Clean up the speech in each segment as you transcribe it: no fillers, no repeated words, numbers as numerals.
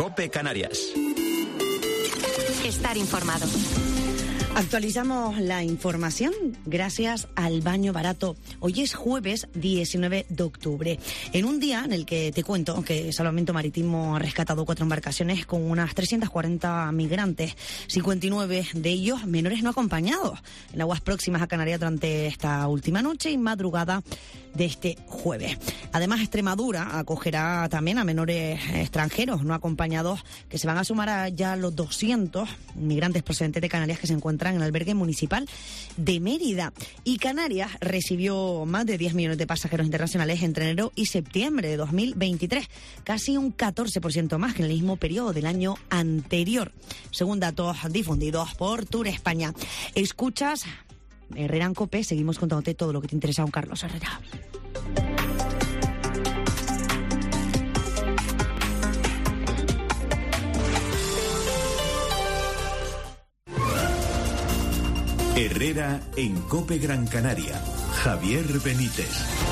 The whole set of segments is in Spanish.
COPE Canarias. Estar informado. Actualizamos la información gracias al Baño Barato. Hoy es jueves 19 de octubre. En un día en el que te cuento que Salvamento Marítimo ha rescatado 4 embarcaciones con unas 340 migrantes, 59 de ellos menores no acompañados, en aguas próximas a Canarias durante esta última noche y madrugada de este jueves. Además, Extremadura acogerá también a menores extranjeros no acompañados que se van a sumar a ya los 200 migrantes procedentes de Canarias que se encuentran en el albergue municipal de Mérida. Y Canarias recibió más de 10 millones de pasajeros internacionales entre enero y septiembre de 2023, casi un 14% más que en el mismo periodo del año anterior, según datos difundidos por Tour España. Escuchas Herrera en COPE, seguimos contándote todo lo que te interesa, don Carlos Herrera. Herrera en COPE Gran Canaria. Javier Benítez.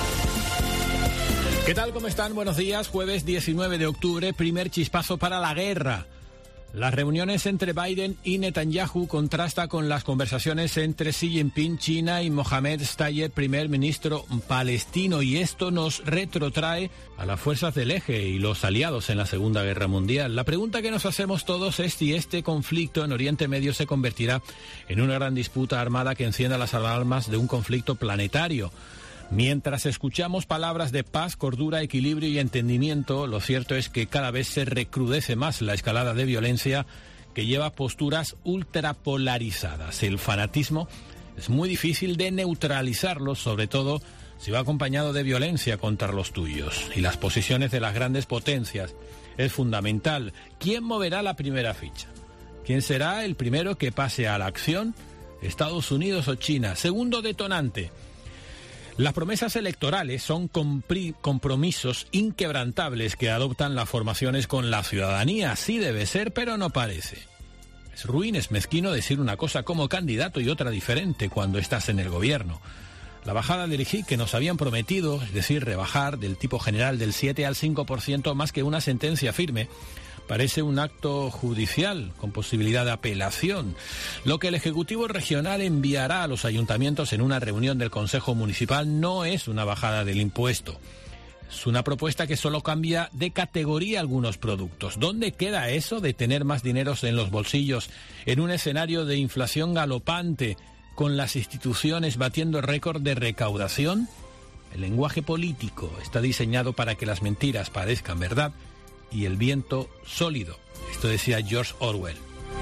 ¿Qué tal? ¿Cómo están? Buenos días. Jueves 19 de octubre, primer chispazo para la guerra. Las reuniones entre Biden y Netanyahu contrasta con las conversaciones entre Xi Jinping, China, y Mohamed Shtayyeh, primer ministro palestino, y esto nos retrotrae a las fuerzas del Eje y los aliados en la Segunda Guerra Mundial. La pregunta que nos hacemos todos es si este conflicto en Oriente Medio se convertirá en una gran disputa armada que encienda las alarmas de un conflicto planetario. Mientras escuchamos palabras de paz, cordura, equilibrio y entendimiento, lo cierto es que cada vez se recrudece más la escalada de violencia que lleva posturas ultrapolarizadas. El fanatismo es muy difícil de neutralizarlo, sobre todo si va acompañado de violencia contra los tuyos. Y las posiciones de las grandes potencias es fundamental. ¿Quién moverá la primera ficha? ¿Quién será el primero que pase a la acción? ¿Estados Unidos o China? Segundo detonante. Las promesas electorales son compromisos inquebrantables que adoptan las formaciones con la ciudadanía. Así debe ser, pero no parece. Es ruin, es mezquino decir una cosa como candidato y otra diferente cuando estás en el gobierno. La bajada del IGI que nos habían prometido, es decir, rebajar del tipo general del 7 al 5% más que una sentencia firme, parece un acto judicial con posibilidad de apelación. Lo que el Ejecutivo Regional enviará a los ayuntamientos en una reunión del Consejo Municipal no es una bajada del impuesto. Es una propuesta que solo cambia de categoría algunos productos. ¿Dónde queda eso de tener más dineros en los bolsillos en un escenario de inflación galopante con las instituciones batiendo récord de recaudación? El lenguaje político está diseñado para que las mentiras parezcan verdad y el viento sólido. Esto decía George Orwell.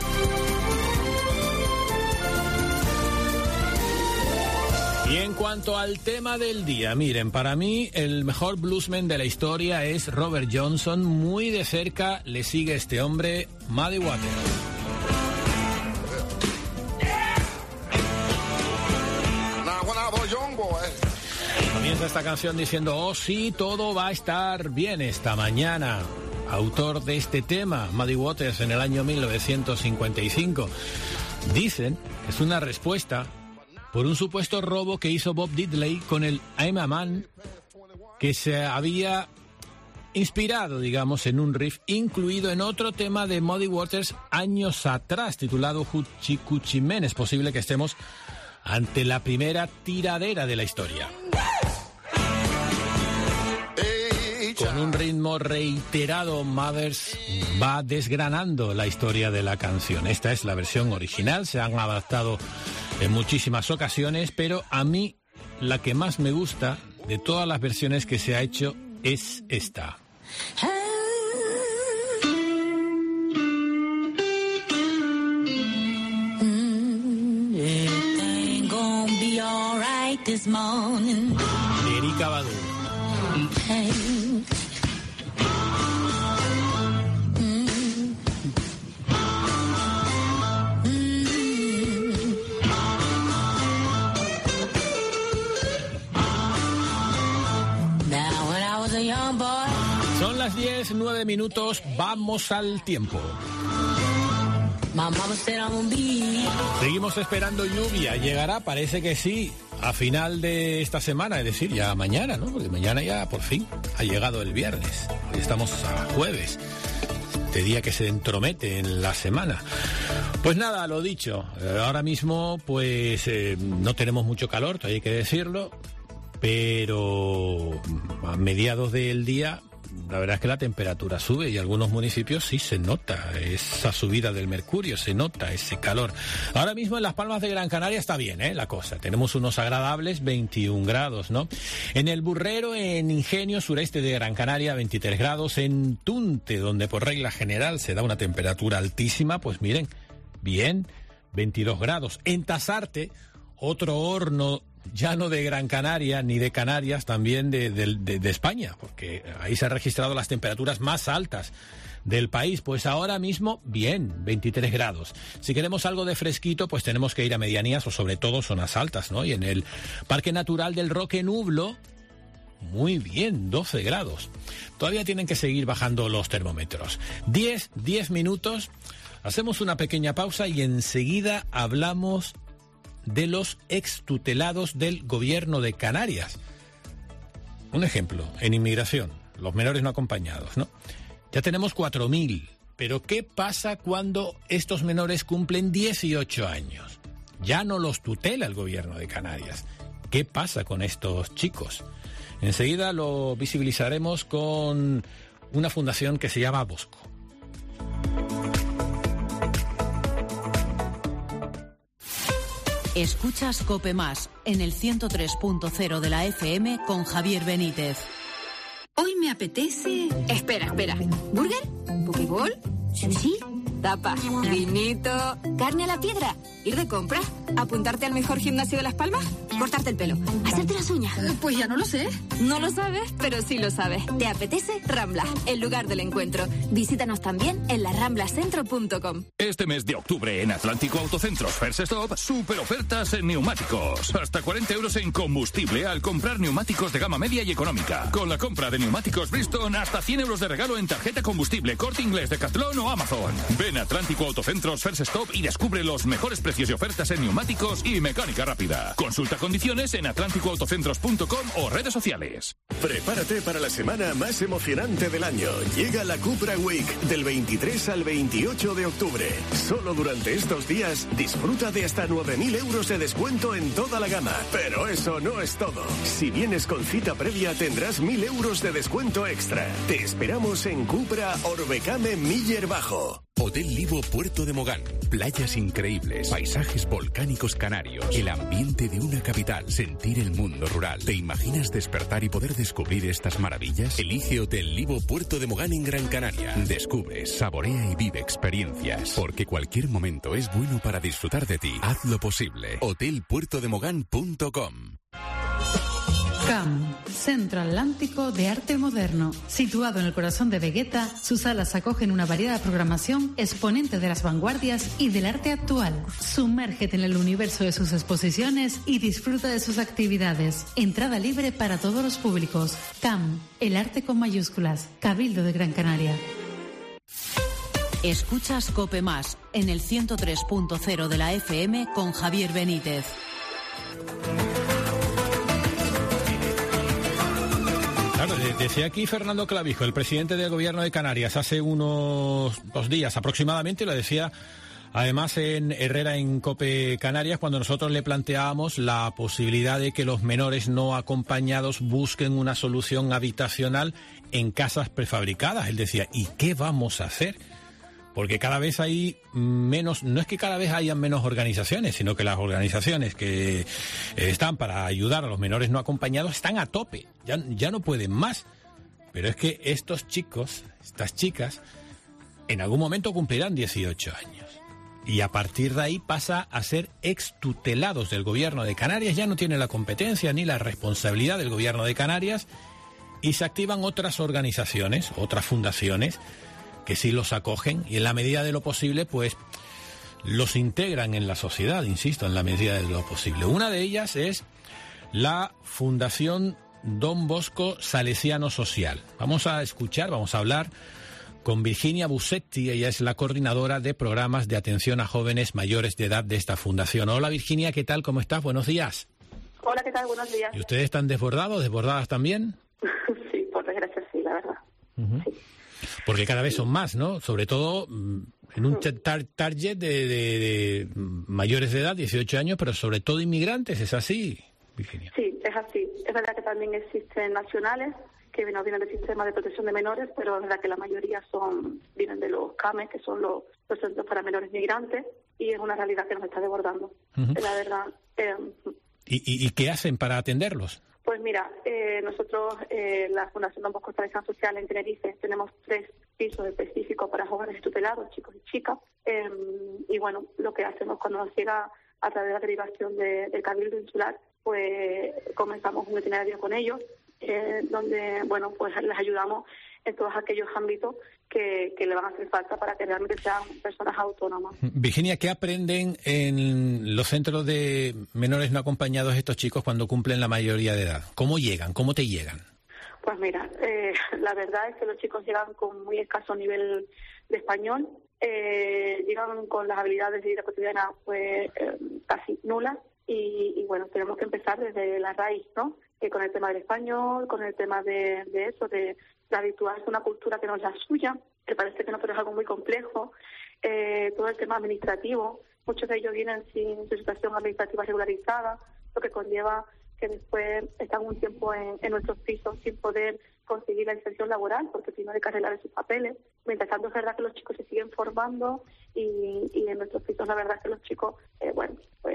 Y en cuanto al tema del día, miren, para mí el mejor bluesman de la historia es Robert Johnson. Muy de cerca le sigue este hombre, Muddy Waters. Comienza esta canción diciendo: oh sí, todo va a estar bien esta mañana. Autor de este tema, Muddy Waters, en el año 1955. Dicen que es una respuesta por un supuesto robo que hizo Bob Diddley con el I'm a Man, que se había inspirado, digamos, en un riff incluido en otro tema de Muddy Waters años atrás, titulado Hoochie Coochie Man. Es posible que estemos ante la primera tiradera de la historia. Con un ritmo reiterado, Mothers va desgranando la historia de la canción. Esta es la versión original, se han adaptado en muchísimas ocasiones, pero a mí la que más me gusta de todas las versiones que se ha hecho es esta. De Erykah Badu. Son las 10:09, vamos al tiempo. Seguimos esperando lluvia, llegará, parece que sí, a final de esta semana, es decir, ya mañana, ¿no? Porque mañana ya por fin ha llegado el viernes, hoy estamos a jueves. este día que se entromete en la semana. Pues nada, lo dicho, ahora mismo pues no tenemos mucho calor, todavía hay que decirlo, pero a mediados del día la verdad es que la temperatura sube y en algunos municipios sí se nota esa subida del mercurio, se nota ese calor. Ahora mismo en Las Palmas de Gran Canaria está bien, la cosa. Tenemos unos agradables 21 grados, ¿no? En El Burrero, en Ingenio, sureste de Gran Canaria, 23 grados. En Tunte, donde por regla general se da una temperatura altísima, pues miren, bien, 22 grados. En Tasarte, otro horno ya no de Gran Canaria ni de Canarias, también de España, porque ahí se han registrado las temperaturas más altas del país. Pues ahora mismo, bien, 23 grados. Si queremos algo de fresquito, pues tenemos que ir a medianías o sobre todo zonas altas, ¿no? Y en el Parque Natural del Roque Nublo, muy bien, 12 grados. Todavía tienen que seguir bajando los termómetros. 10 minutos, hacemos una pequeña pausa y enseguida hablamos de los extutelados del gobierno de Canarias. Un ejemplo, en inmigración, los menores no acompañados, ¿no? Ya tenemos 4.000, pero ¿qué pasa cuando estos menores cumplen 18 años? Ya no los tutela el gobierno de Canarias. ¿Qué pasa con estos chicos? Enseguida lo visibilizaremos con una fundación que se llama Bosco. Escuchas COPE Más en el 103.0 de la FM con Javier Benítez. Hoy me apetece... Espera. ¿Burger? ¿Pokéball? ¿Sushi? Tapas, vinito, carne a la piedra, ir de compra, apuntarte al mejor gimnasio de Las Palmas, cortarte el pelo, hacerte las uñas. Pues ya no lo sé. No lo sabes, pero sí lo sabes. ¿Te apetece? Rambla, el lugar del encuentro. Visítanos también en larramblacentro.com. Este mes de octubre en Atlántico Autocentros First Stop, super ofertas en neumáticos. Hasta 40 euros en combustible al comprar neumáticos de gama media y económica. Con la compra de neumáticos Bridgestone, hasta 100 euros de regalo en tarjeta combustible, Corte Inglés, Decathlon o Amazon. Ven a Atlántico Autocentros First Stop y descubre los mejores precios y ofertas en neumáticos y mecánica rápida. Consulta condiciones en atlánticoautocentros.com o redes sociales. Prepárate para la semana más emocionante del año. Llega la Cupra Week del 23 al 28 de octubre. Solo durante estos días disfruta de hasta 9.000 euros de descuento en toda la gama. Pero eso no es todo. Si vienes con cita previa tendrás 1.000 euros de descuento extra. Te esperamos en Cupra Orbecame Miller Bajo. Hotel Livo Puerto de Mogán. Playas increíbles, paisajes volcánicos canarios, el ambiente de una capital, sentir el mundo rural. ¿Te imaginas despertar y poder descubrir estas maravillas? Elige Hotel Livo Puerto de Mogán en Gran Canaria. Descubre, saborea y vive experiencias. Porque cualquier momento es bueno para disfrutar de ti. Haz lo posible. hotelpuertodemogan.com. CAM, Centro Atlántico de Arte Moderno. Situado en el corazón de Vegueta, sus salas acogen una variada programación exponente de las vanguardias y del arte actual. Sumérgete en el universo de sus exposiciones y disfruta de sus actividades. Entrada libre para todos los públicos. CAM, el arte con mayúsculas. Cabildo de Gran Canaria. Escuchas COPE Más en el 103.0 de la FM con Javier Benítez. Claro, decía aquí Fernando Clavijo, el presidente del gobierno de Canarias, hace unos 2 días aproximadamente, lo decía además en Herrera en COPE Canarias, cuando nosotros le planteábamos la posibilidad de que los menores no acompañados busquen una solución habitacional en casas prefabricadas. Él decía, ¿y qué vamos a hacer? Porque cada vez hay menos, no es que cada vez hayan menos organizaciones, sino que las organizaciones que están para ayudar a los menores no acompañados están a tope, ya no pueden más. Pero es que estos chicos, estas chicas, en algún momento cumplirán 18 años. Y a partir de ahí pasa a ser extutelados del gobierno de Canarias, ya no tiene la competencia ni la responsabilidad del gobierno de Canarias, y se activan otras organizaciones, otras fundaciones, que sí los acogen y en la medida de lo posible, pues, los integran en la sociedad, insisto, en la medida de lo posible. Una de ellas es la Fundación Don Bosco Salesiano Social. Vamos a hablar con Virginia Busetti, ella es la coordinadora de programas de atención a jóvenes mayores de edad de esta fundación. Hola Virginia, ¿qué tal? ¿Cómo estás? Buenos días. Hola, ¿qué tal? Buenos días. ¿Y ustedes están desbordadas también? Sí, por desgracia sí, la verdad. Sí. Porque cada vez son más, ¿no? Sobre todo en un target de mayores de edad, 18 años, pero sobre todo inmigrantes, ¿es así, Virginia? Sí, es así. Es verdad que también existen nacionales que no vienen del sistema de protección de menores, pero es verdad que la mayoría vienen de los CAMES, que son los centros para menores migrantes, y es una realidad que nos está desbordando. La verdad. ¿Y qué hacen para atenderlos? Pues mira, nosotros, la Fundación Don Bosco Salesiano Social en Tenerife, tenemos 3 pisos específicos para jóvenes tutelados, chicos y chicas, y bueno, lo que hacemos cuando nos llega a través de la derivación del Cabildo Insular, pues comenzamos un itinerario con ellos, donde, bueno, pues les ayudamos en todos aquellos ámbitos que le van a hacer falta para que realmente sean personas autónomas. Virginia, ¿qué aprenden en los centros de menores no acompañados estos chicos cuando cumplen la mayoría de edad? ¿Cómo llegan? ¿Cómo te llegan? Pues mira, la verdad es que los chicos llegan con muy escaso nivel de español, llegan con las habilidades de vida cotidiana pues casi nulas, y bueno, tenemos que empezar desde la raíz, ¿no? Con el tema del español, con el tema de habituarse a una cultura que no es la suya, que parece que no, pero es algo muy complejo, todo el tema administrativo, muchos de ellos vienen sin su situación administrativa regularizada, lo que conlleva que después están un tiempo en nuestros pisos sin poder conseguir la inserción laboral, porque primero hay que arreglar sus papeles. Mientras tanto, es verdad que los chicos se siguen formando y en nuestros pisos, la verdad es que los chicos, pues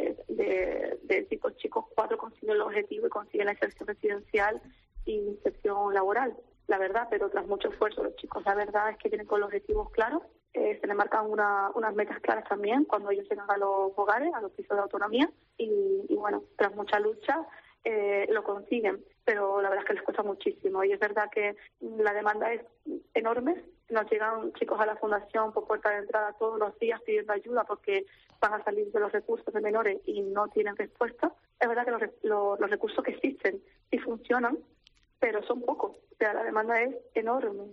de 5 chicos, 4 consiguen el objetivo y consiguen la inserción residencial y inserción laboral, la verdad, pero tras mucho esfuerzo los chicos, la verdad es que vienen con los objetivos claros, se les marcan unas metas claras también cuando ellos llegan a los hogares, a los pisos de autonomía, y bueno, tras mucha lucha lo consiguen, pero la verdad es que les cuesta muchísimo, y es verdad que la demanda es enorme. Nos llegan chicos a la fundación por puerta de entrada todos los días pidiendo ayuda porque van a salir de los recursos de menores y no tienen respuesta. Es verdad que los recursos que existen sí funcionan, pero son pocos. O sea, la demanda es enorme.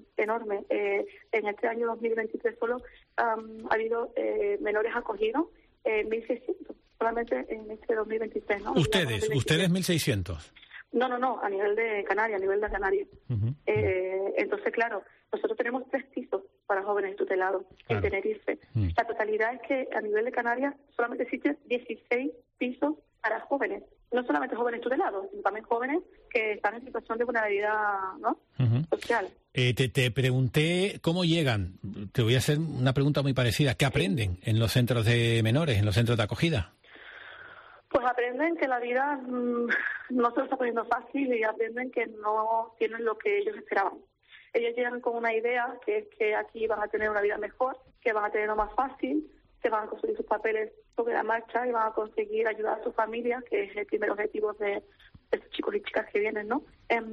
En este año 2023 solo ha habido menores acogidos 1.600, solamente en este 2023, ¿no? ¿Ustedes 1.600? No, a nivel de Canarias, Uh-huh. Entonces, claro, nosotros tenemos 3 pisos para jóvenes tutelados en Tenerife. La totalidad es que a nivel de Canarias solamente existen 16 pisos para jóvenes. No solamente jóvenes tutelados, sino también jóvenes que están en situación de vulnerabilidad, ¿no? Uh-huh. Social. Te pregunté cómo llegan. Te voy a hacer una pregunta muy parecida. ¿Qué aprenden en los centros de menores, en los centros de acogida? Pues aprenden que la vida no se lo está poniendo fácil y aprenden que no tienen lo que ellos esperaban. Ellos llegan con una idea que es que aquí van a tener una vida mejor, que van a tener lo más fácil, que van a conseguir sus papeles sobre la marcha y van a conseguir ayudar a su familia, que es el primer objetivo de estos chicos y chicas que vienen, ¿no?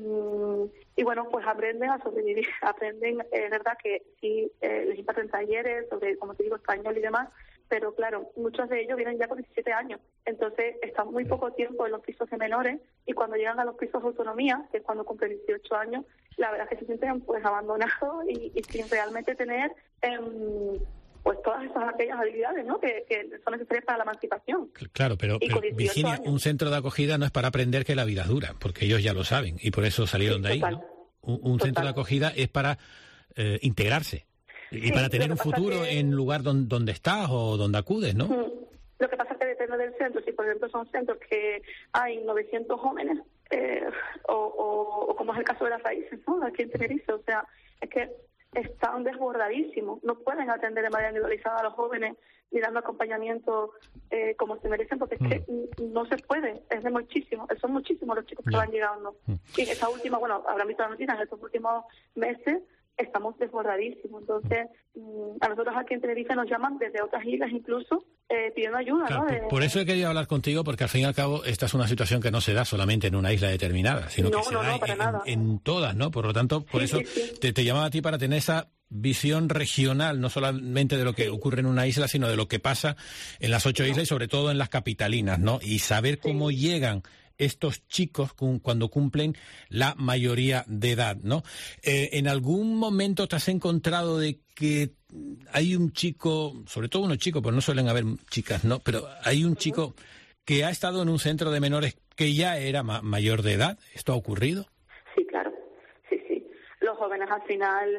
Y bueno, pues aprenden a sobrevivir, aprenden, es verdad que sí les imparten talleres sobre, como te digo, español y demás, pero claro, muchos de ellos vienen ya con 17 años, entonces están muy poco tiempo en los pisos de menores y cuando llegan a los pisos de autonomía, que es cuando cumplen 18 años, la verdad es que se sienten pues abandonados y sin realmente tener pues todas esas aquellas habilidades, ¿no? que son necesarias para la emancipación. Claro, pero Virginia, un centro de acogida no es para aprender que la vida es dura, porque ellos ya lo saben y por eso salieron de ahí, ¿no? Un centro de acogida es para integrarse. Y para tener un futuro en el lugar donde estás o donde acudes, ¿no? Lo que pasa es que depende del centro. Si, por ejemplo, son centros que hay 900 jóvenes, o como es el caso de las raíces, ¿no? Aquí en Tenerife, o sea, es que están desbordadísimos. No pueden atender de manera individualizada a los jóvenes ni dando acompañamiento como se merecen, porque es que no se puede. Son muchísimos los chicos que van llegando. Y en esta última, bueno, habrán visto las noticias, en estos últimos meses estamos desbordadísimos. Entonces, a nosotros aquí en Tenerife nos llaman desde otras islas incluso pidiendo ayuda, claro, ¿no? Por eso he querido hablar contigo, porque al fin y al cabo esta es una situación que no se da solamente en una isla determinada, sino que se da en todas, ¿no? Por lo tanto, por eso te llamaba a ti para tener esa visión regional, no solamente de lo que ocurre en una isla, sino de lo que pasa en las 8 islas y sobre todo en las capitalinas, ¿no? Y saber cómo llegan estos chicos cuando cumplen la mayoría de edad, ¿no? ¿En algún momento te has encontrado de que hay un chico, sobre todo unos chicos, pues no suelen haber chicas, ¿no? Pero hay un chico que ha estado en un centro de menores que ya era mayor de edad? ¿Esto ha ocurrido? Sí, claro. Sí. Los jóvenes al final,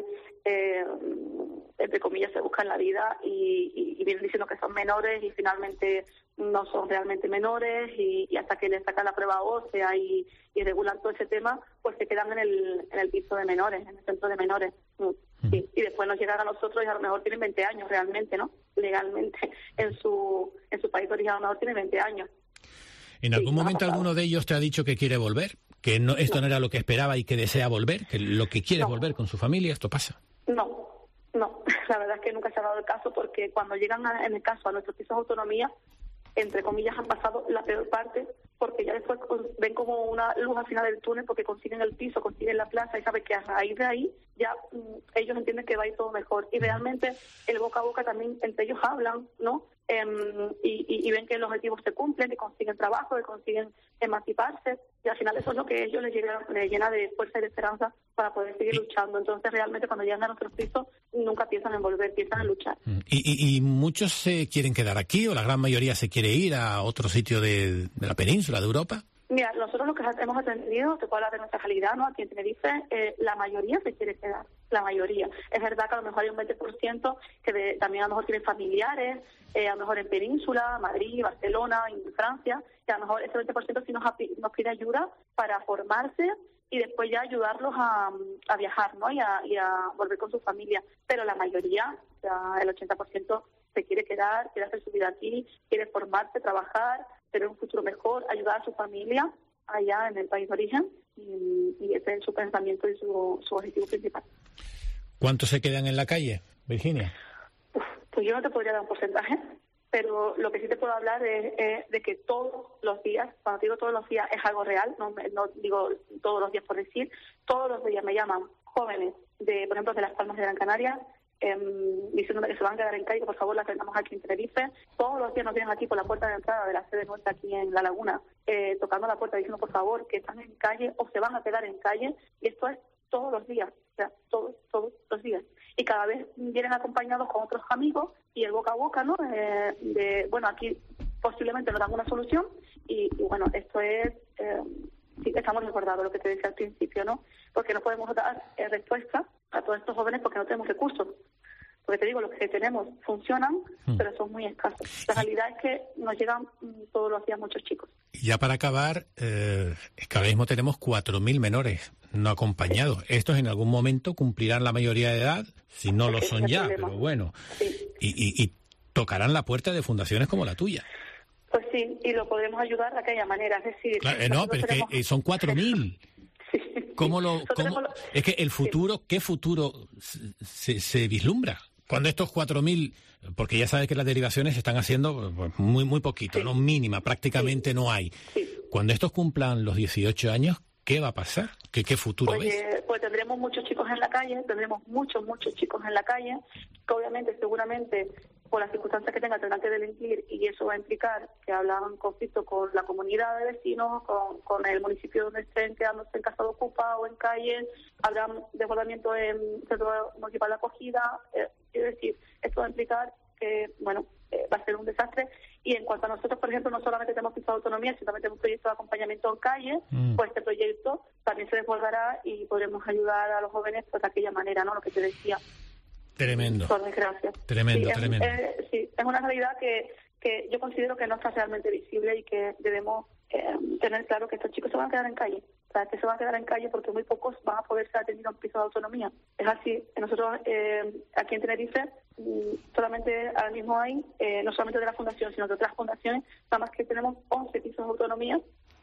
entre comillas, se buscan la vida y vienen diciendo que son menores y finalmente no son realmente menores y hasta que les sacan la prueba ósea y regulan todo ese tema, pues se quedan en el piso de menores, en el centro de menores. Sí. Y después nos llegan a nosotros y a lo mejor tienen 20 años realmente, ¿no? Legalmente en su país de origen a lo mejor tienen 20 años. ¿En algún momento alguno de ellos te ha dicho que quiere volver? ¿Que esto no era lo que esperaba y que desea volver? ¿Que lo que quiere es volver con su familia? ¿Esto pasa? No, la verdad es que nunca se ha dado el caso, porque cuando llegan en el caso a nuestros pisos de autonomía, entre comillas, han pasado la peor parte, porque ya después ven como una luz al final del túnel, porque consiguen el piso, consiguen la plaza y saben que a raíz de ahí ya ellos entienden que va a ir todo mejor. Y realmente el boca a boca también entre ellos hablan, ¿no? Y ven que los objetivos se cumplen, que consiguen trabajo, que consiguen emanciparse, y al final eso es lo que a ellos les llena de fuerza y de esperanza para poder seguir luchando. Entonces realmente cuando llegan a nuestros pisos nunca piensan en volver, piensan en luchar. ¿Y muchos se quieren quedar aquí o la gran mayoría se quiere ir a otro sitio de la península, de Europa? Mira, nosotros lo que hemos atendido, te puedo hablar de nuestra realidad, ¿no? Aquí en Tenerife, la mayoría se quiere quedar, la mayoría. Es verdad que a lo mejor hay un 20% que también a lo mejor tienen familiares, a lo mejor en Península, Madrid, Barcelona, en Francia, y a lo mejor ese 20% sí nos pide ayuda para formarse y después ya ayudarlos a viajar, ¿no? Y a volver con su familia. Pero la mayoría, o sea, el 80% se quiere quedar, quiere hacer su vida aquí, quiere formarse, trabajar, tener un futuro mejor, ayudar a su familia allá en el país de origen, y ese es su pensamiento y su objetivo principal. ¿Cuántos se quedan en la calle, Virginia? Pues yo no te podría dar un porcentaje, pero lo que sí te puedo hablar es de que todos los días, cuando digo todos los días es algo real, no digo todos los días por decir, todos los días me llaman jóvenes por ejemplo, de Las Palmas de Gran Canaria, diciéndome que se van a quedar en calle, que por favor las tengamos aquí en Tenerife. Todos los días nos vienen aquí por la puerta de entrada de la sede nuestra aquí en La Laguna, tocando la puerta diciendo por favor que están en calle o se van a quedar en calle, y esto es todos los días, o sea, todos los días. Y cada vez vienen acompañados con otros amigos y el boca a boca, ¿no? Bueno, aquí posiblemente nos dan una solución y bueno, esto es... sí, estamos recordados lo que te decía al principio, ¿no? Porque no podemos dar respuesta a todos estos jóvenes porque no tenemos recursos. Porque te digo, los que tenemos funcionan, pero son muy escasos. La realidad es que nos llegan todos los días muchos chicos. Y ya para acabar, es que ahora mismo tenemos 4.000 menores no acompañados. ¿Estos en algún momento cumplirán la mayoría de edad? Si no lo son ya, pero bueno. Sí. Y tocarán la puerta de fundaciones como la tuya. Pues sí, y lo podremos ayudar de aquella manera, es decir... Claro, no, pero es que son 4.000. Sí. Es que el futuro, sí. ¿Qué futuro se vislumbra? Cuando estos 4.000, porque ya sabes que las derivaciones se están haciendo muy muy poquito, sí. ¿No? Mínima, prácticamente sí. No hay. Sí. Cuando estos cumplan los 18 años, ¿qué va a pasar? ¿Qué futuro ves? Pues tendremos muchos chicos en la calle, tendremos muchos chicos en la calle, que obviamente, seguramente, por las circunstancias que tengan, tendrán que delinquir, y eso va a implicar que habrán conflicto con la comunidad de vecinos, con el municipio donde estén quedándose en casa de ocupa o en calle, habrá desbordamiento en centro municipal de acogida, es decir, esto va a implicar que, bueno, va a ser un desastre. Y en cuanto a nosotros, por ejemplo, no solamente tenemos piso de autonomía, sino también tenemos un proyecto de acompañamiento en calle, pues este proyecto también se desbordará y podremos ayudar a los jóvenes pues, de aquella manera, ¿no? Lo que te decía. Tremendo. Por desgracia. Tremendo. Sí, es una realidad que yo considero que no está realmente visible y que debemos tener claro que estos chicos se van a quedar en calle. O sea, que se van a quedar en calle porque muy pocos van a poder ser atendidos en piso de autonomía. Es así. Nosotros aquí en Tenerife solamente ahora mismo hay, no solamente de la fundación, sino de otras fundaciones, nada más que tenemos 11 pisos de autonomía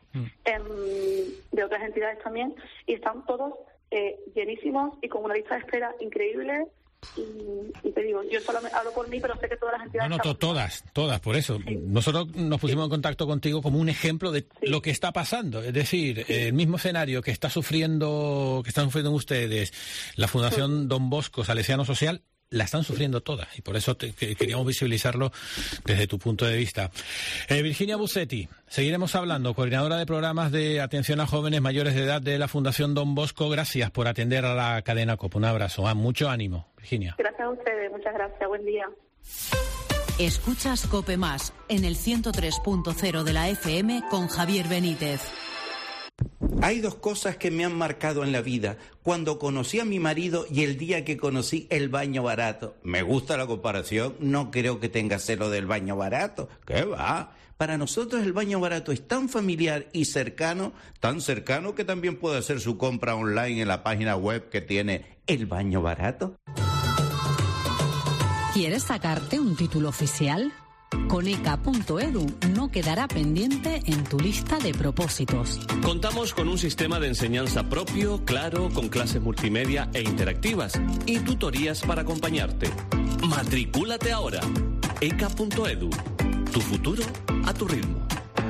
de otras entidades también, y están todos llenísimos y con una lista de espera increíble. Y te digo, yo solo hablo por mí, pero sé que todas las entidades... Todas, por eso. Sí. Nosotros nos pusimos en contacto contigo como un ejemplo de lo que está pasando. Es decir, el mismo escenario que están sufriendo ustedes, la Fundación Don Bosco Salesiano Social, la están sufriendo todas, y por eso queríamos visibilizarlo desde tu punto de vista. Virginia Busetti, seguiremos hablando, coordinadora de programas de atención a jóvenes mayores de edad de la Fundación Don Bosco. Gracias por atender a la cadena COPE. Un abrazo, mucho ánimo, Virginia. Gracias a ustedes, muchas gracias, buen día. Escuchas COPE Más en el 103.0 de la FM con Javier Benítez. Hay dos cosas que me han marcado en la vida. Cuando conocí a mi marido y el día que conocí el baño barato. Me gusta la comparación, no creo que tenga celo del baño barato. ¿Qué va? Para nosotros el baño barato es tan familiar y cercano, tan cercano que también puede hacer su compra online en la página web que tiene El Baño Barato. ¿Quieres sacarte un título oficial? Con ECA.edu no quedará pendiente en tu lista de propósitos. Contamos con un sistema de enseñanza propio, claro, con clases multimedia e interactivas y tutorías para acompañarte. Matricúlate ahora. ECA.edu. Tu futuro a tu ritmo.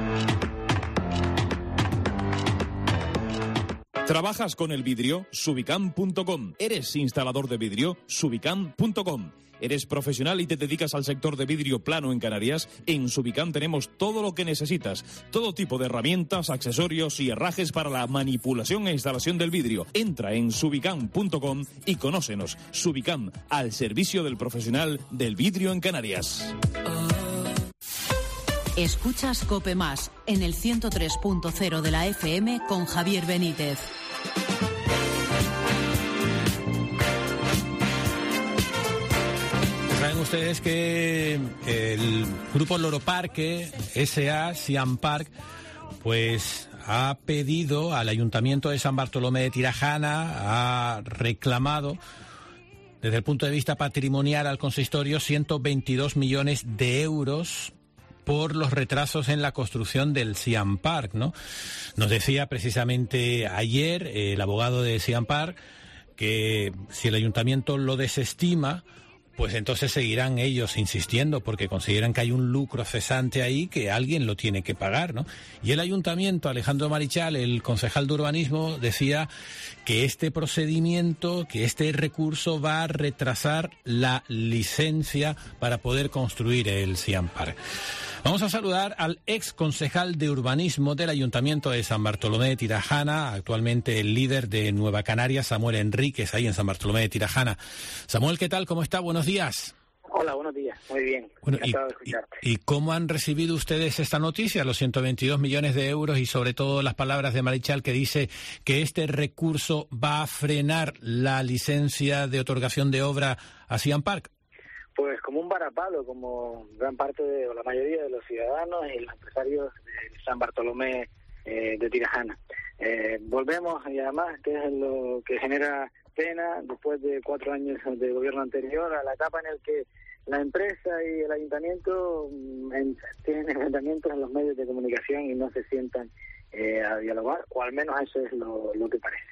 ¿Trabajas con el vidrio? Subicam.com. ¿Eres instalador de vidrio? Subicam.com. ¿Eres profesional y te dedicas al sector de vidrio plano en Canarias? En Subicam tenemos todo lo que necesitas. Todo tipo de herramientas, accesorios y herrajes para la manipulación e instalación del vidrio. Entra en subicam.com y conócenos. Subicam, al servicio del profesional del vidrio en Canarias. Escuchas COPE Más en el 103.0 de la FM con Javier Benítez. Saben ustedes que el grupo Loro Parque, S.A. Siam Park, pues ha pedido al Ayuntamiento de San Bartolomé de Tirajana, ha reclamado desde el punto de vista patrimonial al consistorio 122 millones de euros por los retrasos en la construcción del Siam Park, ¿no? Nos decía precisamente ayer el abogado de Siam Park que si el ayuntamiento lo desestima, pues entonces seguirán ellos insistiendo porque consideran que hay un lucro cesante ahí que alguien lo tiene que pagar, ¿no? Y el ayuntamiento, Alejandro Marichal, el concejal de urbanismo, decía que este procedimiento, que este recurso va a retrasar la licencia para poder construir el Siam Park. Vamos a saludar al ex concejal de urbanismo del Ayuntamiento de San Bartolomé de Tirajana, actualmente el líder de Nueva Canarias, Samuel Enríquez, ahí en San Bartolomé de Tirajana. Samuel, ¿qué tal? ¿Cómo está? Buenos días. Hola, buenos días. Muy bien. Bueno, encantado de escucharte. ¿Y cómo han recibido ustedes esta noticia, los 122 millones de euros y sobre todo las palabras de Marichal que dice que este recurso va a frenar la licencia de otorgación de obra a Siam Park? Pues como un varapalo, como gran parte o la mayoría de los ciudadanos y los empresarios de San Bartolomé de Tirajana. Volvemos, y además, que es lo que genera pena, después de 4 años de gobierno anterior, a la etapa en el que la empresa y el ayuntamiento tienen enfrentamientos en los medios de comunicación y no se sientan a dialogar, o al menos eso es lo que parece.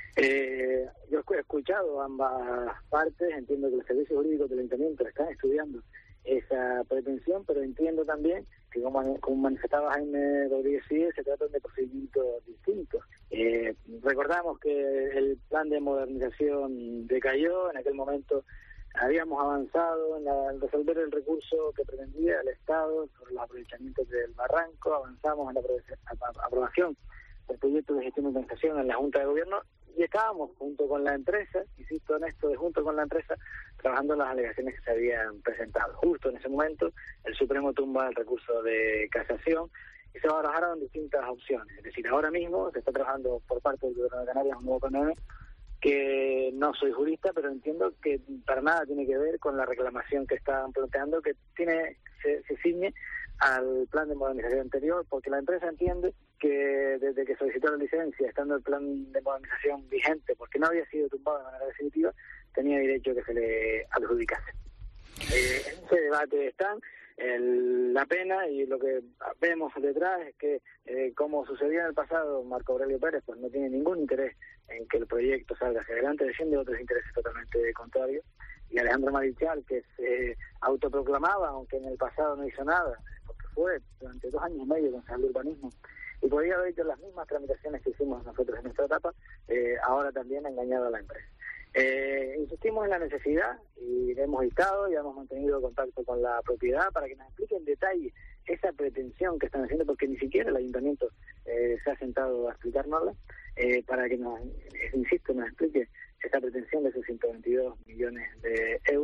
Yo he escuchado ambas partes, entiendo que los servicios jurídicos del ayuntamiento están estudiando esa pretensión, pero entiendo también que, como manifestaba Jaime Rodríguez Sigue, se trata de procedimientos distintos. Recordamos que el plan de modernización decayó, en aquel momento habíamos avanzado en resolver el recurso que pretendía el Estado sobre los aprovechamientos del barranco, avanzamos en la aprobación del proyecto de gestión de organización en la Junta de Gobierno y estábamos junto con la empresa, insisto en esto de junto con la empresa, trabajando en las alegaciones que se habían presentado. Justo en ese momento el Supremo tumba el recurso de casación y se barajaron distintas opciones. Es decir, ahora mismo se está trabajando por parte del Gobierno de Canarias un nuevo PNM, que no soy jurista, pero entiendo que para nada tiene que ver con la reclamación que están planteando, que se ciñe al plan de modernización anterior, porque la empresa entiende que desde que solicitó la licencia, estando el plan de modernización vigente, porque no había sido tumbado de manera definitiva, tenía derecho a que se le adjudicase. En ese debate están. La pena y lo que vemos detrás es que, como sucedió en el pasado, Marco Aurelio Pérez pues no tiene ningún interés en que el proyecto salga hacia adelante, defiende otros intereses totalmente contrarios, y Alejandro Marichal, que se autoproclamaba, aunque en el pasado no hizo nada, porque fue durante 2 años y medio concejal de urbanismo, y podría haber hecho las mismas tramitaciones que hicimos nosotros en nuestra etapa, ahora también ha engañado a la empresa. Insistimos en la necesidad y hemos estado y hemos mantenido contacto con la propiedad para que nos explique en detalle esa pretensión que están haciendo, porque ni siquiera el ayuntamiento se ha sentado a explicárnosla, para que nos explique esa pretensión de esos 122 millones de euros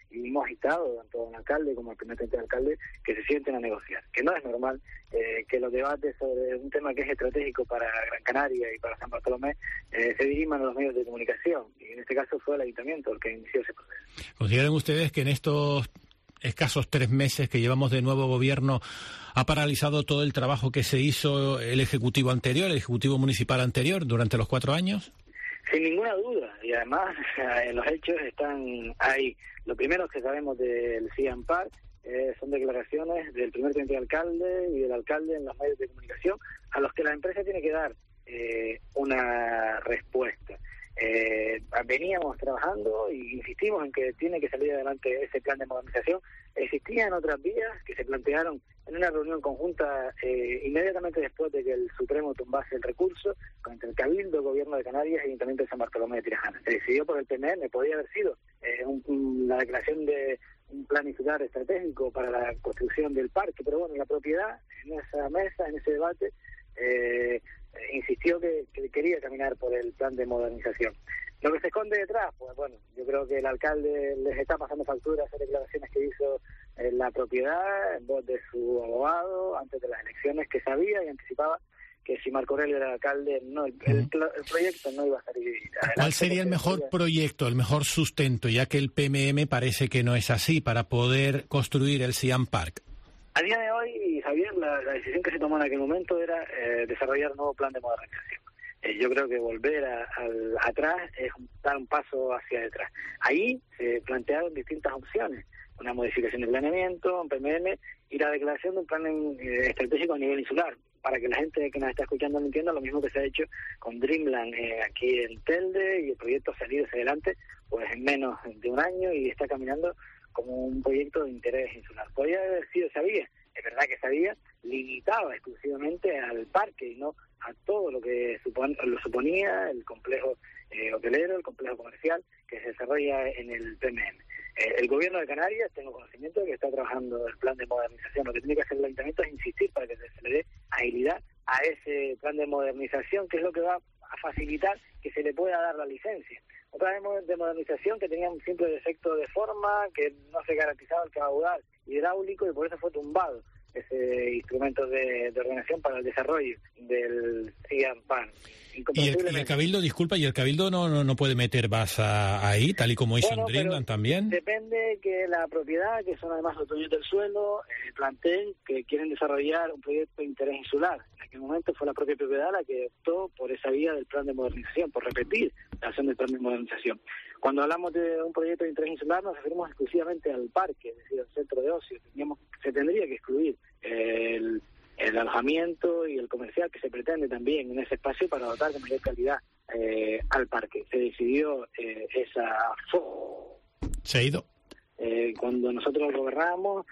y hemos agitado tanto al alcalde como al primer teniente de alcalde que se sienten a negociar, que no es normal que los debates sobre un tema que es estratégico para Gran Canaria y para San Bartolomé se diriman a los medios de comunicación, y en este caso fue el ayuntamiento el que inició ese proceso. ¿Consideran ustedes que en estos escasos 3 meses que llevamos de nuevo gobierno ha paralizado todo el trabajo que se hizo el Ejecutivo anterior, el Ejecutivo Municipal anterior, durante los 4 años? Sin ninguna duda, y además los hechos están ahí. Lo primero que sabemos del CIAN Park son declaraciones del primer teniente de alcalde y del alcalde en los medios de comunicación, a los que la empresa tiene que dar una respuesta. Veníamos trabajando y insistimos en que tiene que salir adelante ese plan de modernización. Existían otras vías que se plantearon en una reunión conjunta inmediatamente después de que el Supremo tumbase el recurso entre el Cabildo, Gobierno de Canarias y Ayuntamiento de San Bartolomé de Tirajana. Se decidió por el PMM, podía haber sido la declaración de un plan insular estratégico para la construcción del parque, pero bueno, la propiedad en esa mesa, en ese debate, insistió que quería caminar por el plan de modernización. Lo que se esconde detrás, pues bueno, yo creo que el alcalde les está pasando factura a esas declaraciones que hizo la propiedad en voz de su abogado antes de las elecciones, que sabía y anticipaba que si Marco Aurelio era el alcalde, el proyecto no iba a salir adelante. ¿Cuál sería el mejor proyecto, el mejor sustento, ya que el PMM parece que no es así, para poder construir el CIAN Park? A día de hoy, Javier, la decisión que se tomó en aquel momento era desarrollar un nuevo plan de modernización. Yo creo que volver atrás es dar un paso hacia detrás. Ahí se plantearon distintas opciones: una modificación del planeamiento, un PMM y la declaración de un plan estratégico a nivel insular, para que la gente que nos está escuchando lo entienda, lo mismo que se ha hecho con Dreamland aquí en Telde, y el proyecto ha salido hacia adelante pues en menos de un año y está caminando como un proyecto de interés insular. Podría haber sido esa vía, es verdad que esa vía limitaba exclusivamente al parque y no a todo lo que lo suponía el complejo hotelero, el complejo comercial que se desarrolla en el PMM. El Gobierno de Canarias, tengo conocimiento de que está trabajando el plan de modernización. Lo que tiene que hacer el Ayuntamiento es insistir para que se le dé agilidad a ese plan de modernización, que es lo que va a facilitar que se le pueda dar la licencia. Otra de modernización que tenía un simple defecto de forma, que no se garantizaba el caudal hidráulico, y por eso fue tumbado ese instrumento de ordenación para el desarrollo del CIAN Park. Y el Cabildo, disculpa, ¿y el Cabildo no puede meter basa ahí, tal y como hizo en Dreamland también? Depende que la propiedad, que son además los dueños del suelo, planteen que quieren desarrollar un proyecto de interés insular. En aquel momento fue la propia propiedad la que optó por esa vía del plan de modernización, por repetir la acción del plan de modernización. Cuando hablamos de un proyecto de interés insular nos referimos exclusivamente al parque, es decir, al centro de ocio. Se tendría que excluir el alojamiento y el comercial que se pretende también en ese espacio para dotar de mayor calidad al parque. Se decidió esa forma. ¿Se ha ido? Cuando nosotros gobernamos,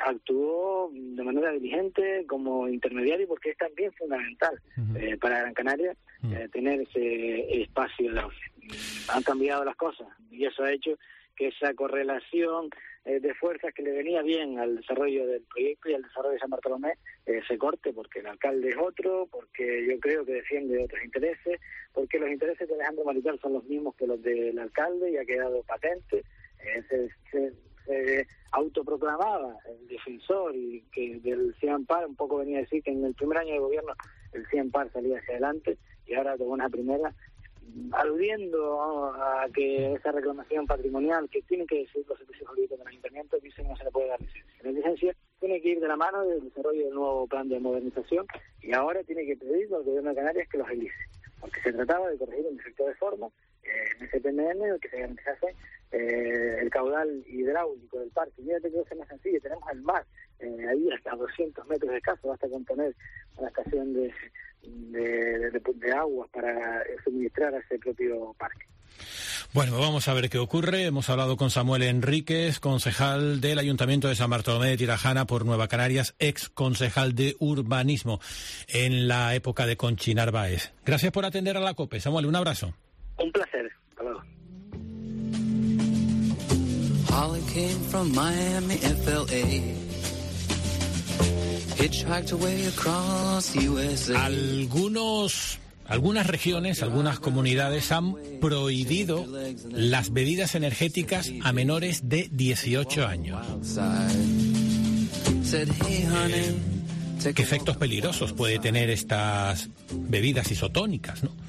actuó de manera diligente como intermediario, porque es también fundamental para Gran Canaria tener ese espacio de ocio. Han cambiado las cosas y eso ha hecho que esa correlación de fuerzas que le venía bien al desarrollo del proyecto y al desarrollo de San Bartolomé se corte, porque el alcalde es otro, porque yo creo que defiende otros intereses, porque los intereses de Alejandro Marital son los mismos que los del alcalde y ha quedado patente. Se autoproclamaba el defensor y que del CIAN Park un poco venía a decir que en el primer año de gobierno el CIAN Park salía hacia adelante, y ahora tomó una primera, aludiendo a que esa reclamación patrimonial que tienen que decir los servicios jurídicos del ayuntamiento, dicen que no se le puede dar licencia. La licencia tiene que ir de la mano del desarrollo del nuevo plan de modernización, y ahora tiene que pedir al Gobierno de Canarias que los agilice, porque se trataba de corregir un defecto de forma en ese PMM, que se garantizase el caudal hidráulico del parque. Fíjate que es más sencillo, tenemos el mar ahí hasta 200 metros de escaso, basta con poner una estación de aguas para suministrar a ese propio parque. Bueno, vamos a ver qué ocurre. Hemos hablado con Samuel Enríquez, concejal del Ayuntamiento de San Bartolomé de Tirajana por Nueva Canarias, ex concejal de urbanismo en la época de Conchi Narváez. Gracias por atender a la COPE, Samuel, un abrazo. Un placer, hasta luego. Holly came from Miami, FLA. Hitchhiked away across USA. algunas regiones, algunas comunidades han prohibido las bebidas energéticas a menores de 18 años. ¿Qué efectos peligrosos puede tener estas bebidas isotónicas, no?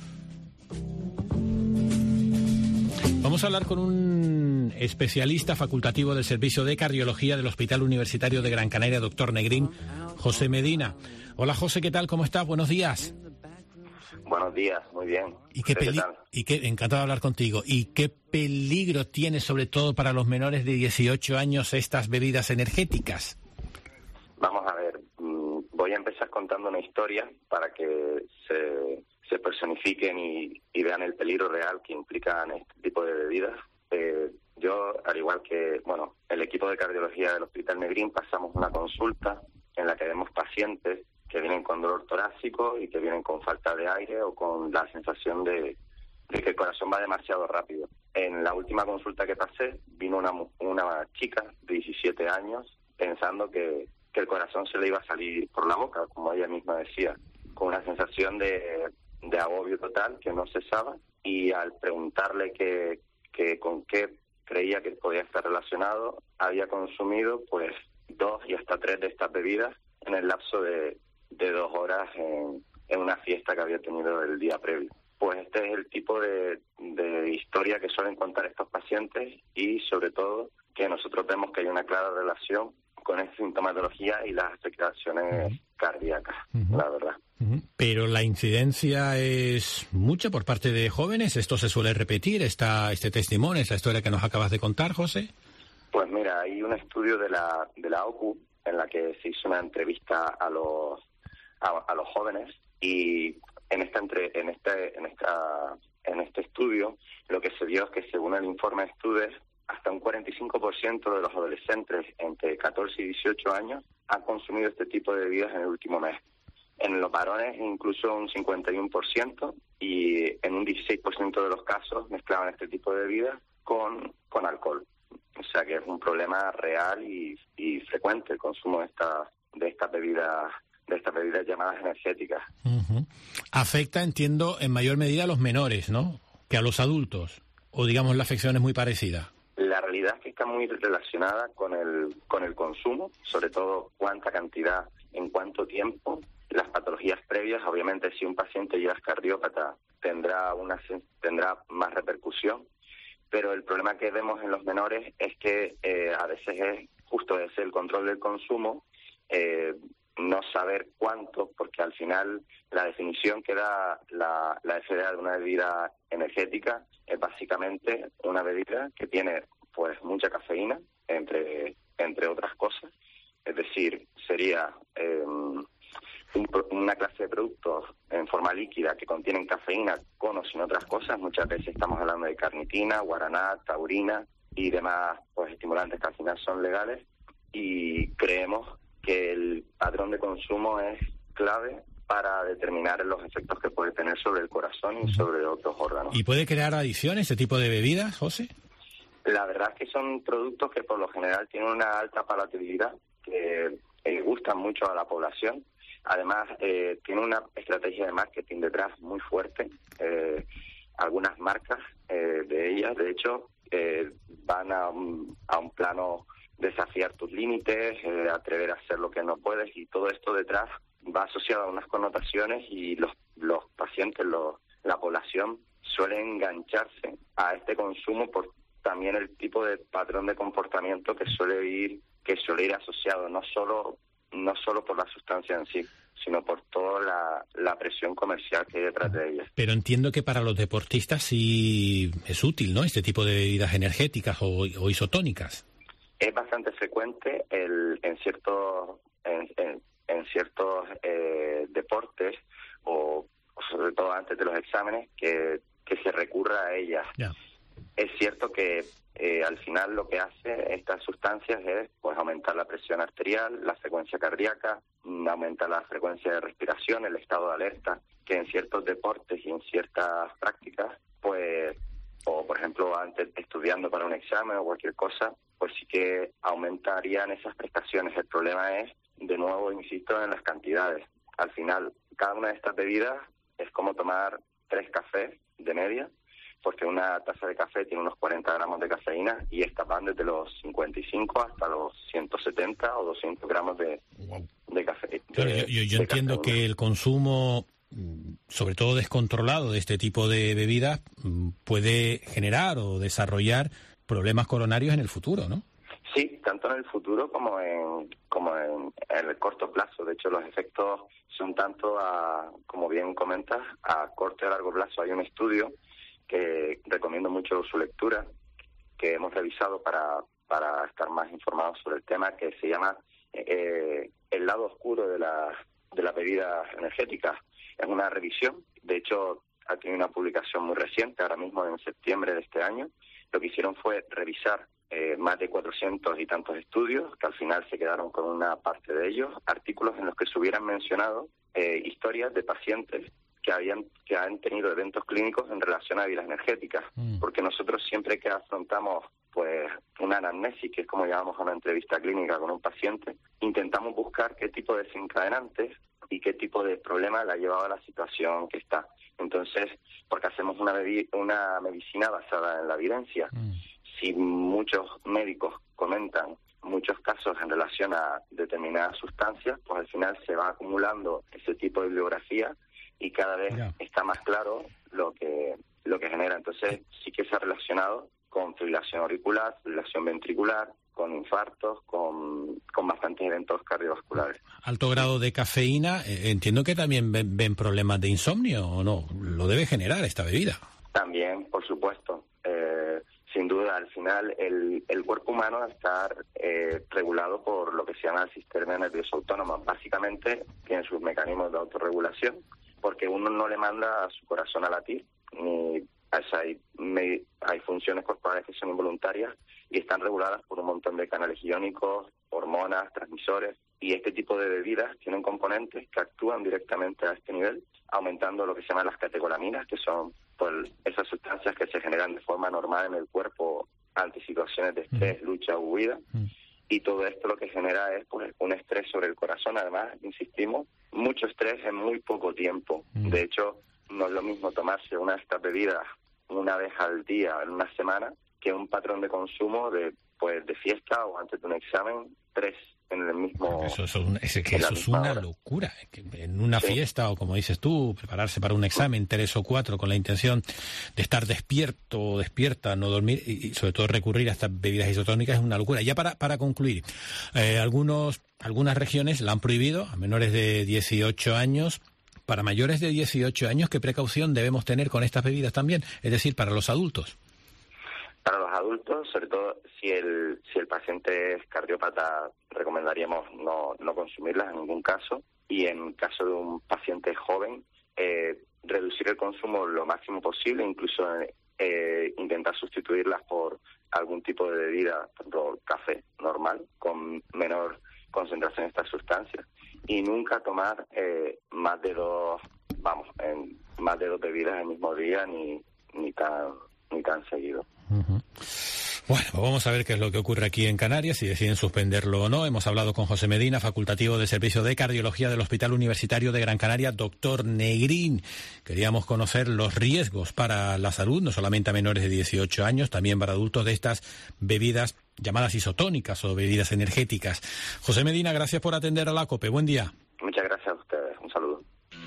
Vamos a hablar con un especialista facultativo del Servicio de Cardiología del Hospital Universitario de Gran Canaria, doctor Negrín, José Medina. Hola José, ¿qué tal? ¿Cómo estás? Buenos días. Buenos días, muy bien. Encantado de hablar contigo. ¿Y qué peligro tiene sobre todo para los menores de 18 años estas bebidas energéticas? Vamos a ver, voy a empezar contando una historia para que se personifiquen y vean el peligro real que implican este tipo de bebidas. Yo, al igual que el equipo de cardiología del Hospital Negrín, pasamos una consulta en la que vemos pacientes que vienen con dolor torácico y que vienen con falta de aire o con la sensación de que el corazón va demasiado rápido. En la última consulta que pasé, vino una chica de 17 años pensando que el corazón se le iba a salir por la boca, como ella misma decía, con una sensación de agobio total que no cesaba, y al preguntarle que con qué creía que podía estar relacionado, había consumido pues 2 y hasta 3 de estas bebidas en el lapso de 2 horas en una fiesta que había tenido el día previo. Pues este es el tipo de historia que suelen contar estos pacientes, y sobre todo que nosotros vemos que hay una clara relación con esta sintomatología y las afectaciones cardíacas, la verdad. Pero la incidencia es mucha por parte de jóvenes. ¿Esto se suele repetir, este testimonio, esta historia que nos acabas de contar, José? Pues mira, hay un estudio de la OCU en la que se hizo una entrevista a los jóvenes, y en este estudio lo que se vio es que, según el informe de estudios, hasta un 45% de los adolescentes entre 14 y 18 años han consumido este tipo de bebidas en el último mes. En los varones incluso un 51%, y en un 16% de los casos mezclaban este tipo de bebidas con alcohol. O sea que es un problema real y frecuente el consumo de estas bebidas llamadas energéticas. Afecta, entiendo, en mayor medida a los menores, ¿no?, que a los adultos, o digamos la afección es muy parecida. La realidad es que está muy relacionada con el consumo, sobre todo cuánta cantidad, en cuánto tiempo. Las patologías previas, obviamente, si un paciente ya es cardiópata, tendrá más repercusión, pero el problema que vemos en los menores es que a veces es justo ese el control del consumo, no saber cuánto, porque al final la definición que da la FDA de una bebida energética es básicamente una bebida que tiene pues mucha cafeína, entre otras cosas. Es decir, sería una clase de productos en forma líquida que contienen cafeína con o sin otras cosas. Muchas veces estamos hablando de carnitina, guaraná, taurina y demás pues estimulantes que al final son legales, y creemos que el patrón de consumo es clave para determinar los efectos que puede tener sobre el corazón y sobre otros órganos. ¿Y puede crear adicción este tipo de bebidas, José? La verdad es que son productos que por lo general tienen una alta palatabilidad, que gustan mucho a la población. Además, tiene una estrategia de marketing detrás muy fuerte. Algunas marcas de ellas, de hecho, van a un plano desafiar tus límites, atrever a hacer lo que no puedes, y todo esto detrás va asociado a unas connotaciones, y los pacientes, la población, suelen engancharse a este consumo por también el tipo de patrón de comportamiento que suele ir asociado, no solo por la sustancia en sí, sino por toda la presión comercial que hay detrás de ella. Pero entiendo que para los deportistas sí es útil, ¿no?, este tipo de bebidas energéticas o isotónicas. Es bastante frecuente en ciertos deportes, o sobre todo antes de los exámenes, que se recurra a ellas. Yeah. Es cierto que al final lo que hace estas sustancias es pues aumentar la presión arterial, la frecuencia cardíaca, aumentar la frecuencia de respiración, el estado de alerta, que en ciertos deportes y en ciertas prácticas, pues, o por ejemplo antes estudiando para un examen o cualquier cosa, pues sí que aumentarían esas prestaciones. El problema es, de nuevo, insisto, en las cantidades. Al final, cada una de estas bebidas es como tomar 3 cafés de media, porque una taza de café tiene unos 40 gramos de cafeína y estas van desde los 55 hasta los 170 o 200 gramos de café. Claro, yo entiendo que el consumo, sobre todo descontrolado, de este tipo de bebidas puede generar o desarrollar problemas coronarios en el futuro, ¿no? Sí, tanto en el futuro como en el corto plazo. De hecho, los efectos son tanto, como bien comentas, a corto y a largo plazo. Hay un estudio que recomiendo mucho su lectura, que hemos revisado para estar más informados sobre el tema, que se llama El lado oscuro de las bebidas energéticas. Es una revisión, de hecho ha tenido una publicación muy reciente, ahora mismo en septiembre de este año. Lo que hicieron fue revisar más de 400 y tantos estudios, que al final se quedaron con una parte de ellos, artículos en los que se hubieran mencionado historias de pacientes que han tenido eventos clínicos en relación a bebidas energéticas, porque nosotros siempre que afrontamos pues una anamnesis, que es como llamamos a una entrevista clínica con un paciente, intentamos buscar qué tipo de desencadenantes y qué tipo de problema le ha llevado a la situación que está. Entonces, porque hacemos una medicina basada en la evidencia, si muchos médicos comentan muchos casos en relación a determinadas sustancias, pues al final se va acumulando ese tipo de bibliografía y cada vez está más claro lo que genera. Entonces sí que se ha relacionado con fibrilación auricular, fibrilación ventricular, con infartos, con bastantes eventos cardiovasculares. Alto grado de cafeína, entiendo que también ven problemas de insomnio, ¿o no? Lo debe generar esta bebida. También, por supuesto. Sin duda, al final el cuerpo humano está regulado por lo que se llama el sistema nervioso autónomo. Básicamente tiene sus mecanismos de autorregulación, porque uno no le manda a su corazón a latir, ni hay funciones corporales que son involuntarias y están reguladas por un montón de canales iónicos, hormonas, transmisores, y este tipo de bebidas tienen componentes que actúan directamente a este nivel, aumentando lo que se llaman las catecolaminas, que son pues esas sustancias que se generan de forma normal en el cuerpo ante situaciones de estrés, lucha o huida. Y todo esto lo que genera es pues un estrés sobre el corazón. Además, insistimos, mucho estrés en muy poco tiempo. De hecho, no es lo mismo tomarse una de estas bebidas una vez al día, en una semana, que un patrón de consumo de fiesta o antes de un examen, 3 en el mismo... Eso es una locura. En una fiesta, o como dices tú, prepararse para un examen, 3 o 4, con la intención de estar despierto o despierta, no dormir, y sobre todo recurrir a estas bebidas isotónicas, es una locura. Ya para concluir, algunas regiones la han prohibido a menores de 18 años. Para mayores de 18 años, ¿qué precaución debemos tener con estas bebidas también? Es decir, para los adultos. Para los adultos, sobre todo si el paciente es cardiópata, recomendaríamos no consumirlas en ningún caso. Y en caso de un paciente joven, reducir el consumo lo máximo posible, incluso intentar sustituirlas por algún tipo de bebida, por ejemplo, café normal, con menor concentración de estas sustancias. Y nunca tomar más de 2 bebidas el mismo día ni tan seguido. Bueno, pues vamos a ver qué es lo que ocurre aquí en Canarias, si deciden suspenderlo o no. Hemos hablado con José Medina, facultativo de Servicio de Cardiología del Hospital Universitario de Gran Canaria. Doctor Negrín, queríamos conocer los riesgos para la salud, no solamente a menores de 18 años, también para adultos, de estas bebidas llamadas isotónicas o bebidas energéticas. José Medina, gracias por atender a la COPE. Buen día. Muchas gracias a ustedes. Un saludo.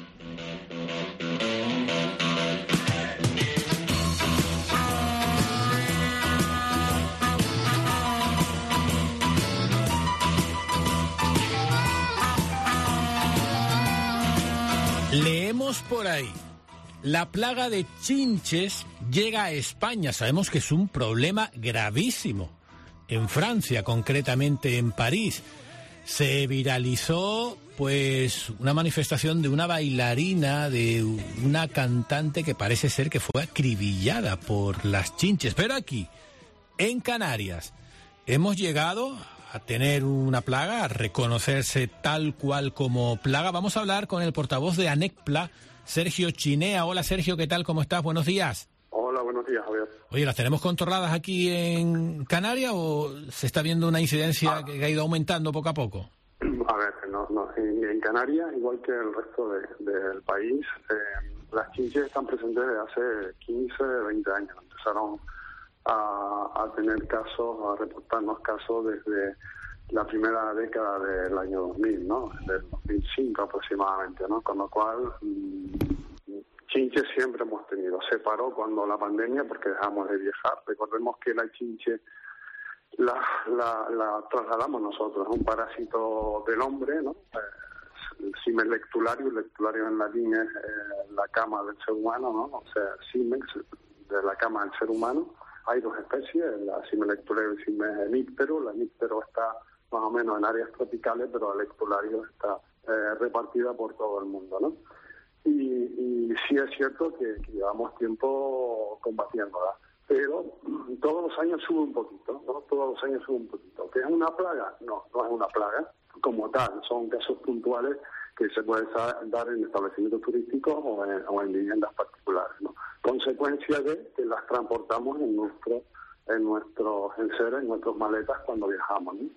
Leemos por ahí, la plaga de chinches llega a España. Sabemos que es un problema gravísimo. En Francia, concretamente en París, se viralizó pues una manifestación de una bailarina, de una cantante que parece ser que fue acribillada por las chinches. Pero aquí, en Canarias, hemos llegado a tener una plaga, a reconocerse tal cual como plaga. Vamos a hablar con el portavoz de ANECPLA, Sergio Chinea. Hola Sergio, ¿qué tal? ¿Cómo estás? Buenos días. Hola, buenos días, Javier. Oye, ¿las tenemos controladas aquí en Canarias o se está viendo una incidencia que ha ido aumentando poco a poco? A ver, en Canarias, igual que el resto del país, las chinches están presentes desde hace 15, 20 años. Empezaron a tener casos, a reportarnos casos desde la primera década del año 2000, ¿no? Del 2005 aproximadamente, ¿no? Con lo cual, chinches siempre hemos tenido. Se paró cuando la pandemia porque dejamos de viajar. Recordemos que la chinche la trasladamos nosotros, es un parásito del hombre, ¿no? El Cimex lectulario en latín es la cama del ser humano, ¿no? O sea, Cimex, de la cama del ser humano. Hay dos especies, la Cimex lectulario y el Cimex níctero. La níctero está más o menos en áreas tropicales, pero la lectulario está repartida por todo el mundo, ¿no? Y sí es cierto que llevamos tiempo combatiéndola, pero todos los años sube un poquito, ¿no? Todos los años sube un poquito. ¿Que es una plaga? No, no es una plaga como tal, son casos puntuales que se pueden dar en establecimientos turísticos o en viviendas particulares, ¿no? Consecuencia de que las transportamos en nuestros enseres, en nuestras maletas cuando viajamos, ¿no?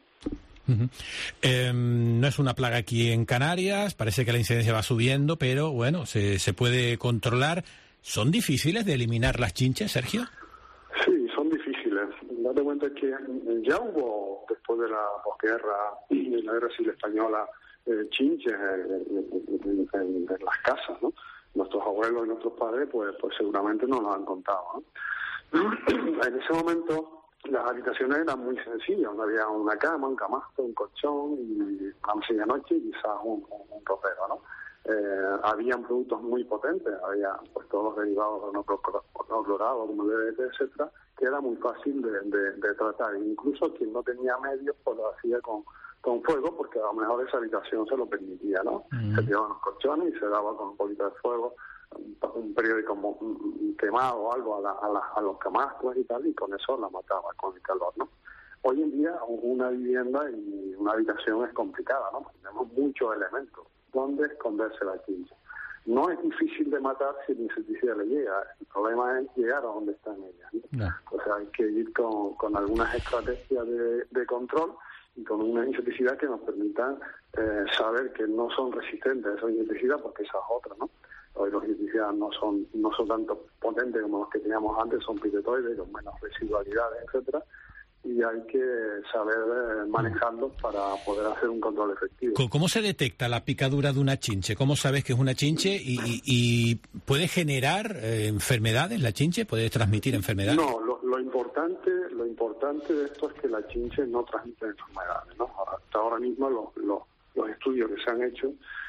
No es una plaga aquí en Canarias, parece que la incidencia va subiendo, pero bueno, se puede controlar. ¿Son difíciles de eliminar las chinches, Sergio? Sí, son difíciles. Date cuenta que ya hubo, después de la posguerra y la guerra civil española, chinches en las casas, ¿no? Nuestros abuelos y nuestros padres pues seguramente nos lo han contado, ¿no? En ese momento las habitaciones eran muy sencillas, había una cama, un camastro, un colchón y una mesilla de noche y quizás un ropero, ¿no? Habían productos muy potentes, había pues todos los derivados de clorado, como el DDT, etcétera, que era muy fácil de tratar. Incluso quien no tenía medios pues lo hacía con fuego, porque a lo mejor esa habitación se lo permitía, ¿no? Se tiraban los colchones y se daba con un poquito de fuego, un periódico quemado o algo a los camastros y tal, y con eso la mataba, con el calor, ¿no? Hoy en día una vivienda y una habitación es complicada, ¿no? Tenemos muchos elementos. ¿Dónde esconderse la chincha? No es difícil de matar si el insecticida le llega. El problema es llegar a donde están ellas, ¿no? O sea, hay que ir con algunas estrategias de control y con una insecticida que nos permitan saber que no son resistentes a esos insecticidas, porque esa es otra, ¿no? Hoy los insecticidas no son tanto potentes como los que teníamos antes, son piretoides, con menos residualidades, etcétera, y hay que saber manejarlos para poder hacer un control efectivo. ¿Cómo se detecta la picadura de una chinche? ¿Cómo sabes que es una chinche y puede generar enfermedades la chinche? ¿Puede transmitir enfermedades? No, lo importante de esto es que la chinche no transmite enfermedades, ¿no? Hasta ahora mismo los estudios que se han hecho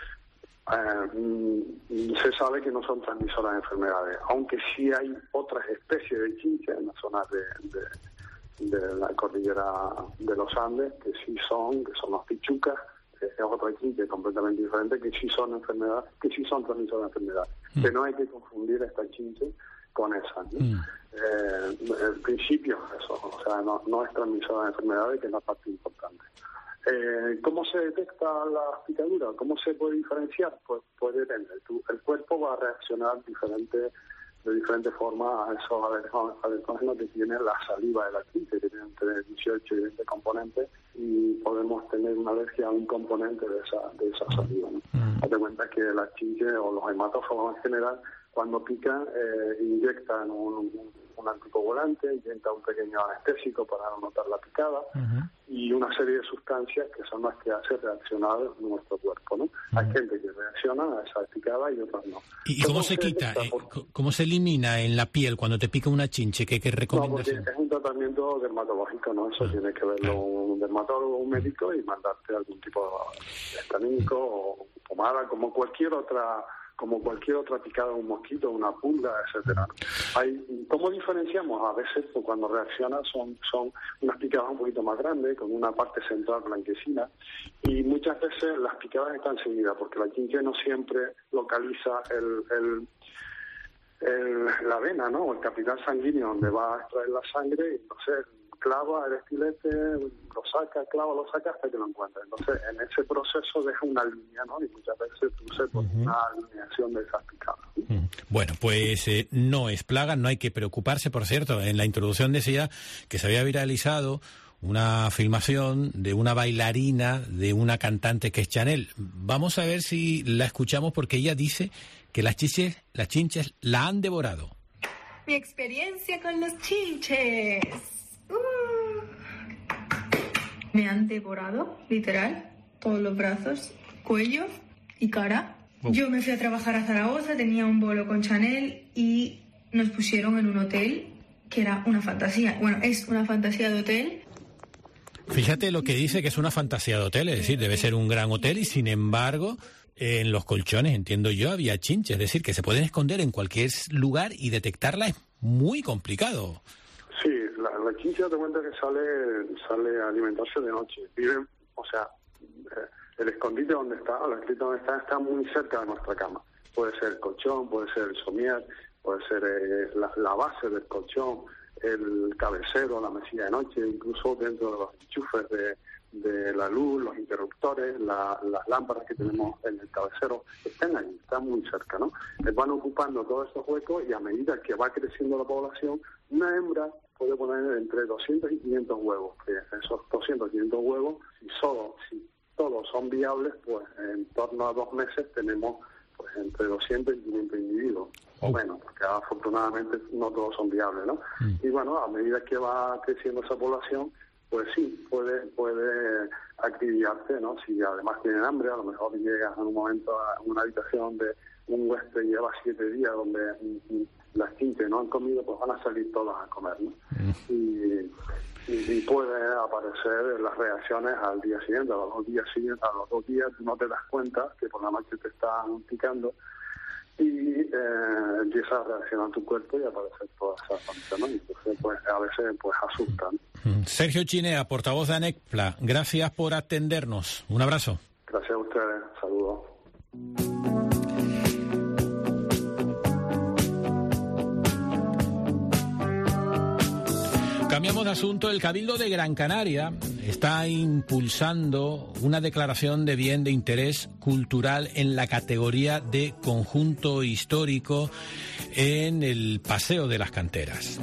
se sabe que no son transmisoras de enfermedades, aunque sí hay otras especies de chinche en las zonas de la cordillera de los Andes que son los pichucas, es otra chinche completamente diferente, que sí son enfermedades, que sí son transmisoras de enfermedades, que no hay que confundir esta chinche con esa, ¿no? En principio eso, o sea, no es transmisora de enfermedades, que es la parte importante. ¿Cómo se detecta la picadura? ¿Cómo se puede diferenciar? Pues depende. El cuerpo va a reaccionar de diferentes formas a esos alergénicos que tiene la saliva de la chinche, que tiene entre 18 y 20 componentes, y podemos tener una alergia a un componente de esa saliva, ¿no? Date cuenta que la chinche o los hematófagos en general, cuando pican, inyectan un anticoagulante, inyectan un pequeño anestésico para no notar la picada, y una serie de sustancias que son las que hacen reaccionar nuestro cuerpo, ¿no? Hay gente que reacciona a esa picada y otras no. ¿Y cómo se quita? ¿Cómo se elimina en la piel cuando te pica una chinche? ¿Qué recomiendas? No, porque es un tratamiento dermatológico, ¿no? Eso tiene que verlo un dermatólogo, un médico, y mandarte algún tipo de histamínico o pomada, como cualquier otra picada de un mosquito, una pulga, etcétera. ¿Cómo diferenciamos? A veces cuando reacciona son unas picadas un poquito más grandes, con una parte central blanquecina, y muchas veces las picadas están seguidas, porque la chinche no siempre localiza la vena, ¿no? O el capital sanguíneo donde va a extraer la sangre, y entonces clava el estilete, lo saca hasta que lo encuentra. Entonces, en ese proceso deja una línea, ¿no? Y muchas veces produce una alineación de esas picadas. Bueno, pues no es plaga, no hay que preocuparse. Por cierto, en la introducción decía que se había viralizado una filmación de una bailarina de una cantante que es Chanel. Vamos a ver si la escuchamos, porque ella dice que las chinches la han devorado. Mi experiencia con los chinches. Me han devorado, literal, todos los brazos, cuello y cara. Yo me fui a trabajar a Zaragoza, tenía un bolo con Chanel y nos pusieron en un hotel que era una fantasía. Bueno, es una fantasía de hotel. Fíjate lo que dice, que es una fantasía de hotel, es decir, debe ser un gran hotel y sin embargo en los colchones, entiendo yo, había chinches, es decir, que se pueden esconder en cualquier lugar y detectarla es muy complicado. Sí, la chincha te cuenta que sale a alimentarse de noche. Viven, o sea, el escondite donde está, o la escrita donde está muy cerca de nuestra cama. Puede ser el colchón, puede ser el somier, puede ser la base del colchón, el cabecero, la mesilla de noche, incluso dentro de los enchufes de la luz, los interruptores, las lámparas que tenemos en el cabecero, están ahí, están muy cerca, ¿no? Van ocupando todos esos huecos y a medida que va creciendo la población, una hembra puede poner entre 200 y 500 huevos, que esos 200 y 500 huevos, si todos son viables, pues en torno a 2 meses tenemos pues entre 200 y 500 individuos. Bueno, porque afortunadamente no todos son viables, ¿no? Y bueno, a medida que va creciendo esa población, pues sí, puede acribillarse, ¿no? Si además tienen hambre, a lo mejor llegas en un momento a una habitación de un huésped y lleva 7 días donde las chinches no han comido, pues van a salir todas a comer, ¿no? Y puede aparecer las reacciones al día siguiente, a los 2 días siguientes, a los 2 días no te das cuenta que por la noche te están picando y empieza a reaccionar tu cuerpo y aparecer todas esas manchas, ¿no? Entonces, pues a veces pues asustan. Sergio Chinea, portavoz de ANECPLA, gracias por atendernos. Un abrazo. Gracias a ustedes. Saludos. Cambiamos de asunto. El Cabildo de Gran Canaria está impulsando una declaración de bien de interés cultural en la categoría de conjunto histórico en el Paseo de las Canteras.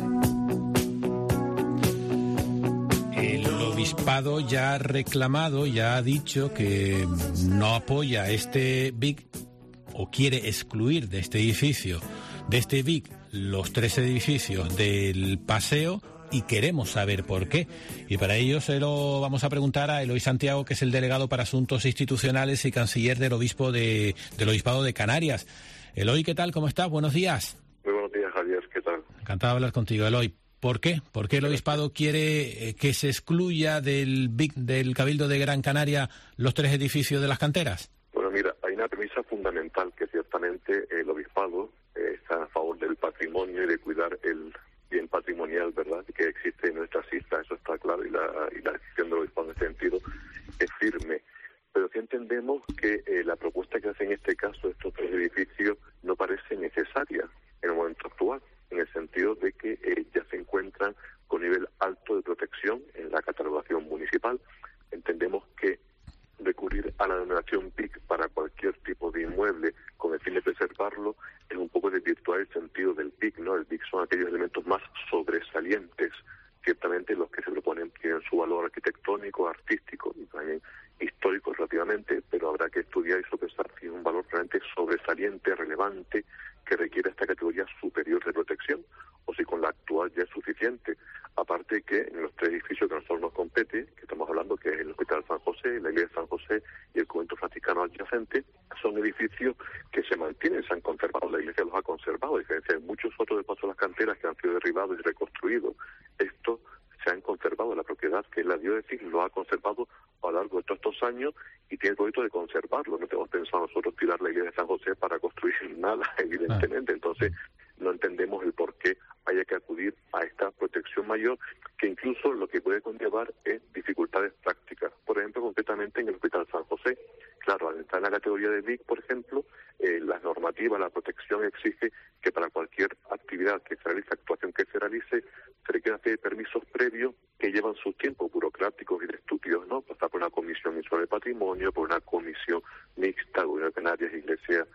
El obispado ya ha reclamado, ya ha dicho que no apoya este BIC o quiere excluir de este edificio, de este BIC, los 3 edificios del paseo. Y queremos saber por qué. Y para ello se lo vamos a preguntar a Eloy Santiago, que es el delegado para Asuntos Institucionales y canciller del Obispado de Canarias. Eloy, ¿qué tal? ¿Cómo estás? Buenos días. Muy buenos días, Javier. ¿Qué tal? Encantado de hablar contigo, Eloy. ¿Por qué? ¿Por qué el Obispado quiere que se excluya del Cabildo de Gran Canaria los 3 edificios de las canteras? Bueno, mira, hay una premisa fundamental que ciertamente el Obispado está a favor del patrimonio y de cuidar el bien patrimonial, ¿verdad?, que existe en nuestras islas, eso está claro, y la decisión del Obispado en este sentido es firme. Pero sí entendemos que la propuesta que hace en este caso estos 3 edificios no parece necesaria en el momento actual, en el sentido de que ya se encuentran con nivel alto de protección en la catalogación municipal. Entendemos que recurrir a la denominación BIC para cualquier tipo de inmueble con el fin de preservarlo es un poco desvirtuar el sentido del BIC, ¿no? El BIC son aquellos elementos más sobresalientes. Ciertamente los que se proponen tienen su valor arquitectónico, artístico y también histórico relativamente, pero habrá que estudiar y sopesar si es un valor realmente sobresaliente, relevante, que requiere esta categoría superior de protección, o si con la actual ya es suficiente. Aparte que en los 3 edificios que a nosotros nos compete, que estamos hablando, que es el Hospital San José, la Iglesia de San José y el Convento Franciscano adyacente, son edificios que se mantienen, se han conservado, la Iglesia los ha conservado, a diferencia de muchos otros de Paso de las Canteras que han sido derribados y reconstruidos. Estos se han conservado, la propiedad que es la diócesis lo ha conservado a lo largo de todos estos años y tiene el proyecto de conservarlo. No tenemos pensado nosotros tirar la Iglesia de San José para construir nada, evidentemente. Entonces, no entendemos el por qué haya que acudir a esta protección mayor, que incluso lo que puede conllevar es dificultades prácticas. Por ejemplo, concretamente en el Hospital San José. Claro, al entrar en la categoría de BIC, por ejemplo, las normativas, la protección exige que para cualquier actividad que se realice, actuación que se realice, se requiere hacer permisos previos que llevan sus tiempos burocráticos y de estudios, ¿no? Pasar por una comisión mensual de patrimonio, por una comisión mixta, Gobierno de Canarias, Iglesia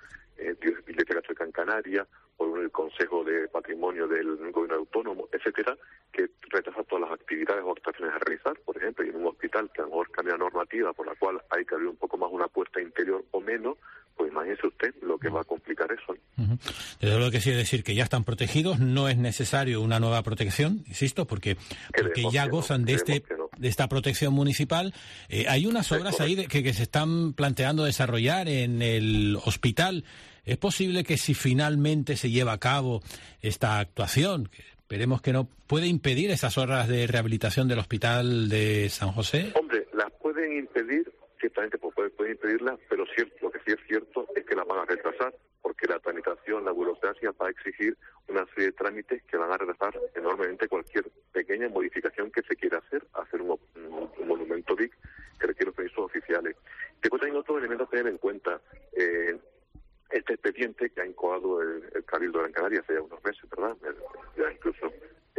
Católica en Canarias, por el Consejo de Patrimonio del Gobierno Autónomo, etcétera, que retrasa todas las actividades o actuaciones a realizar. Por ejemplo, y en un hospital que a lo mejor cambia la normativa por la cual hay que abrir un poco más una puerta interior o menos, pues imagínese usted lo que va a complicar eso. Desde luego que sí, es decir, que ya están protegidos, no es necesario una nueva protección, insisto, porque ya gozan de esta protección municipal. Hay unas obras ahí que se están planteando desarrollar en el hospital. ¿Es posible que si finalmente se lleva a cabo esta actuación, que esperemos que no, puede impedir esas obras de rehabilitación del hospital de San José? Hombre, las pueden impedir, ciertamente pueden impedirlas, pero lo que sí es cierto es que las van a retrasar, porque la tramitación, la burocracia va a exigir una serie de trámites que van a retrasar enormemente cualquier pequeña modificación que se quiera hacer un monumento BIC que requiere permisos oficiales. Después hay otro elemento a tener en cuenta. Este expediente que ha incoado el Cabildo de Gran Canaria hace ya unos meses, ¿verdad? Ya incluso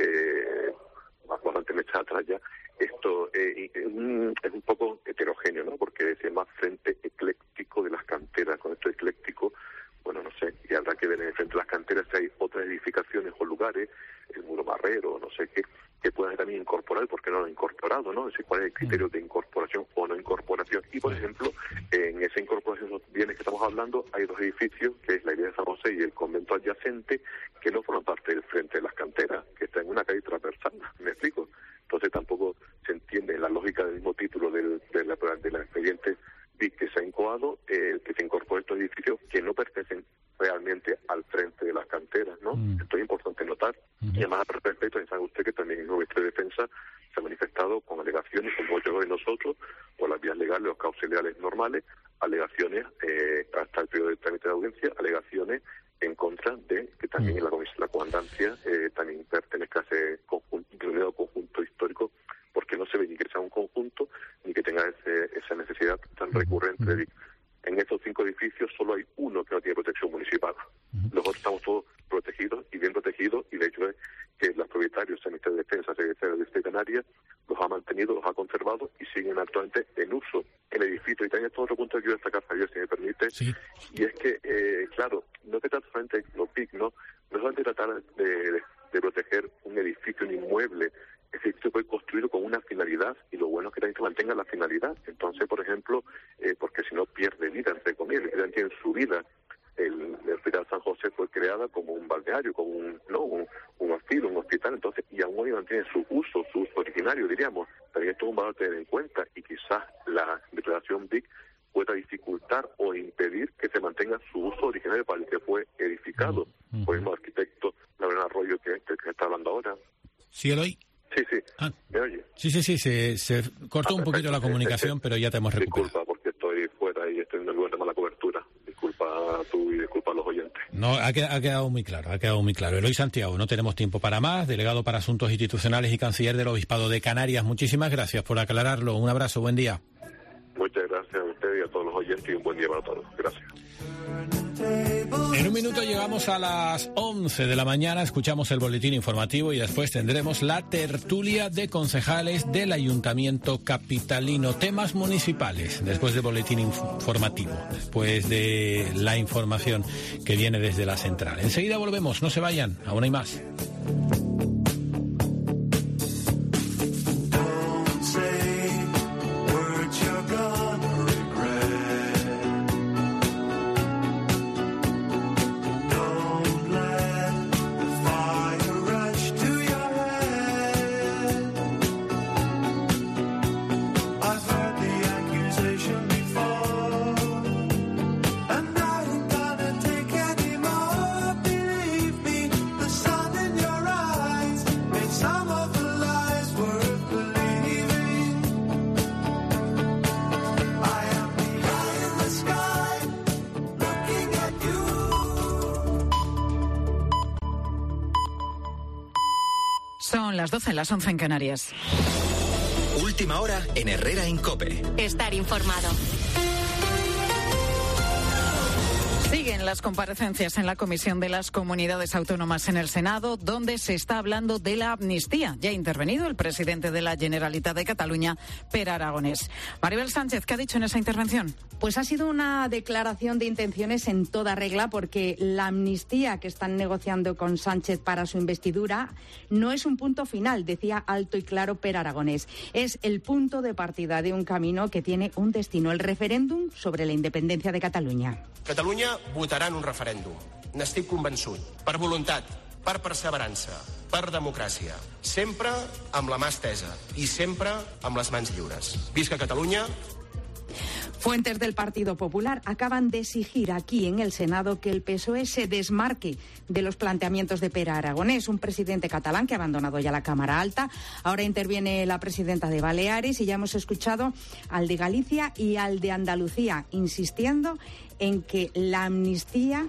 bastante meses atrás ya. Esto es un poco heterogéneo, ¿no? Porque se llama Frente Ecléctico de las Canteras. Con esto ecléctico, bueno, no sé, y habrá que ver en el Frente de las Canteras si hay otras edificaciones o lugares, el Muro Marrero, no sé qué, que puedan también incorporar, porque no lo han incorporado, ¿no? Es decir, cuál es el criterio de incorporación o no incorporación. Y, por ejemplo, en esa incorporación de los bienes que estamos hablando, hay dos edificios, que es la iglesia de San José y el convento adyacente, que no forman parte del Frente de las Canteras, que está en una calle transversal, ¿me explico? Entonces tampoco se entiende la lógica del mismo título del expediente BIC que se ha incoado, que se incorpora estos edificios que no pertenecen realmente al Frente de las Canteras, ¿no? Esto es importante notar. Y además, al respecto, sabe usted que también el Ministerio de Defensa se ha manifestado con alegaciones, como llegó de nosotros, por las vías legales, los cauces legales normales, alegaciones, hasta el periodo de trámite de audiencia, alegaciones en contra de que también en la comandancia también pertenezca a ese denominado conjunto histórico, porque no se ve ni que sea un conjunto, ni que tenga esa necesidad tan recurrente de BIC. En estos 5 edificios solo hay uno que no tiene protección municipal. Los otros estamos todos protegidos y bien protegidos, y de hecho es que los propietarios, el Ministerio de Defensa, Secretaría de Canarias, los ha mantenido, los ha conservado y siguen actualmente en uso el edificio. Y también esto es otro punto que quiero destacar, Javier, si me permite, y es que, claro, no se trata solamente de los BIC, no solamente tratar de proteger un edificio, un inmueble. Ese edificio fue construido con una finalidad, y lo bueno es que también se mantenga la finalidad. Entonces, por ejemplo, porque si no pierde vida, entre comillas, que también tiene su vida. El Hospital San José fue creada como un balneario, como un asilo, un hospital, entonces, y aún hoy mantiene su uso originario, diríamos. También esto es un valor a tener en cuenta, y quizás la declaración BIC pueda dificultar o impedir que se mantenga su uso originario para el que fue edificado. Por el mismo arquitecto Lorena Arroyo que está hablando ahora. ¿Sí, Eloy? Sí. ¿Me oye? Sí, se cortó un poquito la comunicación, pero ya te hemos recuperado. Disculpa, porque estoy fuera y estoy en un lugar de mala cobertura. Disculpa tú y disculpa a los oyentes. No, ha quedado muy claro, Eloy Santiago, no tenemos tiempo para más, delegado para Asuntos Institucionales y canciller del Obispado de Canarias. Muchísimas gracias por aclararlo. Un abrazo, buen día. Muchas gracias a usted y a todos los oyentes, y un buen día para todos. Gracias. En un minuto llegamos a las 11 de la mañana, escuchamos el boletín informativo y después tendremos la tertulia de concejales del Ayuntamiento capitalino. Temas municipales, después del boletín informativo, después de la información que viene desde la central. Enseguida volvemos, no se vayan, aún hay más. Son las 12, las 11 en Canarias. Última hora en Herrera en COPE. Estar informado. Siguen las comparecencias en la Comisión de las Comunidades Autónomas en el Senado, donde se está hablando de la amnistía. Ya ha intervenido el presidente de la Generalitat de Cataluña, Pere Aragonés. Maribel Sánchez, ¿qué ha dicho en esa intervención? Pues ha sido una declaración de intenciones en toda regla, porque la amnistía que están negociando con Sánchez para su investidura no es un punto final, decía alto y claro Pere Aragonés. Es el punto de partida de un camino que tiene un destino, el referéndum sobre la independencia de Cataluña. Catalunya votarà en un referèndum. N'estic convençut. Per voluntat, per perseverança, per democràcia. Sempre amb la mà estesa i sempre amb les mans lliures. Visca Catalunya. Fuentes del Partido Popular acaban de exigir aquí en el Senado que el PSOE se desmarque de los planteamientos de Pere Aragonés, un presidente catalán que ha abandonado ya la Cámara Alta. Ahora interviene la presidenta de Baleares y ya hemos escuchado al de Galicia y al de Andalucía insistiendo en que la amnistía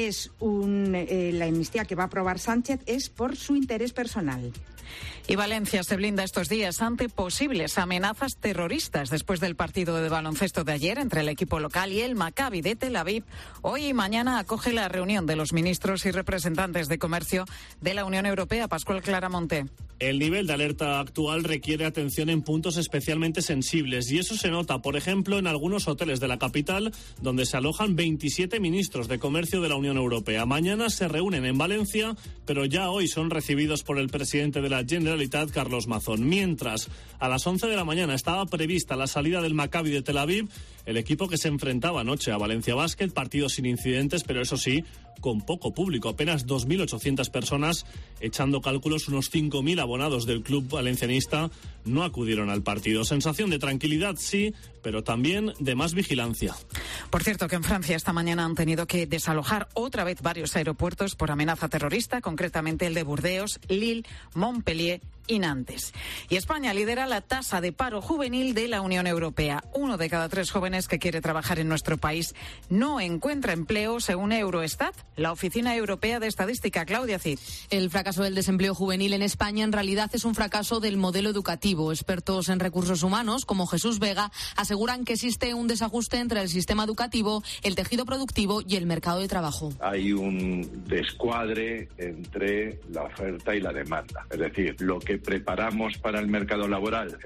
que va a aprobar Sánchez es por su interés personal. Y Valencia se blinda estos días ante posibles amenazas terroristas después del partido de baloncesto de ayer entre el equipo local y el Maccabi de Tel Aviv. Hoy y mañana acoge la reunión de los ministros y representantes de comercio de la Unión Europea. Pascual Claramonte. El nivel de alerta actual requiere atención en puntos especialmente sensibles y eso se nota, por ejemplo, en algunos hoteles de la capital donde se alojan 27 ministros de comercio de la Unión Europea. Mañana se reúnen en Valencia, pero ya hoy son recibidos por el presidente de la Generalitat, Carlos Mazón. Mientras, a las 11 de la mañana estaba prevista la salida del Maccabi de Tel Aviv, el equipo que se enfrentaba anoche a Valencia Basket, partido sin incidentes, pero eso sí, con poco público, apenas 2.800 personas, echando cálculos, unos 5.000 abonados del club valencianista no acudieron al partido. Sensación de tranquilidad, sí, pero también de más vigilancia. Por cierto, que en Francia esta mañana han tenido que desalojar otra vez varios aeropuertos por amenaza terrorista, concretamente el de Burdeos, Lille, Montpellier y Nantes. Y España lidera la tasa de paro juvenil de la Unión Europea. 1 de cada 3 jóvenes que quiere trabajar en nuestro país no encuentra empleo, según Eurostat, la Oficina Europea de Estadística. Claudia Cid. El fracaso del desempleo juvenil en España en realidad es un fracaso del modelo educativo. Expertos en recursos humanos, como Jesús Vega, aseguran que existe un desajuste entre el sistema educativo, el tejido productivo y el mercado de trabajo. Hay un descuadre entre la oferta y la demanda. Es decir, lo que preparamos para el mercado laboral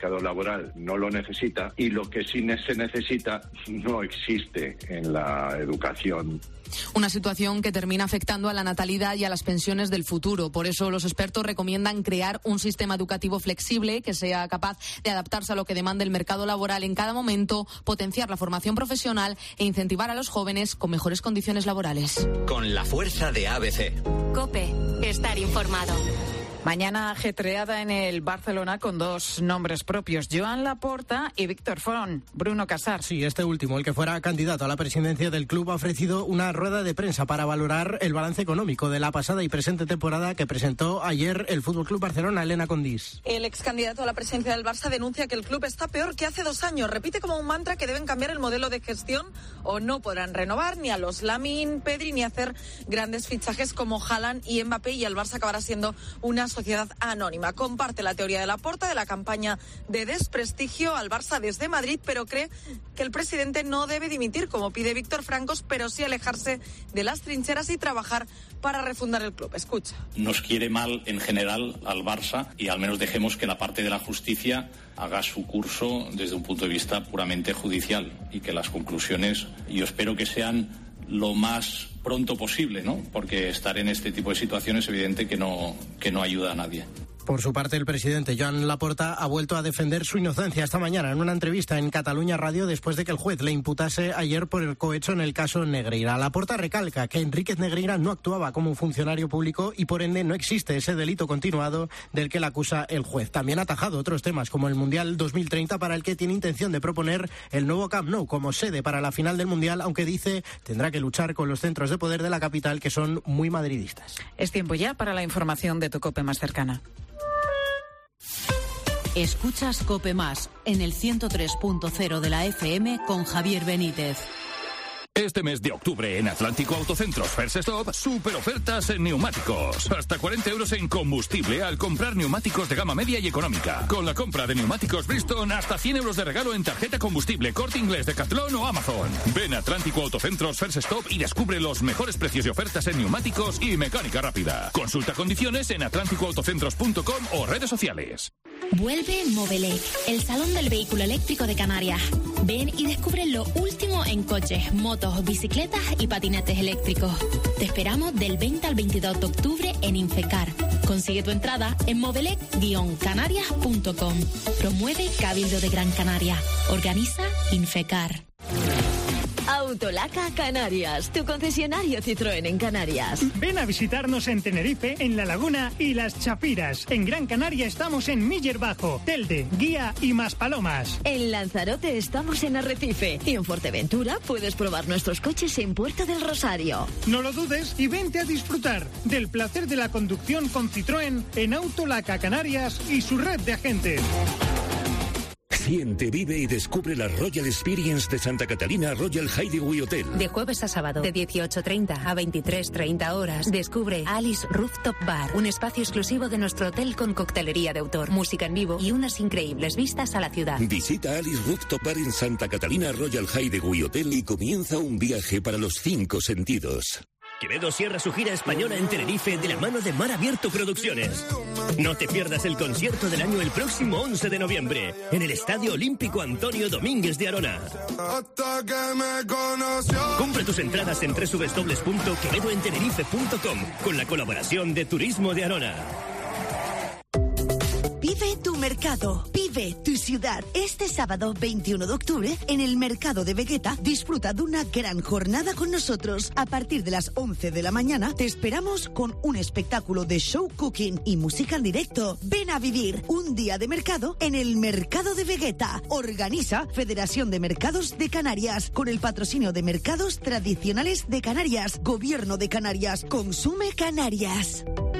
no lo necesita, y lo que sí se necesita no existe en la educación. Una situación que termina afectando a la natalidad y a las pensiones del futuro. Por eso los expertos recomiendan crear un sistema educativo flexible que sea capaz de adaptarse a lo que demanda el mercado laboral en cada momento, potenciar la formación profesional e incentivar a los jóvenes con mejores condiciones laborales. Con la fuerza de ABC. COPE. Estar informado. Mañana ajetreada en el Barcelona con 2 nombres propios, Joan Laporta y Víctor Font. Bruno Casar. Sí, este último, el que fuera candidato a la presidencia del club, ha ofrecido una rueda de prensa para valorar el balance económico de la pasada y presente temporada que presentó ayer el FC Barcelona. Elena Condís. El ex candidato a la presidencia del Barça denuncia que el club está peor que hace 2 años. Repite como un mantra que deben cambiar el modelo de gestión o no podrán renovar ni a los Lamine, Pedri, ni hacer grandes fichajes como Haaland y Mbappé, y el Barça acabará siendo una sociedad anónima. Comparte la teoría de Laporta de la campaña de desprestigio al Barça desde Madrid, pero cree que el presidente no debe dimitir, como pide Víctor Francos, pero sí alejarse de las trincheras y trabajar para refundar el club. Escucha. Nos quiere mal en general al Barça, y al menos dejemos que la parte de la justicia haga su curso desde un punto de vista puramente judicial, y que las conclusiones, yo espero que sean lo más pronto posible, ¿no? Porque estar en este tipo de situaciones es evidente que no ayuda a nadie. Por su parte, el presidente Joan Laporta ha vuelto a defender su inocencia esta mañana en una entrevista en Cataluña Radio después de que el juez le imputase ayer por el cohecho en el caso Negreira. Laporta recalca que Enríquez Negreira no actuaba como un funcionario público y por ende no existe ese delito continuado del que le acusa el juez. También ha atajado otros temas como el Mundial 2030, para el que tiene intención de proponer el nuevo Camp Nou como sede para la final del Mundial, aunque dice tendrá que luchar con los centros de poder de la capital, que son muy madridistas. Es tiempo ya para la información de tu COPE más cercana. Escuchas COPE Más en el 103.0 de la FM con Javier Benítez. Este mes de octubre en Atlántico Autocentros First Stop, super ofertas en neumáticos. Hasta 40 euros en combustible al comprar neumáticos de gama media y económica. Con la compra de neumáticos Bridgestone, hasta 100 euros de regalo en tarjeta combustible, Corte Inglés, Decathlon o Amazon. Ven a Atlántico Autocentros First Stop y descubre los mejores precios y ofertas en neumáticos y mecánica rápida. Consulta condiciones en atlánticoautocentros.com o redes sociales. Vuelve Movelec, el salón del vehículo eléctrico de Canarias. Ven y descubre lo último en coches, motos, bicicletas y patinetes eléctricos. Te esperamos del 20 al 22 de octubre en Infecar. Consigue tu entrada en movelec-canarias.com. Promueve Cabildo de Gran Canaria. Organiza Infecar. Autolaca Canarias, tu concesionario Citroën en Canarias. Ven a visitarnos en Tenerife, en La Laguna y Las Chapiras. En Gran Canaria estamos en Miller Bajo, Telde, Guía y Maspalomas. En Lanzarote estamos en Arrecife. Y en Fuerteventura puedes probar nuestros coches en Puerto del Rosario. No lo dudes y vente a disfrutar del placer de la conducción con Citroën en Autolaca Canarias y su red de agentes. Siente, vive y descubre la Royal Experience de Santa Catalina Royal Hideaway Hotel. De jueves a sábado, de 18:30 a 23:30 horas, descubre Alice Rooftop Bar, un espacio exclusivo de nuestro hotel con coctelería de autor, música en vivo y unas increíbles vistas a la ciudad. Visita Alice Rooftop Bar en Santa Catalina Royal Hideaway Hotel y comienza un viaje para los 5 sentidos. Quevedo cierra su gira española en Tenerife de la mano de Mar Abierto Producciones. No te pierdas el concierto del año el próximo 11 de noviembre en el Estadio Olímpico Antonio Domínguez de Arona. Compra tus entradas en www.quevedoentenerife.com con la colaboración de Turismo de Arona. Vive tu mercado, vive tu ciudad. Este sábado 21 de octubre, en el Mercado de Vegueta, disfruta de una gran jornada con nosotros. A partir de las 11 de la mañana, te esperamos con un espectáculo de show cooking y música en directo. Ven a vivir un día de mercado en el Mercado de Vegueta. Organiza Federación de Mercados de Canarias, con el patrocinio de Mercados Tradicionales de Canarias, Gobierno de Canarias, Consume Canarias.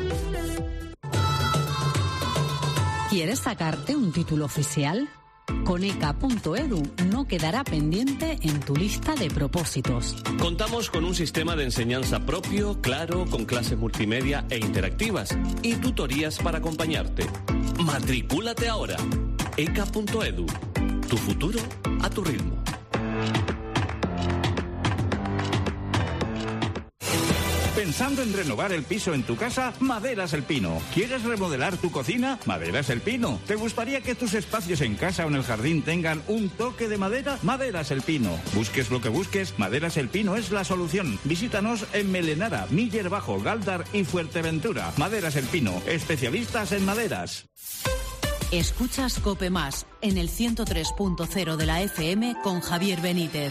¿Quieres sacarte un título oficial? Con ECA.edu no quedará pendiente en tu lista de propósitos. Contamos con un sistema de enseñanza propio, claro, con clases multimedia e interactivas y tutorías para acompañarte. Matricúlate ahora. ECA.edu. Tu futuro a tu ritmo. ¿Pensando en renovar el piso en tu casa? Maderas El Pino. ¿Quieres remodelar tu cocina? Maderas El Pino. ¿Te gustaría que tus espacios en casa o en el jardín tengan un toque de madera? Maderas El Pino. Busques lo que busques, Maderas El Pino es la solución. Visítanos en Melenara, Miller Bajo, Galdar y Fuerteventura. Maderas El Pino, especialistas en maderas. Escuchas COPE Más en el 103.0 de la FM con Javier Benítez.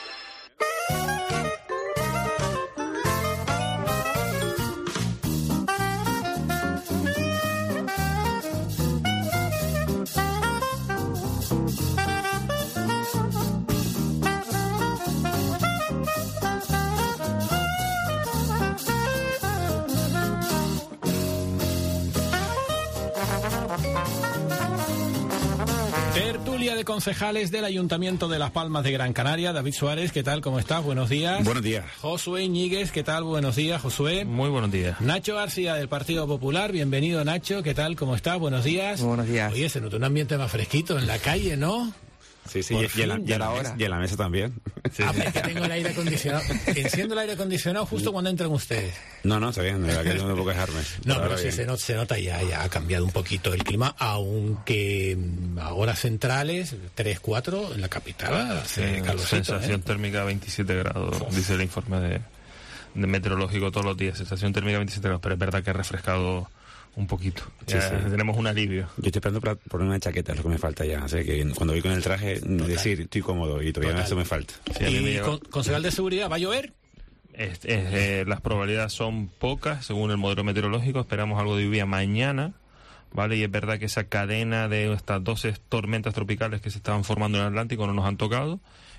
Tertulia de concejales del Ayuntamiento de Las Palmas de Gran Canaria. David Suárez, ¿qué tal? ¿Cómo estás? Buenos días. Buenos días. Josué Ñíguez, ¿qué tal? Buenos días, Josué. Muy buenos días. Nacho García, del Partido Popular. Bienvenido, Nacho. ¿Qué tal? ¿Cómo estás? Buenos días. Buenos días. Oye, se nota un ambiente más fresquito en la calle, ¿no? Sí, y en la mesa también. Sí. Ah, es que tengo el aire acondicionado. Enciendo el aire acondicionado justo cuando entran ustedes. No, está bien, de verdad que no me puedo quejarme. No, pero sí se nota ya ha cambiado un poquito el clima, aunque a horas centrales, 3, 4, en la capital hace calorcito. Sensación térmica 27 grados, dice el informe de meteorológico todos los días. Sensación térmica 27 grados, pero es verdad que ha refrescado un poquito. Sí. Tenemos un alivio. Yo estoy esperando para poner una chaqueta, es lo que me falta ya. O sea, que cuando voy con el traje, decir, estoy cómodo y todavía eso me falta. Sí, ¿y concejal de seguridad, va a llover? Las probabilidades son pocas, según el modelo meteorológico. Esperamos algo de lluvia mañana, ¿vale? Y es verdad que esa cadena de estas 12 tormentas tropicales que se estaban formando en el Atlántico no nos han tocado.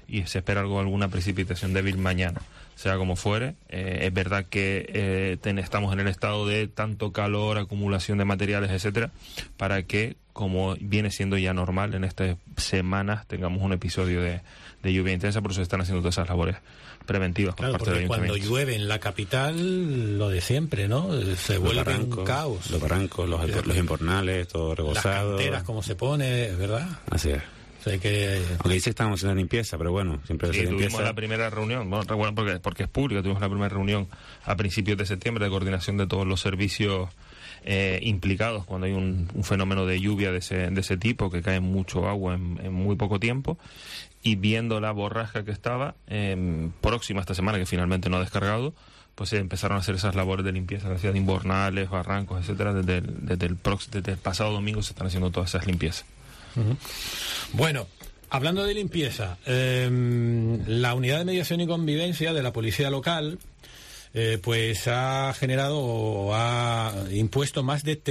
y se espera alguna precipitación débil mañana. Sea como fuere, es verdad que estamos en el estado de tanto calor, acumulación de materiales, etcétera, para que, como viene siendo ya normal en estas semanas, tengamos un episodio de lluvia intensa. Por eso se están haciendo todas esas labores preventivas por parte del ayuntamiento. Cuando llueve en la capital, lo de siempre, ¿no? Se vuelve un caos. Los barrancos, los imbornales, todo rebosado. Las canteras, como se pone, ¿verdad? Así es. O sea, aunque dice que estábamos haciendo limpieza, pero bueno, siempre se limpieza. Tuvimos la primera reunión, bueno, recuerdo porque es pública, tuvimos la primera reunión a principios de septiembre de coordinación de todos los servicios implicados cuando hay un fenómeno de lluvia de ese tipo, que cae mucho agua en muy poco tiempo, y viendo la borrasca que estaba próxima esta semana, que finalmente no ha descargado, pues se empezaron a hacer esas labores de limpieza, de invernales, barrancos, etcétera. Desde el pasado domingo se están haciendo todas esas limpiezas. Uh-huh. Bueno, hablando de limpieza, la Unidad de Mediación y Convivencia de la Policía Local pues ha generado o ha impuesto más de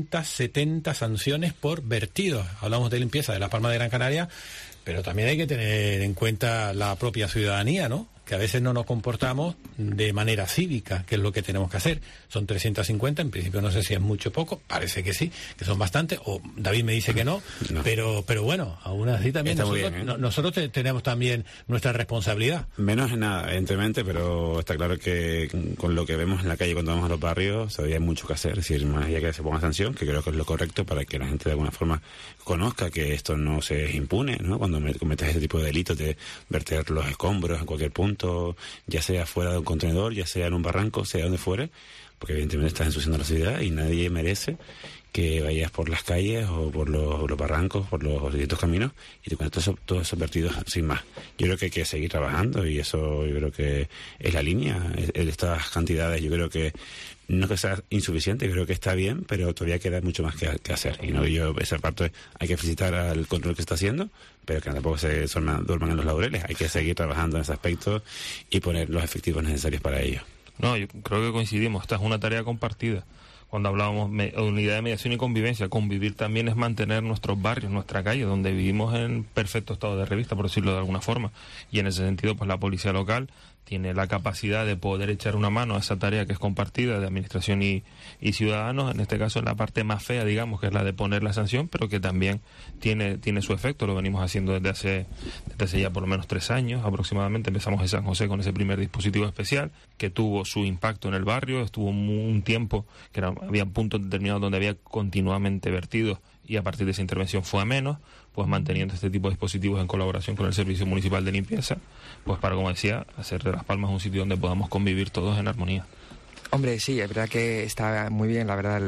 370 sanciones por vertidos. Hablamos de limpieza de la Palma de Gran Canaria, pero también hay que tener en cuenta la propia ciudadanía, ¿no? Que a veces no nos comportamos de manera cívica, que es lo que tenemos que hacer. Son 350, en principio no sé si es mucho o poco, parece que sí, que son bastantes, o David me dice que no. Pero bueno, aún así también nosotros tenemos también nuestra responsabilidad. Menos en nada, evidentemente, pero está claro que con lo que vemos en la calle cuando vamos a los barrios, todavía hay mucho que hacer. Es decir, más allá que se ponga sanción, que creo que es lo correcto para que la gente de alguna forma conozca que esto no se impune, ¿no? Cuando cometes este tipo de delitos de verter los escombros en cualquier punto, ya sea fuera de un contenedor, ya sea en un barranco, sea donde fuere, porque evidentemente estás ensuciando la ciudad y nadie merece que vayas por las calles o por los barrancos, por los distintos caminos y te encuentres todos esos vertidos sin más. Yo creo que hay que seguir trabajando y eso yo creo que es la línea. Estas cantidades yo creo que no que sea insuficiente, creo que está bien, pero todavía queda mucho más que hacer. Y esa parte hay que felicitar al control que está haciendo, pero que tampoco se duerman en los laureles. Hay que seguir trabajando en ese aspecto y poner los efectivos necesarios para ello. No, yo creo que coincidimos. Esta es una tarea compartida. Cuando hablábamos de unidad de mediación y convivencia, convivir también es mantener nuestros barrios, nuestra calle, donde vivimos en perfecto estado de revista, por decirlo de alguna forma. Y en ese sentido, pues la policía local tiene la capacidad de poder echar una mano a esa tarea que es compartida de administración y ciudadanos, en este caso en la parte más fea, digamos, que es la de poner la sanción, pero que también tiene su efecto. Lo venimos haciendo desde hace ya por lo menos 3 años aproximadamente. Empezamos en San José con ese primer dispositivo especial que tuvo su impacto en el barrio. Estuvo un tiempo que había puntos determinados donde había continuamente vertidos, y a partir de esa intervención fue a menos, pues manteniendo este tipo de dispositivos en colaboración con el Servicio Municipal de Limpieza, pues para, como decía, hacer de Las Palmas un sitio donde podamos convivir todos en armonía. Hombre, sí, es verdad que está muy bien, la verdad,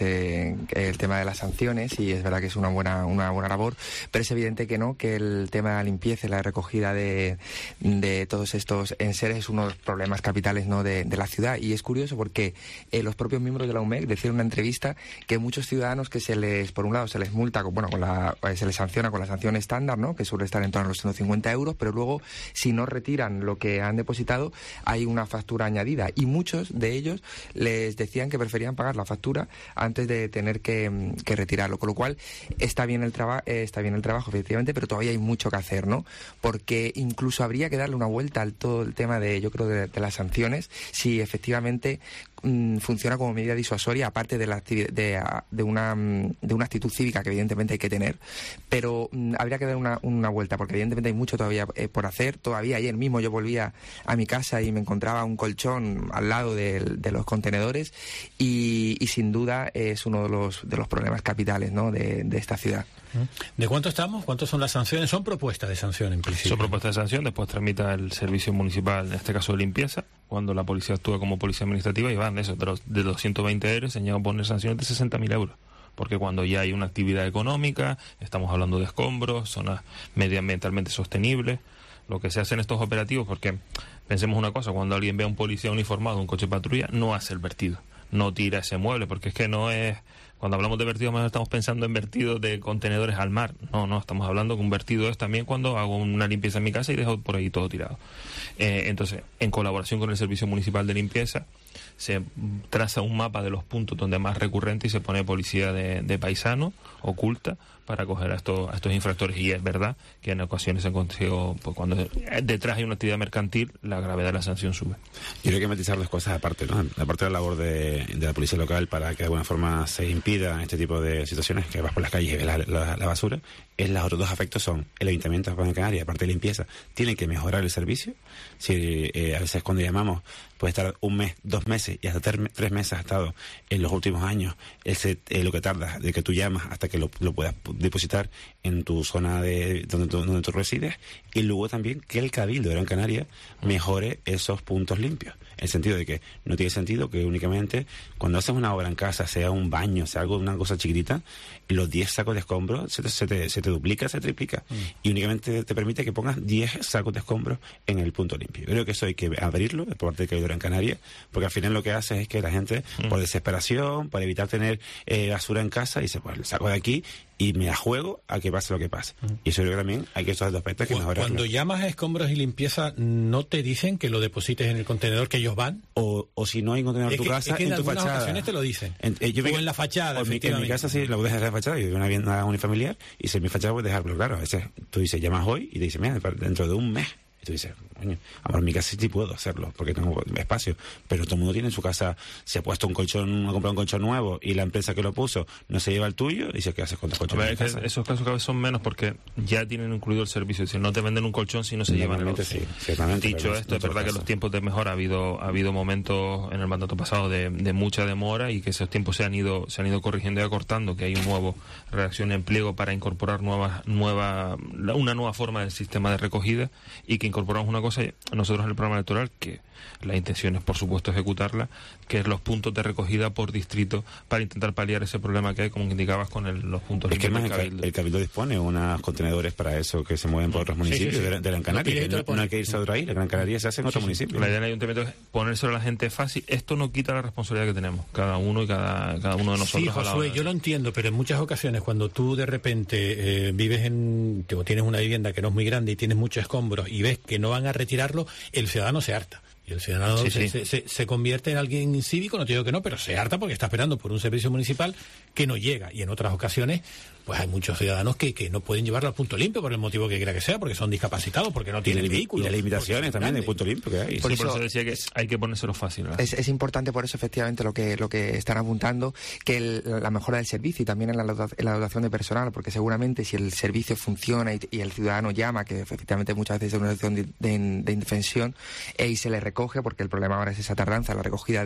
el tema de las sanciones, y es verdad que es una buena labor, pero es evidente que no, que el tema de la limpieza y la recogida de todos estos enseres es uno de los problemas capitales, ¿no?, de la ciudad. Y es curioso porque los propios miembros de la UMEC decían en una entrevista que muchos ciudadanos que por un lado se les multa, se les sanciona con la sanción estándar, ¿no?, que suele estar en torno a los 150 euros, pero luego si no retiran lo que han depositado hay una factura añadida, y muchos de ellos les decían que preferían pagar la factura antes de tener que retirarlo, con lo cual está bien el trabajo, efectivamente, pero todavía hay mucho que hacer, ¿no? Porque incluso habría que darle una vuelta al todo el tema de las sanciones, si efectivamente funciona como medida disuasoria, aparte de una actitud cívica que evidentemente hay que tener, pero habría que dar una vuelta, porque evidentemente hay mucho todavía por hacer. Todavía ayer mismo yo volvía a mi casa y me encontraba un colchón al lado de los contenedores, y sin duda es uno de los problemas capitales, ¿no?, de esta ciudad. ¿De cuánto estamos? ¿Cuántas son las sanciones? Son propuestas de sanción en principio. Son propuestas de sanción, después tramita el Servicio Municipal, en este caso de limpieza, cuando la policía actúa como policía administrativa, y van de 220 euros se llegan a poner sanciones de 60.000 euros. Porque cuando ya hay una actividad económica, estamos hablando de escombros, zonas medioambientalmente sostenibles, lo que se hace en estos operativos, porque pensemos una cosa, cuando alguien ve a un policía uniformado, un coche patrulla, no hace el vertido, no tira ese mueble, porque es que no es... Cuando hablamos de vertidos, más estamos pensando en vertidos de contenedores al mar. No, estamos hablando que un vertido es también cuando hago una limpieza en mi casa y dejo por ahí todo tirado. Entonces, en colaboración con el Servicio Municipal de Limpieza, se traza un mapa de los puntos donde es más recurrente y se pone policía de paisano oculta para coger a estos infractores. Y es verdad que en ocasiones se han conseguido, pues cuando detrás hay una actividad mercantil, la gravedad de la sanción sube. Yo creo que matizar dos cosas aparte, ¿no? Aparte de la labor de la policía local para que de alguna forma se impida este tipo de situaciones, que vas por las calles y ves la basura, los otros dos aspectos son el Ayuntamiento de Gran Canaria, aparte de limpieza, tiene que mejorar el servicio. Si a veces cuando llamamos puede estar un mes, 2 meses y hasta 3 meses ha estado en los últimos años lo que tarda de que tú llamas hasta que lo puedas depositar en tu zona donde tú resides, y luego también que el Cabildo de Gran Canaria mejore esos puntos limpios, en el sentido de que no tiene sentido que únicamente cuando haces una obra en casa, sea un baño, sea una cosa chiquitita, los 10 sacos de escombros se te duplica, se triplica, y únicamente te permite que pongas 10 sacos de escombros en el punto limpio. Yo creo que eso hay que abrirlo por parte del Cabildo de Gran Canaria, porque al final lo que hace es que la gente, por desesperación, para evitar tener basura en casa, dice, pues lo saco de aquí y me la juego a que pase lo que pase. Y eso creo que también hay que estos dos aspectos que mejorar. Cuando llamas a escombros y limpieza, ¿no te dicen que lo deposites en el contenedor que ellos van? O si no hay contenedor en tu casa, es que en tu algunas fachada. ocasiones te lo dicen. En la fachada, en mi casa sí, lo dejas en la fachada. Yo vivo en una unifamiliar y si en mi fachada puedes dejarlo claro. A veces tú dices, llamas hoy y te dice, mira, dentro de un mes. Y tú dices, coño, ahora en mi casa sí puedo hacerlo porque tengo espacio, pero todo el mundo tiene en su casa, se ha puesto un colchón, ha comprado un colchón nuevo y la empresa que lo puso no se lleva el tuyo, y dice, ¿qué haces con tu colchón? Esos casos cada vez son menos porque ya tienen incluido el servicio, es decir, no te venden un colchón si no se llevan el otro. Sí, dicho esto, es verdad que los tiempos de mejora ha habido momentos en el mandato pasado de mucha demora, y que esos tiempos se han ido corrigiendo y acortando, que hay un nuevo redacción en pliego para incorporar una nueva forma del sistema de recogida, y que incorporamos una cosa nosotros en el programa electoral, que la intención es por supuesto ejecutarla, que es los puntos de recogida por distrito, para intentar paliar ese problema que hay, como indicabas, con los puntos limpios del Cabildo. El Cabildo dispone unos contenedores para eso que se mueven por otros municipios de Gran Canaria, no hay que irse a otra isla. Gran Canaria se hace en otro municipio. La idea del Ayuntamiento es ponérselo a la gente fácil. Esto no quita la responsabilidad que tenemos cada uno y cada uno de nosotros. Sí, Josué, yo lo entiendo, pero en muchas ocasiones cuando tú de repente tienes una vivienda que no es muy grande y tienes muchos escombros y ves que no van a retirarlo, el ciudadano se harta. Y el ciudadano se convierte en alguien cívico, no te digo que no, pero se harta porque está esperando por un servicio municipal que no llega. Y en otras ocasiones, pues hay muchos ciudadanos que no pueden llevarlo al punto limpio por el motivo que quiera que sea, porque son discapacitados, porque no tienen vehículo. Y las limitaciones también del punto limpio que hay. Por eso decía que hay que ponérselo fácil. Es importante por eso, efectivamente, lo que están apuntando, que la mejora del servicio y también en la dotación de personal, porque seguramente si el servicio funciona y el ciudadano llama, que efectivamente muchas veces es una situación de indefensión, y se le recoge, porque el problema ahora es esa tardanza, la recogida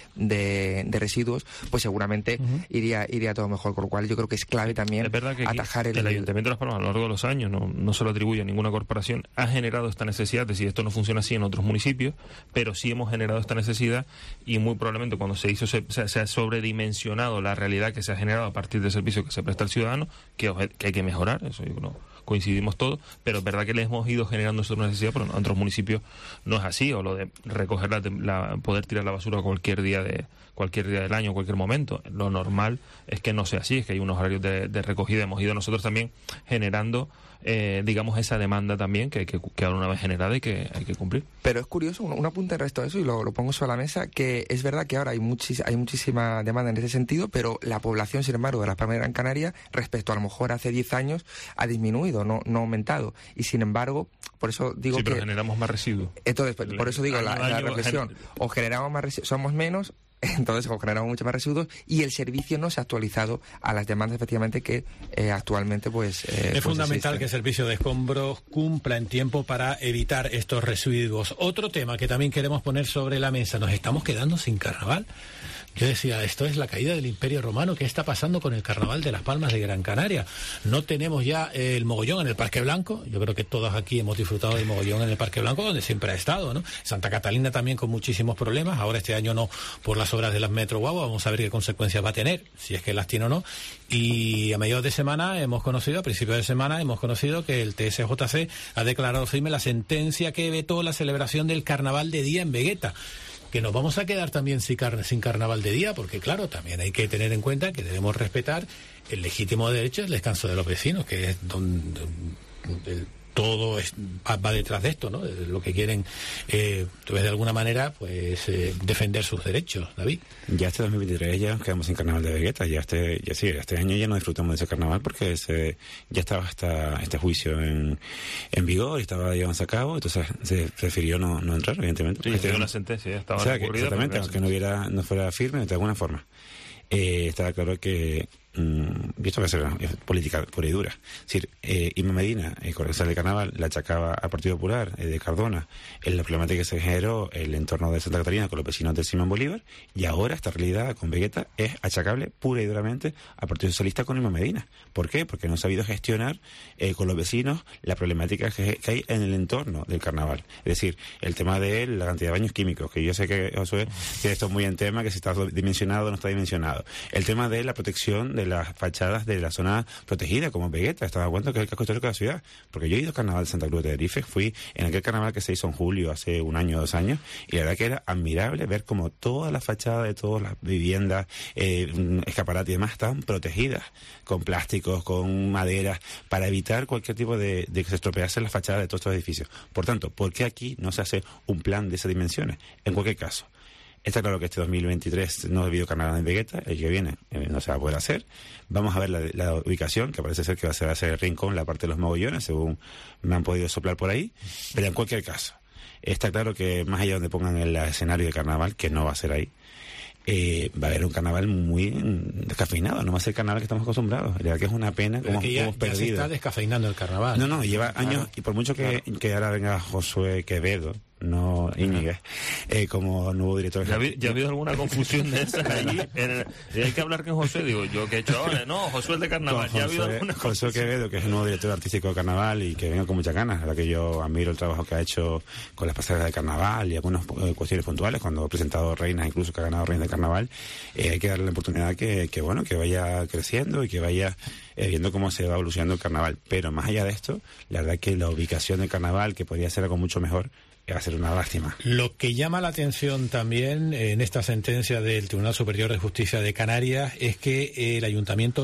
de residuos, pues seguramente iría todo mejor, con lo cual yo creo que es clave también atajar el Ayuntamiento de Las Palmas a lo largo de los años, no se lo atribuye a ninguna corporación, ha generado esta necesidad. Es decir, esto no funciona así en otros municipios, pero sí hemos generado esta necesidad, y muy probablemente cuando se hizo se ha sobredimensionado la realidad que se ha generado a partir del servicio que se presta al ciudadano, que hay que mejorar, eso yo creo, coincidimos todos, pero es verdad que le hemos ido generando esta necesidad, pero en otros municipios no es así, o lo de recoger poder tirar la basura cualquier día del año, cualquier momento. Lo normal es que no sea así, es que hay unos horarios de recogida. Hemos ido nosotros también generando, esa demanda también, que ahora una vez generada y que hay que cumplir. Pero es curioso, un apunte al resto de eso, y lo pongo sobre la mesa, que es verdad que ahora hay muchísima demanda en ese sentido, pero la población, sin embargo, de Las Palmas de Gran Canaria, respecto a lo mejor hace 10 años, ha disminuido, no ha aumentado. Y sin embargo, por eso digo que... Sí, pero generamos más residuos. Entonces, por eso digo, la reflexión, o generamos más residuos, somos menos, entonces generamos mucho más residuos, y el servicio no se ha actualizado a las demandas efectivamente que actualmente pues es fundamental que el servicio de escombros cumpla en tiempo para evitar estos residuos. Otro tema que también queremos poner sobre la mesa: nos estamos quedando sin carnaval. Yo decía, esto es la caída del Imperio Romano. ¿Qué está pasando con el carnaval de Las Palmas de Gran Canaria? No tenemos ya el mogollón en el Parque Blanco. Yo creo que todos aquí hemos disfrutado del mogollón en el Parque Blanco, donde siempre ha estado, ¿no? Santa Catalina también con muchísimos problemas. Ahora este año no, por las obras de las Metro Guagua. Vamos a ver qué consecuencias va a tener, si es que las tiene o no. Y a mediados de semana a principios de semana hemos conocido que el TSJC ha declarado firme la sentencia que vetó la celebración del carnaval de día en Vegueta. Que nos vamos a quedar también sin carnaval de día, porque claro, también hay que tener en cuenta que debemos respetar el legítimo derecho al descanso de los vecinos, que es donde todo va detrás de esto, ¿no? Lo que quieren, de alguna manera, pues defender sus derechos, David. Ya este 2023 ya nos quedamos sin carnaval de Vegueta. Este año ya no disfrutamos de ese carnaval porque ya estaba este juicio en vigor y estaba llevándose a cabo, entonces se prefirió no entrar, evidentemente. Sí, dio una sentencia, ya estaba exactamente, aunque no fuera firme de alguna forma. Estaba claro que y esto va a ser política pura y dura. Es decir, Irma Medina, corresponsal del carnaval, la achacaba al Partido Popular de Cardona en la problemática que se generó en el entorno de Santa Catalina con los vecinos de Simón Bolívar, y ahora esta realidad con Vegueta es achacable pura y duramente al Partido Socialista con Irma Medina. ¿Por qué? Porque no ha sabido gestionar con los vecinos la problemática que hay en el entorno del carnaval. Es decir, el tema de la cantidad de baños químicos, que yo sé que Josué tiene esto muy en tema, que si está dimensionado o no está dimensionado. El tema de la protección de las fachadas de la zona protegida, como Vegueta, estaba cuenta que es el casco histórico de la ciudad, porque yo he ido al carnaval de Santa Cruz de Tenerife, fui en aquel carnaval que se hizo en julio, hace 1 año o 2 años, y la verdad que era admirable ver como todas las fachadas de todas las viviendas, escaparates y demás, estaban protegidas con plásticos, con maderas, para evitar cualquier tipo de que se estropease las fachadas de todos estos edificios. Por tanto, ¿por qué aquí no se hace un plan de esas dimensiones? En cualquier caso, está claro que este 2023 no ha habido carnaval en Vegueta, el que viene no se va a poder hacer. Vamos a ver la ubicación, que parece ser que va a ser el Rincón, la parte de los Mogollones, según me han podido soplar por ahí. Pero en cualquier caso, está claro que más allá donde pongan el escenario de carnaval, que no va a ser ahí, va a haber un carnaval muy descafeinado, no va a ser el carnaval que estamos acostumbrados. La verdad que es una pena como hemos perdido. Ya se está descafeinando el carnaval. No, lleva años, y por mucho que ahora venga Josué Quevedo, no Íñiguez, como nuevo director. ¿Ya ha habido alguna confusión de esas allí? Hay que hablar con Josué, digo, yo que he hecho ahora, no, Josué es de carnaval. ¿Ya ha habido alguna Josué Quevedo, que es el nuevo director artístico de carnaval y que venga con muchas ganas. La verdad que yo admiro el trabajo que ha hecho con las pasarelas de carnaval y algunas cuestiones puntuales, cuando ha presentado reinas, incluso que ha ganado reinas de carnaval. Hay que darle la oportunidad que vaya creciendo y que vaya viendo cómo se va evolucionando el carnaval. Pero más allá de esto, la verdad que la ubicación del carnaval, que podría ser algo mucho mejor, va a ser una lástima. Lo que llama la atención también en esta sentencia del Tribunal Superior de Justicia de Canarias es que el ayuntamiento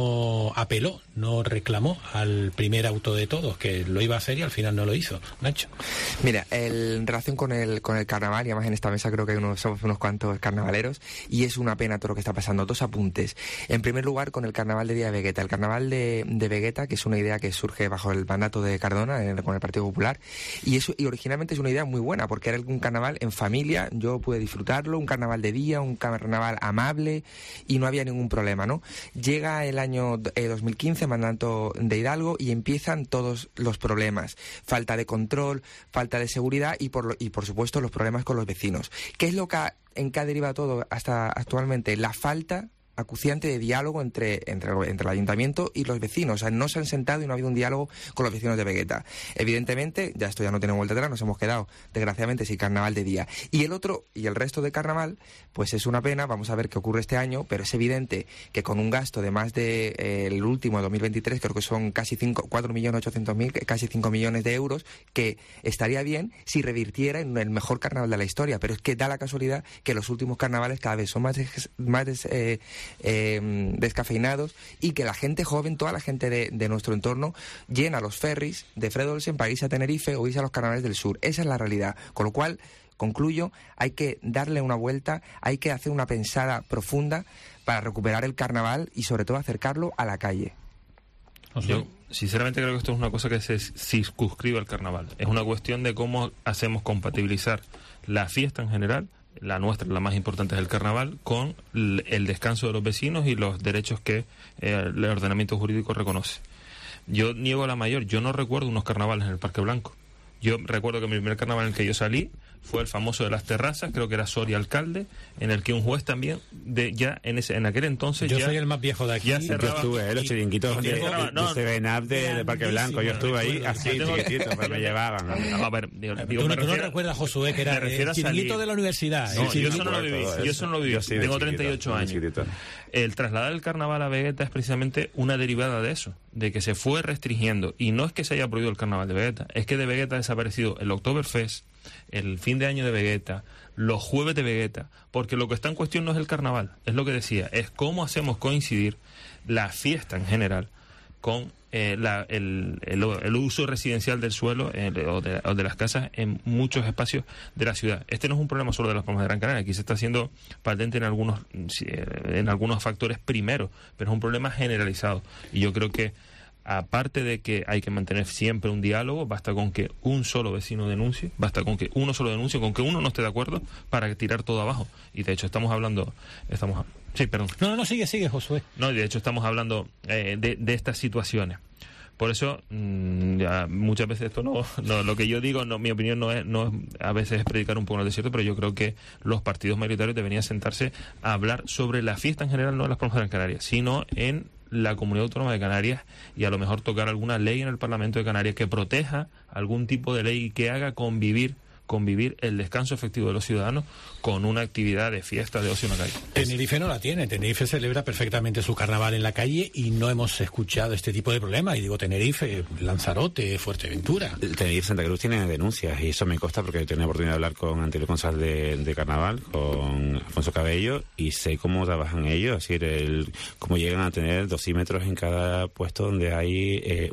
no apeló, no reclamó al primer auto de todos, que lo iba a hacer y al final no lo hizo. Nacho. Mira, en relación con el carnaval, y además en esta mesa creo que somos unos cuantos carnavaleros, y es una pena todo lo que está pasando. 2 apuntes. En primer lugar, con el carnaval de Día de Vegueta. El carnaval de Vegueta, que es una idea que surge bajo el mandato de Cardona con el Partido Popular, y originalmente es una idea muy buena, porque era un carnaval en familia, yo pude disfrutarlo, un carnaval de día, un carnaval amable, y no había ningún problema, ¿no? Llega el año 2015, mandato de Hidalgo, y empiezan todos los problemas: falta de control, falta de seguridad y por supuesto los problemas con los vecinos. ¿Qué es en qué ha derivado todo hasta actualmente? La falta acuciante de diálogo entre el ayuntamiento y los vecinos. O sea, no se han sentado y no ha habido un diálogo con los vecinos de Vegueta. Evidentemente, esto ya no tiene vuelta atrás, nos hemos quedado, desgraciadamente, sin carnaval de día. Y el resto de carnaval, pues es una pena, vamos a ver qué ocurre este año, pero es evidente que con un gasto de más de el último, 2023, creo que son casi 4.800.000, casi 5 millones de euros, que estaría bien si revirtiera en el mejor carnaval de la historia, pero es que da la casualidad que los últimos carnavales cada vez son más descafeinados, y que la gente joven, toda la gente de nuestro entorno, llena los ferries de Fredolsen para irse a Tenerife o irse a los carnavales del sur. Esa es la realidad. Con lo cual, concluyo, hay que darle una vuelta, hay que hacer una pensada profunda para recuperar el carnaval y sobre todo acercarlo a la calle. Yo sinceramente creo que esto es una cosa que se circunscribe al carnaval. Es una cuestión de cómo hacemos compatibilizar la fiesta en general, la nuestra, la más importante es el carnaval, con el descanso de los vecinos y los derechos que el ordenamiento jurídico reconoce. Yo niego la mayor, yo no recuerdo unos carnavales en el Parque Blanco. Yo recuerdo que mi primer carnaval en el que yo salí fue el famoso de las terrazas, creo que era Soria alcalde, en el que un juez también, en aquel entonces... Yo soy el más viejo de aquí. Yo estuve, los chiringuitos de Seven Up de Parque Blanco, yo estuve ahí así, chiquitito, pero me llevaban. A ver, tú no recuerdas, Josué, que era el chiringuito de la universidad. No, yo eso no lo viví, tengo 38 años. El trasladar el carnaval a Vegueta es precisamente una derivada de eso, de que se fue restringiendo, y no es que se haya prohibido el carnaval de Vegueta, es que de Vegueta ha desaparecido el Oktoberfest, el fin de año de Vegueta, los jueves de Vegueta, porque lo que está en cuestión no es el carnaval, es lo que decía, es cómo hacemos coincidir la fiesta en general con el uso residencial del suelo o de las casas en muchos espacios de la ciudad. Este no es un problema solo de Las Palmas de Gran Canaria, aquí se está haciendo patente en algunos factores primeros, pero es un problema generalizado. Y yo creo que, aparte de que hay que mantener siempre un diálogo, basta con que un solo vecino denuncie, con que uno no esté de acuerdo para tirar todo abajo. Y de hecho Sí, perdón. No, sigue, Josué. No, de hecho estamos hablando de estas situaciones. Por eso, ya muchas veces esto no, lo que yo digo, mi opinión no es a veces es predicar un poco en el desierto, pero yo creo que los partidos mayoritarios deberían sentarse a hablar sobre la fiesta en general, no en Las Palmas de Gran Canaria, sino en la Comunidad Autónoma de Canarias, y a lo mejor tocar alguna ley en el Parlamento de Canarias que proteja algún tipo de ley que haga convivir el descanso efectivo de los ciudadanos con una actividad de fiesta, de ocio en la calle. Tenerife no la tiene. Tenerife celebra perfectamente su carnaval en la calle y no hemos escuchado este tipo de problemas. Y digo Tenerife, Lanzarote, Fuerteventura. Tenerife, Santa Cruz tiene denuncias, y eso me consta porque he tenido la oportunidad de hablar con anterior concejal de carnaval, con Alfonso Cabello, y sé cómo trabajan ellos, es decir, cómo llegan a tener dosímetros en cada puesto donde hay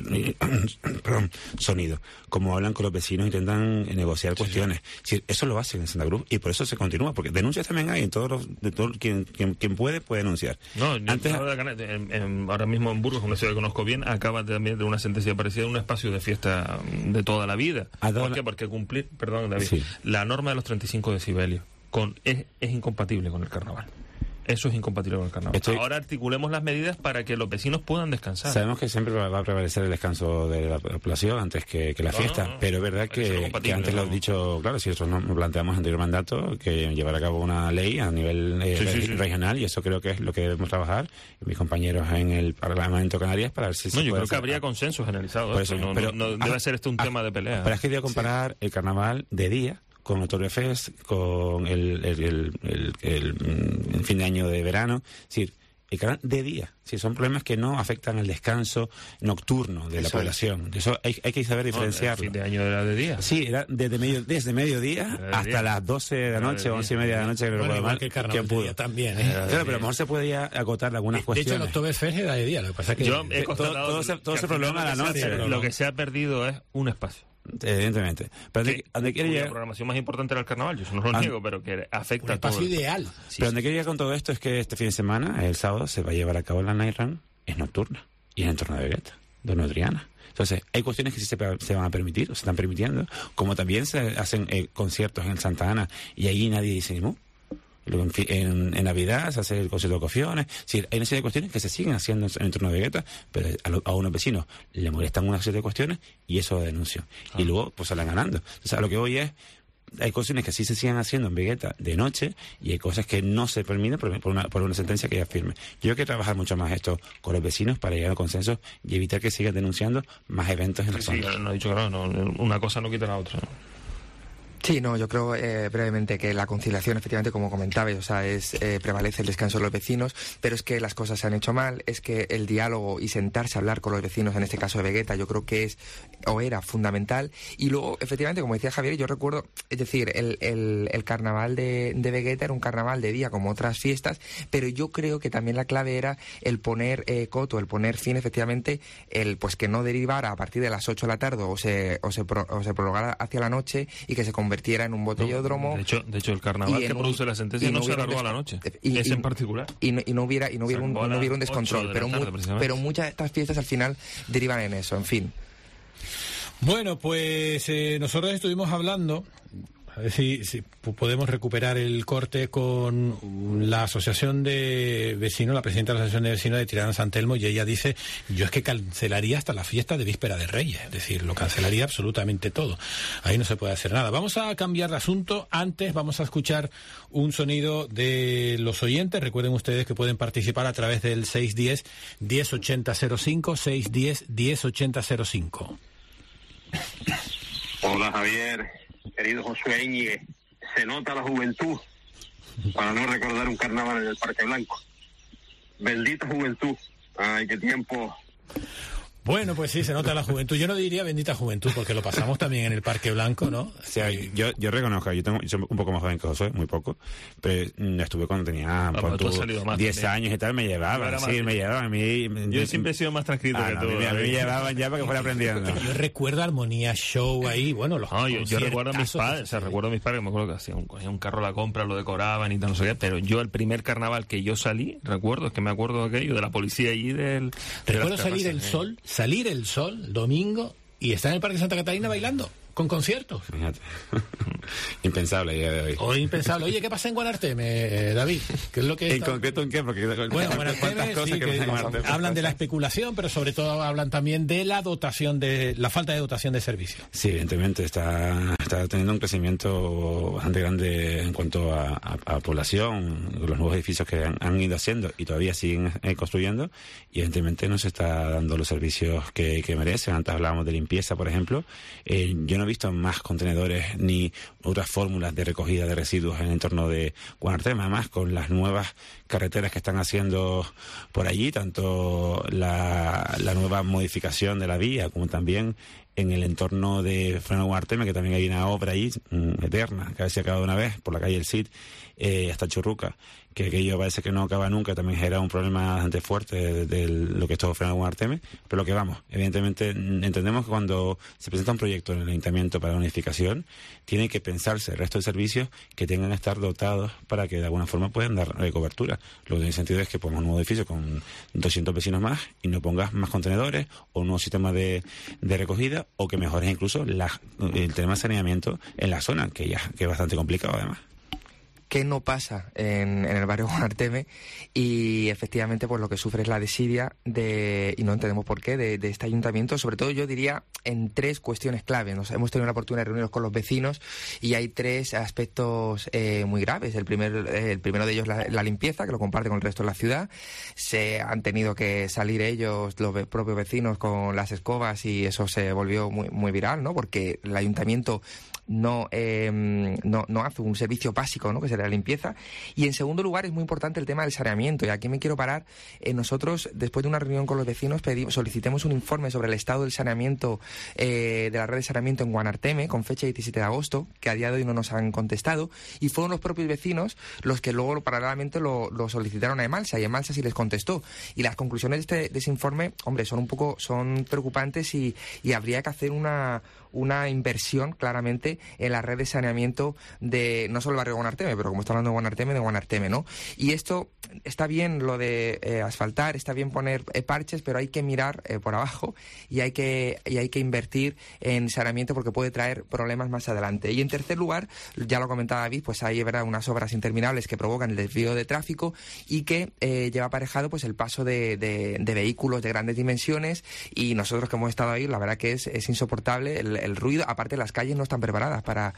sonido, cómo hablan con los vecinos, intentan negociar cuestiones. Sí. Eso lo hacen en Santa Cruz y por eso se continúa, porque denuncias también hay en quien puede denunciar. No, antes ahora mismo en Burgos, una ciudad que conozco bien, acaba también de una sentencia parecida en un espacio de fiesta de toda la vida. ¿Por qué? Porque cumplir, perdón David, la norma de los 35 decibelios es incompatible con el carnaval. Eso es incompatible con el carnaval. Ahora articulemos las medidas para que los vecinos puedan descansar. Sabemos que siempre va a prevalecer el descanso de la población antes que la fiesta, pero es verdad que antes lo he dicho, claro, si nosotros nos planteamos en anterior mandato que llevar a cabo una ley a nivel regional, y eso creo que es lo que debemos trabajar, mis compañeros en el Parlamento de Canarias, para ver si yo creo que habría consenso generalizado. Por eso, no debe ser un tema de pelea. Pero es que voy a comparar el carnaval de día con Oktoberfest, con el fin de año de verano, es decir, el carnaval de día. Sí, son problemas que no afectan al descanso nocturno de la población. Eso hay que saber diferenciarlo. ¿El fin de año era de día? Sí, era desde mediodía hasta las 12 de la noche, 11 y media de la noche, que no recuerdo mal. Que el carnaval de día también, Claro, pero a lo mejor se podía acotar algunas cuestiones. De hecho, el Oktoberfest era de día, lo que pasa es que todo se prolonga a la noche. Lo que se ha perdido es un espacio. Evidentemente. Pero donde quiere llegar, la programación más importante era el carnaval, yo eso no lo niego, pero que afecta a todo. Un espacio ideal. Pero donde quiere llegar con todo esto es que este fin de semana, el sábado, se va a llevar a cabo la Night Run, es nocturna, y en el entorno de Vegeta, Doña Adriana. Entonces, hay cuestiones que sí se van a permitir, o se están permitiendo, como también se hacen conciertos en Santa Ana, y ahí nadie dice ni mu. En Navidad se hace el concierto de cofiones. Sí, hay una serie de cuestiones que se siguen haciendo en el entorno de Vegeta, pero a unos vecinos le molestan una serie de cuestiones y eso lo denuncian. Y luego pues salen ganando. O sea, lo que hoy es, hay cuestiones que sí se siguen haciendo en Vegeta de noche y hay cosas que no se permiten por una sentencia que ya firme. Yo hay que trabajar mucho más esto con los vecinos para llegar a consenso y evitar que sigan denunciando más eventos en la zona. Sí, no he dicho que no, una cosa no quita la otra, ¿no? Sí, no, yo creo brevemente que la conciliación, efectivamente, como comentabais, o sea, prevalece el descanso de los vecinos, pero es que las cosas se han hecho mal, es que el diálogo y sentarse a hablar con los vecinos, en este caso de Vegeta, yo creo que era fundamental. Y luego, efectivamente, como decía Javier, yo recuerdo, es decir, el carnaval de Vegeta era un carnaval de día como otras fiestas, pero yo creo que también la clave era el poner coto, el poner fin, efectivamente, pues que no derivara a partir de las 8 de la tarde o se prolongara hacia la noche y que se convirtiera en un botellódromo. De hecho, el carnaval que produce la sentencia no se alargó a la noche. Ese en particular. Y no hubiera un descontrol. Pero muchas de estas fiestas al final derivan en eso, en fin. Bueno, pues nosotros estuvimos hablando, a ver si podemos recuperar el corte con la asociación de vecinos, la presidenta de la asociación de vecinos de Tirana San Telmo, y ella dice, yo es que cancelaría hasta la fiesta de Víspera de Reyes, es decir, lo cancelaría absolutamente todo. Ahí no se puede hacer nada. Vamos a cambiar de asunto. Antes vamos a escuchar un sonido de los oyentes. Recuerden ustedes que pueden participar a través del 610-108005, 610-108005. Hola Javier, querido Josué Íñiguez, se nota la juventud para no recordar un carnaval en el Parque Blanco. Bendita juventud, ay, qué tiempo. Bueno, pues sí, se nota la juventud. Yo no diría bendita juventud, porque lo pasamos también en el Parque Blanco, ¿no? O sea, yo reconozco, yo soy un poco más joven que José, muy poco, pero estuve cuando tenía 10 años y tal, me llevaban, me llevaban a mí. Yo siempre he sido más tranquilo que tú. A mí me llevaban ya para que fuera aprendiendo. Yo recuerdo Armonía Show ahí, bueno, yo recuerdo a mis padres, que me acuerdo que hacían un carro a la compra, lo decoraban y tal, no sé qué, pero yo el primer carnaval que yo salí, es que me acuerdo de aquello, de la policía allí recuerdo salir el sol domingo y estar en el Parque Santa Catalina bailando con conciertos. Fíjate. Impensable a día de hoy. Impensable. Oye, ¿qué pasa en Guanarteme, David? ¿Qué es lo que ¿En concreto en qué? Porque Guanarteme, sí, hablan de la especulación, pero sobre todo hablan también de la falta de dotación de servicios. Sí, evidentemente está teniendo un crecimiento bastante grande en cuanto a población, los nuevos edificios que han ido haciendo y todavía siguen construyendo, y evidentemente no se está dando los servicios que merecen. Antes hablábamos de limpieza, por ejemplo. Yo no he visto más contenedores ni otras fórmulas de recogida de residuos en el entorno de Guanarteme. Además, con las nuevas carreteras que están haciendo por allí, tanto la nueva modificación de la vía como también en el entorno de Freno Guanarteme, que también hay una obra ahí eterna, que a ver si acaba de una vez, por la calle El Cid hasta Churruca, que aquello parece que no acaba nunca, también genera un problema bastante fuerte de lo que es todo Freno Guanarteme, pero lo que vamos, evidentemente entendemos que cuando se presenta un proyecto en el Ayuntamiento para la unificación, tiene que pensarse el resto de servicios que tengan que estar dotados para que de alguna forma puedan dar cobertura. Lo que tiene sentido es que pongas un nuevo edificio con 200 vecinos más y no pongas más contenedores o un nuevo sistema de recogida, o que mejores incluso el tema de saneamiento en la zona, que es bastante complicado además. ¿Qué no pasa en el barrio Guanarteme? Y efectivamente pues lo que sufre es la desidia y no entendemos por qué, de este ayuntamiento, sobre todo yo diría en 3 cuestiones clave. Hemos tenido la oportunidad de reunirnos con los vecinos y hay 3 aspectos muy graves. El primero de ellos la limpieza, que lo comparte con el resto de la ciudad. Se han tenido que salir ellos, los propios vecinos, con las escobas, y eso se volvió muy, muy viral, ¿no? Porque el ayuntamiento no hace un servicio básico, ¿no? Que sería la limpieza. Y en segundo lugar es muy importante el tema del saneamiento, y aquí me quiero parar. Nosotros, después de una reunión con los vecinos, solicitamos un informe sobre el estado del saneamiento, de la red de saneamiento en Guanarteme, con fecha 17 de agosto, que a día de hoy no nos han contestado, y fueron los propios vecinos los que luego paralelamente lo solicitaron a Emalsa, y Emalsa sí les contestó. Y las conclusiones de ese informe, hombre, son preocupantes, y habría que hacer una inversión claramente en la red de saneamiento de no solo el barrio Guanarteme, pero como está hablando de Guanarteme, ¿no? Y esto está bien, lo de asfaltar, está bien poner parches, pero hay que mirar por abajo, y hay que invertir en saneamiento, porque puede traer problemas más adelante. Y en tercer lugar, ya lo comentaba David, pues hay, ¿verdad?, unas obras interminables que provocan el desvío de tráfico y que lleva aparejado pues el paso de vehículos de grandes dimensiones, y nosotros que hemos estado ahí, la verdad que es insoportable el ruido. Aparte, las calles no están preparadas para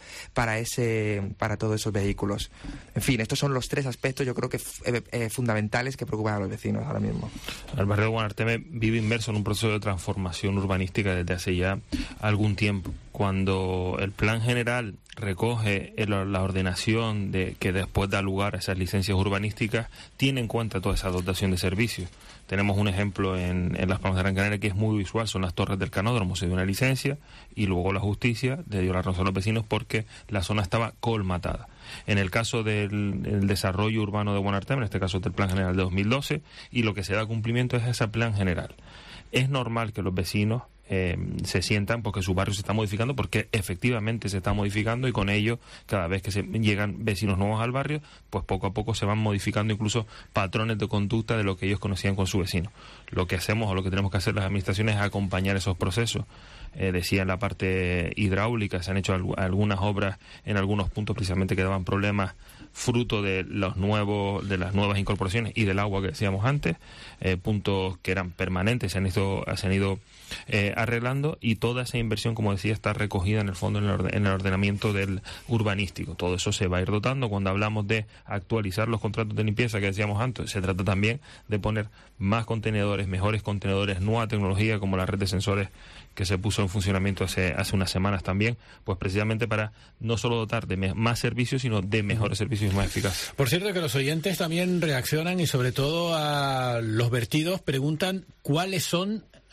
todos esos vehículos. En fin, estos son los 3 aspectos, yo creo que fundamentales, que preocupan a los vecinos ahora mismo. El barrio de Guanarteme vive inmerso en un proceso de transformación urbanística desde hace ya algún tiempo. Cuando el plan general recoge la ordenación que después da lugar a esas licencias urbanísticas, tiene en cuenta toda esa dotación de servicios. Tenemos un ejemplo en Las Palmas de Gran Canaria que es muy visual, son las torres del Canódromo. Se dio una licencia y luego la justicia le dio la razón a los vecinos porque la zona estaba colmatada. En el caso del desarrollo urbano de Guanarteme, en este caso del Plan General de 2012, y lo que se da cumplimiento es ese Plan General. Es normal que los vecinos se sientan porque su barrio se está modificando, porque efectivamente se está modificando, y con ello, cada vez que llegan vecinos nuevos al barrio, pues poco a poco se van modificando incluso patrones de conducta de lo que ellos conocían con su vecino. Lo que hacemos, o lo que tenemos que hacer las administraciones, es acompañar esos procesos. Decía en la parte hidráulica, se han hecho algunas obras en algunos puntos precisamente que daban problemas fruto de las nuevas incorporaciones y del agua que decíamos antes, puntos que eran permanentes se han ido arreglando, y toda esa inversión, como decía, está recogida en el fondo en el ordenamiento del urbanístico. Todo eso se va a ir dotando. Cuando hablamos de actualizar los contratos de limpieza que decíamos antes, se trata también de poner más contenedores, mejores contenedores, nueva tecnología como la red de sensores que se puso en funcionamiento hace unas semanas también, pues precisamente para no solo dotar de más servicios, sino de mejores servicios más eficaces. Por cierto, que los oyentes también reaccionan, y sobre todo a los vertidos preguntan cuáles son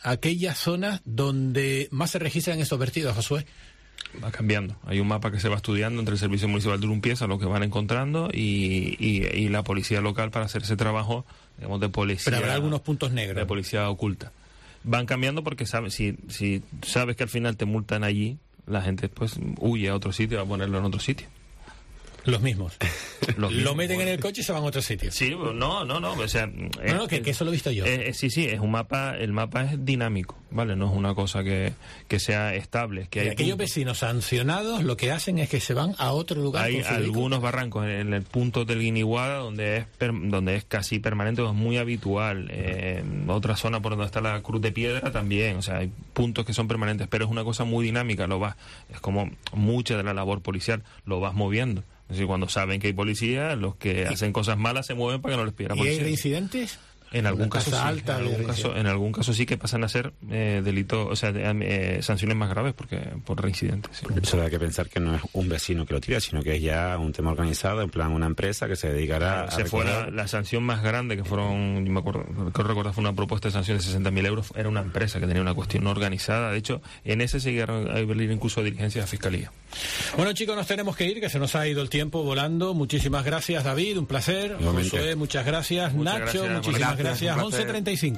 aquellas zonas donde más se registran estos vertidos, Josué? Va cambiando. Hay un mapa que se va estudiando entre el Servicio Municipal de Urumpiesa, lo que van encontrando, y la policía local para hacer ese trabajo, digamos, de policía. Pero habrá algunos puntos negros. De policía oculta. Van cambiando porque si sabes que al final te multan allí, la gente pues huye a otro sitio, va a ponerlo en otro sitio. Los mismos. Lo meten en el coche y se van a otro sitio. Sí, no. O sea, que eso lo he visto yo. Sí, es un mapa. El mapa es dinámico, ¿vale? No es una cosa que sea estable. Que hay aquellos vecinos sancionados lo que hacen es que se van a otro lugar. Hay algunos barrancos en el punto del Guiniguada donde es casi permanente, es muy habitual. Otra zona por donde está la Cruz de Piedra también. O sea, hay puntos que son permanentes, pero es una cosa muy dinámica. Es como mucha de la labor policial, lo vas moviendo. Es decir, cuando saben que hay policía, los que hacen cosas malas se mueven para que no les pida la policía. ¿Y hay reincidentes? En algún caso sí. Alta, en algún caso sí que pasan a ser delitos, o sea, sanciones más graves por reincidentes. Sí. Eso hay que pensar que no es un vecino que lo tira, sino que es ya un tema organizado, en plan una empresa que se dedicará a la sanción más grande que fueron, yo me acuerdo, recuerdo, fue una propuesta de sanción de 60.000 euros, era una empresa que tenía una cuestión organizada. De hecho, en ese se llegaron a venir incluso diligencias de fiscalía. Bueno, chicos, nos tenemos que ir, que se nos ha ido el tiempo volando. Muchísimas gracias, David, un placer. Josué, muchas gracias. Nacho, muchísimas gracias. 11:35.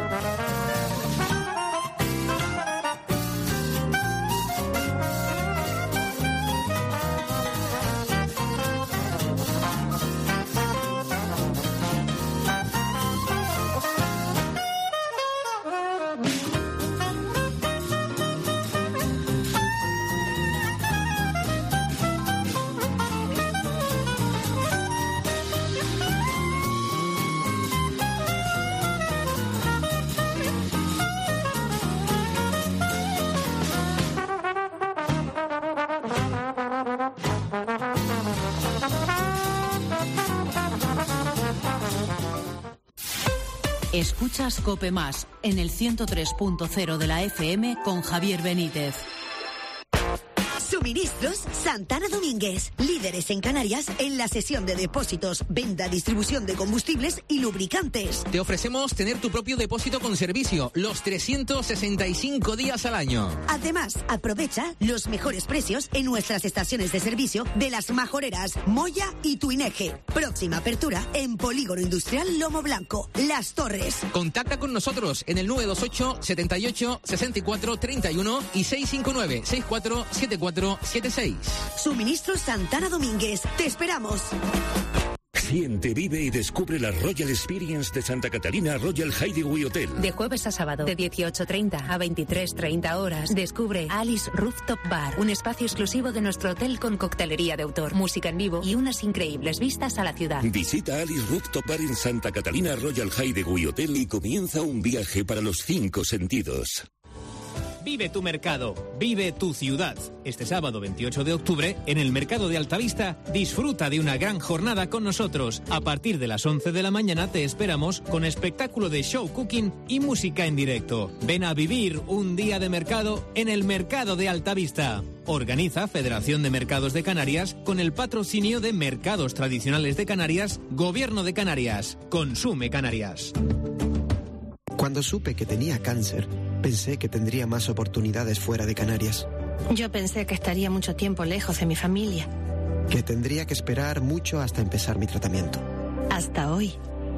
Escuchas COPE Más en el 103.0 de la FM con Javier Benítez. Suministros Santana Domínguez, líderes en Canarias en la sesión de depósitos, venta, distribución de combustibles y lubricantes. Te ofrecemos tener tu propio depósito con servicio los 365 días al año. Además, aprovecha los mejores precios en nuestras estaciones de servicio de Las Majoreras, Moya y Tuineje. Próxima apertura en Polígono Industrial Lomo Blanco, Las Torres. Contacta con nosotros en el 928 78 64 31 y 659 64 74 76. Suministros Santana Domínguez. Te esperamos. Siente, vive y descubre la Royal Experience de Santa Catalina Royal Hideaway Hotel. De jueves a sábado, de 18:30 a 23:30 horas, descubre Alice Rooftop Bar, un espacio exclusivo de nuestro hotel con coctelería de autor, música en vivo y unas increíbles vistas a la ciudad. Visita Alice Rooftop Bar en Santa Catalina Royal Hideaway Hotel y comienza un viaje para los 5 sentidos. Vive tu mercado, vive tu ciudad. Este sábado 28 de octubre, en el Mercado de Altavista, disfruta de una gran jornada con nosotros. A partir de las 11 de la mañana te esperamos con espectáculo de show cooking y música en directo. Ven a vivir un día de mercado en el Mercado de Altavista. Organiza Federación de Mercados de Canarias con el patrocinio de Mercados Tradicionales de Canarias, Gobierno de Canarias. Consume Canarias. Cuando supe que tenía cáncer, pensé que tendría más oportunidades fuera de Canarias. Yo pensé que estaría mucho tiempo lejos de mi familia. Que tendría que esperar mucho hasta empezar mi tratamiento. Hasta hoy.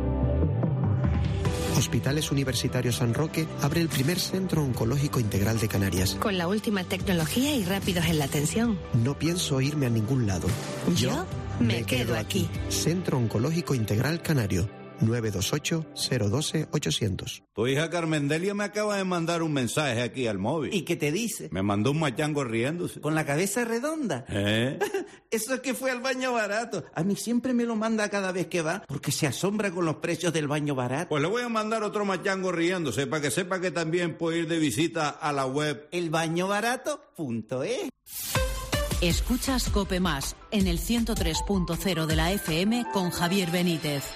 Hospitales Universitarios San Roque abre el primer centro oncológico integral de Canarias. Con la última tecnología y rápidos en la atención. No pienso irme a ningún lado. Yo me quedo aquí. Centro Oncológico Integral Canario. 928-012-800. Tu hija Carmendelia me acaba de mandar un mensaje aquí al móvil. ¿Y qué te dice? Me mandó un machango riéndose. ¿Con la cabeza redonda? Eso es que fue al baño barato. A mí siempre me lo manda cada vez que va, porque se asombra con los precios del baño barato. Pues le voy a mandar otro machango riéndose, para que sepa que también puede ir de visita a la web elbañobarato.es. Escuchas COPE Más en el 103.0 de la FM con Javier Benítez.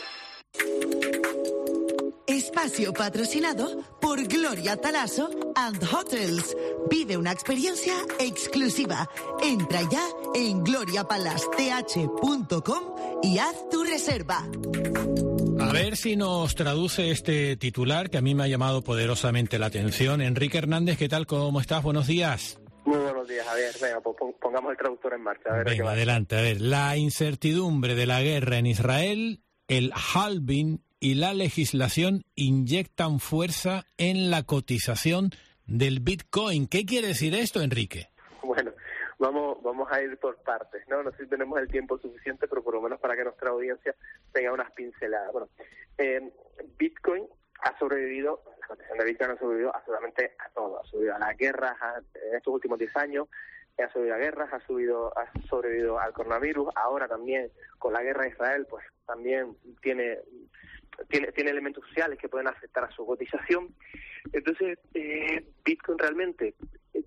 Espacio patrocinado por Gloria Talaso and Hotels. Vive una experiencia exclusiva. Entra ya en gloriapalaceTH.com y haz tu reserva. ver si nos traduce este titular que a mí me ha llamado poderosamente la atención. Enrique Hernández, ¿qué tal? ¿Cómo estás? Buenos días. Muy buenos días, Javier. Venga, pues pongamos el traductor en marcha. A ver. Venga, adelante. A ver, la incertidumbre de la guerra en Israel, el halving y la legislación inyectan fuerza en la cotización del Bitcoin. ¿Qué quiere decir esto, Enrique? Bueno, vamos a ir por partes, ¿no? No sé si tenemos el tiempo suficiente, pero por lo menos para que nuestra audiencia tenga unas pinceladas. Bueno, Bitcoin ha sobrevivido, la cotización de Bitcoin ha sobrevivido absolutamente a todo. Ha sobrevivido a las guerras en estos últimos 10 años, ha sobrevivido a guerras, ha sobrevivido al coronavirus, ahora también con la guerra de Israel, pues también tiene elementos sociales que pueden afectar a su cotización. Entonces, Bitcoin realmente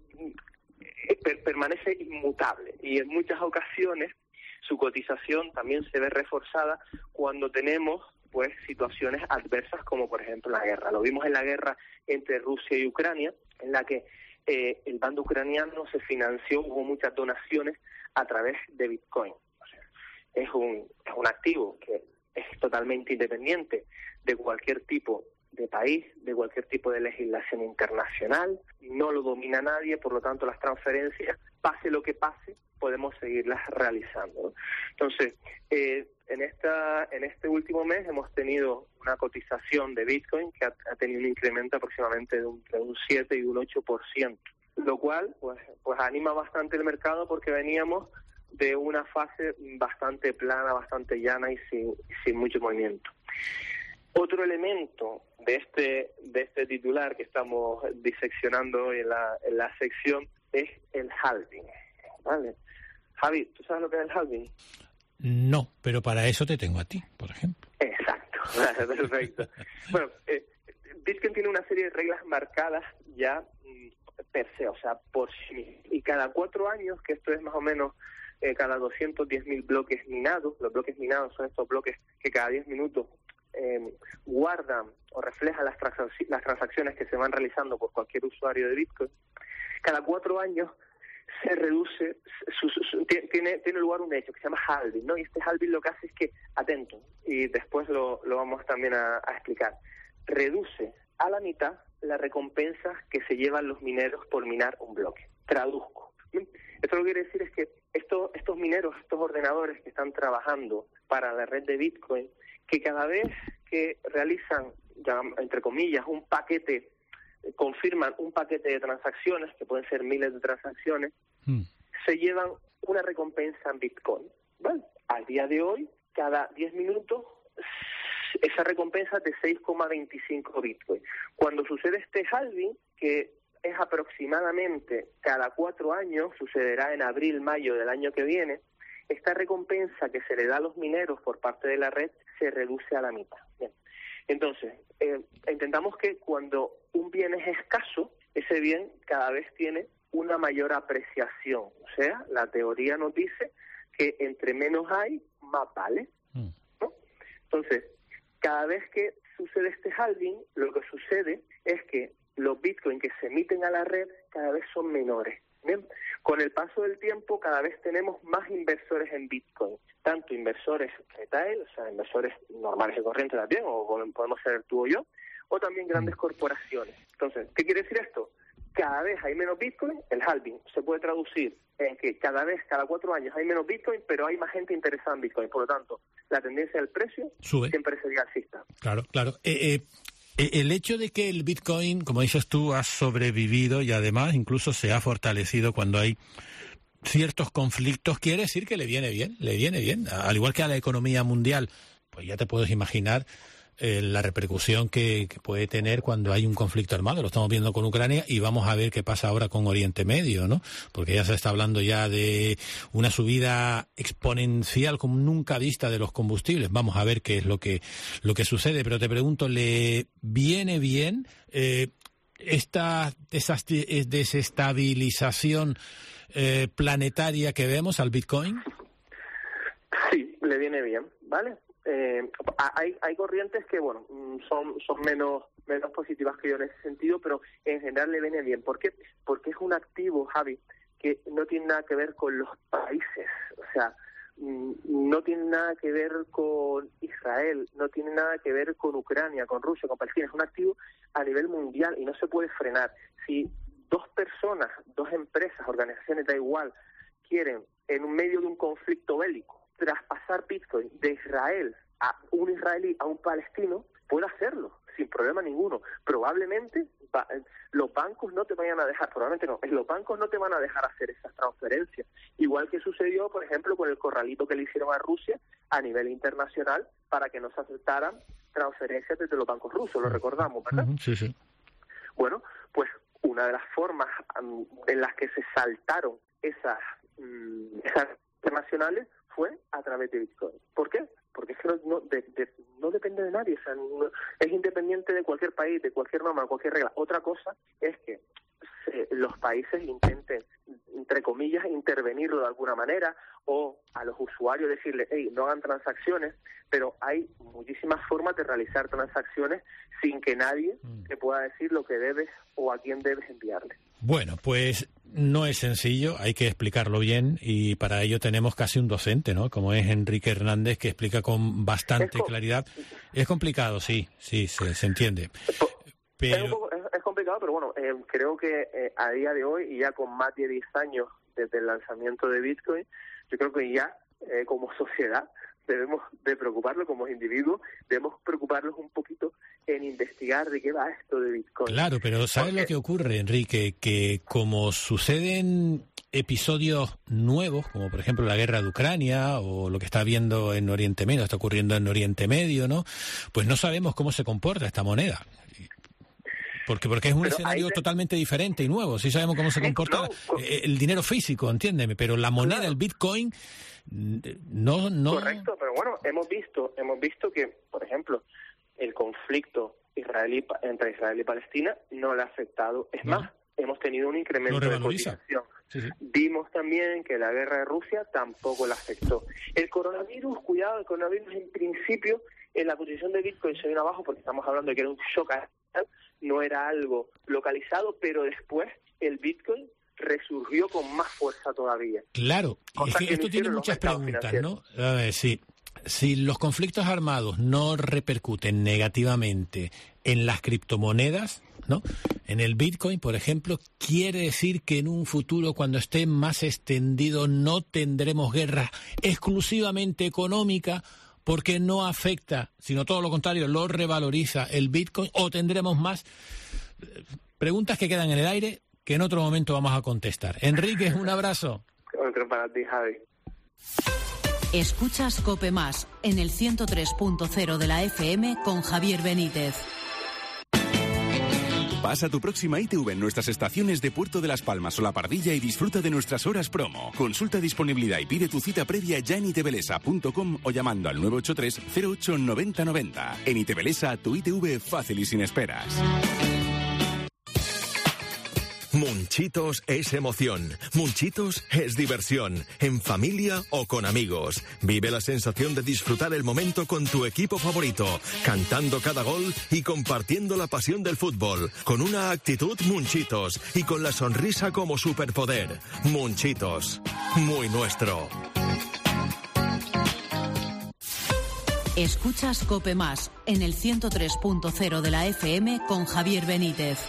permanece inmutable y en muchas ocasiones su cotización también se ve reforzada cuando tenemos pues situaciones adversas como por ejemplo la guerra. Lo vimos en la guerra entre Rusia y Ucrania, en la que el bando ucraniano se financió, hubo muchas donaciones a través de Bitcoin. O sea, es un activo que es totalmente independiente de cualquier tipo de país, de cualquier tipo de legislación internacional, no lo domina nadie, por lo tanto las transferencias, pase lo que pase, podemos seguirlas realizando. Entonces, en este último mes hemos tenido una cotización de Bitcoin que ha tenido un incremento aproximadamente entre un 7 y un 8%, lo cual pues anima bastante el mercado porque veníamos de una fase bastante plana, bastante llana y sin mucho movimiento. Otro elemento de este titular que estamos diseccionando hoy en la sección es el halving, ¿vale? Javi, ¿tú sabes lo que es el halving? No, pero para eso te tengo a ti, por ejemplo. Exacto, perfecto. Bueno, Bitcoin tiene una serie de reglas marcadas ya per se, o sea, por sí. Y cada 4 años, que esto es más o menos cada 210.000 bloques minados, los bloques minados son estos bloques que cada 10 minutos guardan o reflejan las transacciones que se van realizando por cualquier usuario de Bitcoin. Cada 4 años se reduce, tiene lugar un hecho que se llama halving, ¿no? Y este halving lo que hace es que, atento, y después lo vamos también a explicar, reduce a la mitad las recompensas que se llevan los mineros por minar un bloque. Traduzco. Esto lo que quiere decir es que estos mineros, estos ordenadores que están trabajando para la red de Bitcoin, que cada vez que realizan, ya, entre comillas, confirman un paquete de transacciones, que pueden ser miles de transacciones, se llevan una recompensa en Bitcoin, ¿vale? Al día de hoy, cada 10 minutos, esa recompensa es de 6,25 Bitcoin. Cuando sucede este halving, que es aproximadamente cada 4 años, sucederá en abril, mayo del año que viene, esta recompensa que se le da a los mineros por parte de la red se reduce a la mitad. Bien. Entonces, intentamos que cuando un bien es escaso, ese bien cada vez tiene una mayor apreciación. O sea, la teoría nos dice que entre menos hay, más vale, ¿no? Entonces, cada vez que sucede este halving, lo que sucede es que los bitcoins que se emiten a la red cada vez son menores. Bien. Con el paso del tiempo, cada vez tenemos más inversores en Bitcoin, tanto inversores retail, o sea, inversores normales y corrientes también, o podemos ser tú o yo, o también grandes corporaciones. Entonces, ¿qué quiere decir esto? Cada vez hay menos Bitcoin, el halving se puede traducir en que cada 4 años hay menos Bitcoin, pero hay más gente interesada en Bitcoin. Por lo tanto, la tendencia del precio sube. Siempre sería alcista. Claro, claro. El hecho de que el Bitcoin, como dices tú, ha sobrevivido y además incluso se ha fortalecido cuando hay ciertos conflictos, quiere decir que le viene bien, al igual que a la economía mundial. Pues ya te puedes imaginar la repercusión que puede tener cuando hay un conflicto armado. Lo estamos viendo con Ucrania y vamos a ver qué pasa ahora con Oriente Medio, ¿no? Porque ya se está hablando ya de una subida exponencial como nunca vista de los combustibles. Vamos a ver qué es lo que sucede. Pero te pregunto, ¿le viene bien esta desestabilización planetaria que vemos al Bitcoin? Sí, le viene bien, ¿vale? Hay corrientes que, bueno, son menos positivas que yo en ese sentido, pero en general le viene bien. ¿Por qué? Porque es un activo, Javi, que no tiene nada que ver con los países. O sea, no tiene nada que ver con Israel, no tiene nada que ver con Ucrania, con Rusia, con Palestina. Es un activo a nivel mundial y no se puede frenar. Si dos personas, dos empresas, organizaciones, da igual, quieren, en medio de un conflicto bélico, traspasar Bitcoin de Israel a un israelí, a un palestino, puede hacerlo sin problema ninguno. Probablemente los bancos no te vayan a dejar, probablemente no, los bancos no te van a dejar hacer esas transferencias. Igual que sucedió, por ejemplo, con el corralito que le hicieron a Rusia a nivel internacional para que no se aceptaran transferencias desde los bancos rusos, lo recordamos, ¿verdad? Sí, sí. Bueno, pues una de las formas en las que se saltaron esas internacionales fue a través de Bitcoin. ¿Por qué? Porque es que no depende de nadie, o sea, es independiente de cualquier país, de cualquier norma, de cualquier regla. Otra cosa es que los países intenten, entre comillas, intervenirlo de alguna manera, o a los usuarios decirles, hey, no hagan transacciones, pero hay muchísimas formas de realizar transacciones sin que nadie te pueda decir lo que debes o a quién debes enviarle. Bueno, pues no es sencillo, hay que explicarlo bien y para ello tenemos casi un docente, ¿no? Como es Enrique Hernández, que explica con bastante claridad. Es complicado, sí, se entiende. Pero... Es complicado, pero bueno, creo que a día de hoy, y ya con más de 10 años desde el lanzamiento de Bitcoin, yo creo que ya como sociedad debemos de preocuparnos, como individuos, debemos preocuparnos un poquito en investigar de qué va esto de Bitcoin. Claro, pero ¿sabes lo que ocurre, Enrique? Que como suceden episodios nuevos, como por ejemplo la guerra de Ucrania o lo que está viendo en Oriente Medio, está ocurriendo en Oriente Medio, ¿no? Pues no sabemos cómo se comporta esta moneda. Porque es un escenario totalmente diferente y nuevo. Sí sabemos cómo se comporta el dinero físico, entiéndeme, pero la moneda, el Bitcoin, no. Correcto, pero bueno, hemos visto que, por ejemplo, el conflicto entre Israel y Palestina no le ha afectado. Es más, hemos tenido un incremento de cotización. Sí. Vimos también que la guerra de Rusia tampoco le afectó. El coronavirus en principio, en la posición de Bitcoin se vino abajo porque estamos hablando de que era un shock, no era algo localizado, pero después el Bitcoin resurgió con más fuerza todavía. Claro, es que esto tiene muchas preguntas, ¿no? A ver, sí. Si los conflictos armados no repercuten negativamente en las criptomonedas, ¿no? En el Bitcoin, por ejemplo, quiere decir que en un futuro, cuando esté más extendido, no tendremos guerra exclusivamente económica, porque no afecta, sino todo lo contrario, lo revaloriza el Bitcoin, o tendremos más preguntas que quedan en el aire que en otro momento vamos a contestar. Enrique, un abrazo. Otro para ti, Javi. Escuchas COPE Más en el 103.0 de la FM con Javier Benítez. Pasa tu próxima ITV en nuestras estaciones de Puerto de las Palmas o La Pardilla y disfruta de nuestras horas promo. Consulta disponibilidad y pide tu cita previa ya en itvelesa.com o llamando al 983 08 90 90. En Itvelesa, tu ITV fácil y sin esperas. Munchitos es emoción, Munchitos es diversión, en familia o con amigos. Vive la sensación de disfrutar el momento con tu equipo favorito, cantando cada gol y compartiendo la pasión del fútbol, con una actitud Munchitos y con la sonrisa como superpoder. Munchitos, muy nuestro. Escuchas COPE Más en el 103.0 de la FM con Javier Benítez.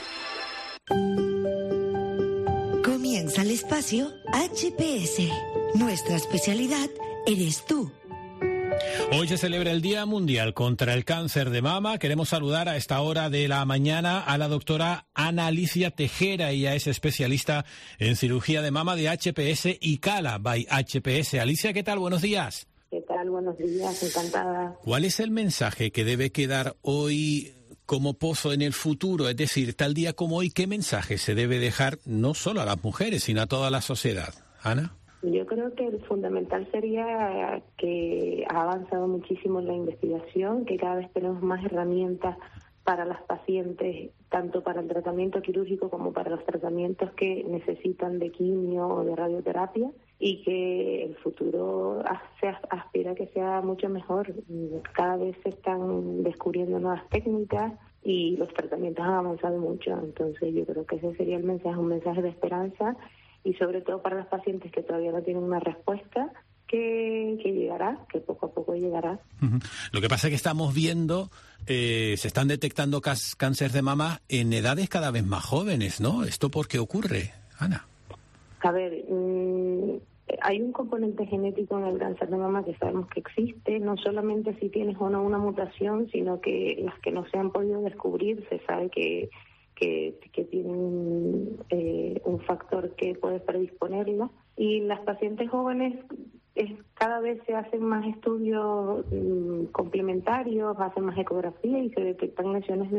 Comienza el espacio HPS. Nuestra especialidad eres tú. Hoy se celebra el Día Mundial contra el Cáncer de Mama. Queremos saludar a esta hora de la mañana a la doctora Ana Alicia Tejera. Ella es especialista en cirugía de mama de HPS y Cala by HPS. Alicia, ¿qué tal? Buenos días. ¿Qué tal? Buenos días, encantada. ¿Cuál es el mensaje que debe quedar hoy como pozo en el futuro? Es decir, tal día como hoy, ¿qué mensaje se debe dejar no solo a las mujeres, sino a toda la sociedad? Ana. Yo creo que el fundamental sería que ha avanzado muchísimo la investigación, que cada vez tenemos más herramientas para las pacientes, tanto para el tratamiento quirúrgico como para los tratamientos que necesitan de quimio o de radioterapia, y que el futuro se aspira a que sea mucho mejor. Cada vez se están descubriendo nuevas técnicas y los tratamientos han avanzado mucho. Entonces yo creo que ese sería el mensaje, un mensaje de esperanza, y sobre todo para las pacientes que todavía no tienen una respuesta, que llegará, que poco a poco llegará. Lo que pasa es que estamos viendo, se están detectando cáncer de mama en edades cada vez más jóvenes, ¿no? ¿Esto por qué ocurre, Ana? A ver, hay un componente genético en el cáncer de mama que sabemos que existe, no solamente si tienes o no una mutación, sino que las que no se han podido descubrir, se sabe que tienen un factor que puede predisponerla. Y las pacientes jóvenes cada vez se hacen más estudios complementarios, hacen más ecografía y se detectan lesiones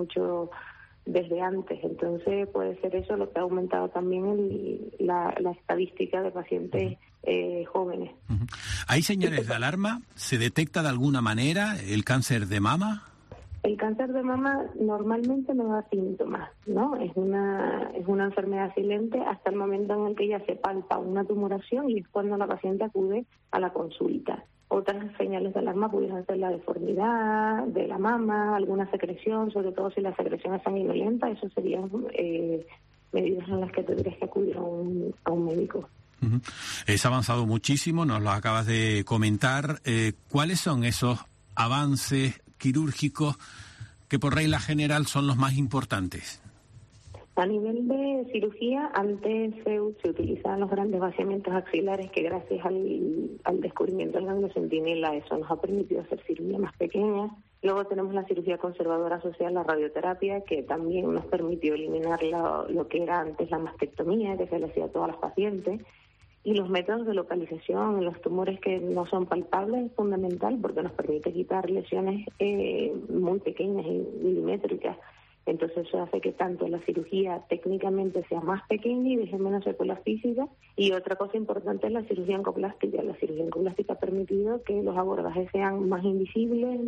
desde antes. Entonces puede ser eso lo que ha aumentado también la estadística de pacientes jóvenes. ¿Hay señales de alarma? ¿Se detecta de alguna manera el cáncer de mama? El cáncer de mama normalmente no da síntomas, ¿no? Es una enfermedad silente hasta el momento en el que ya se palpa una tumoración y es cuando la paciente acude a la consulta. Otras señales de alarma pudieran ser la deformidad de la mama, alguna secreción, sobre todo si la secreción es sanguinolenta. Eso serían medidas en las que tendrías que acudir a un médico. Es avanzado muchísimo, nos lo acabas de comentar. ¿Cuáles son esos avances quirúrgicos que por regla general son los más importantes? A nivel de cirugía, antes se utilizaban los grandes vaciamientos axilares, que gracias al descubrimiento del ganglio centinela eso nos ha permitido hacer cirugía más pequeñas. Luego tenemos la cirugía conservadora asociada a la radioterapia, que también nos permitió eliminar lo que era antes la mastectomía, que se le hacía a todas las pacientes. Y los métodos de localización en los tumores que no son palpables es fundamental porque nos permite quitar lesiones muy pequeñas y milimétricas. Entonces eso hace que tanto la cirugía técnicamente sea más pequeña y deje menos secuelas físicas. Y otra cosa importante es la cirugía oncoplástica. La cirugía oncoplástica ha permitido que los abordajes sean más invisibles,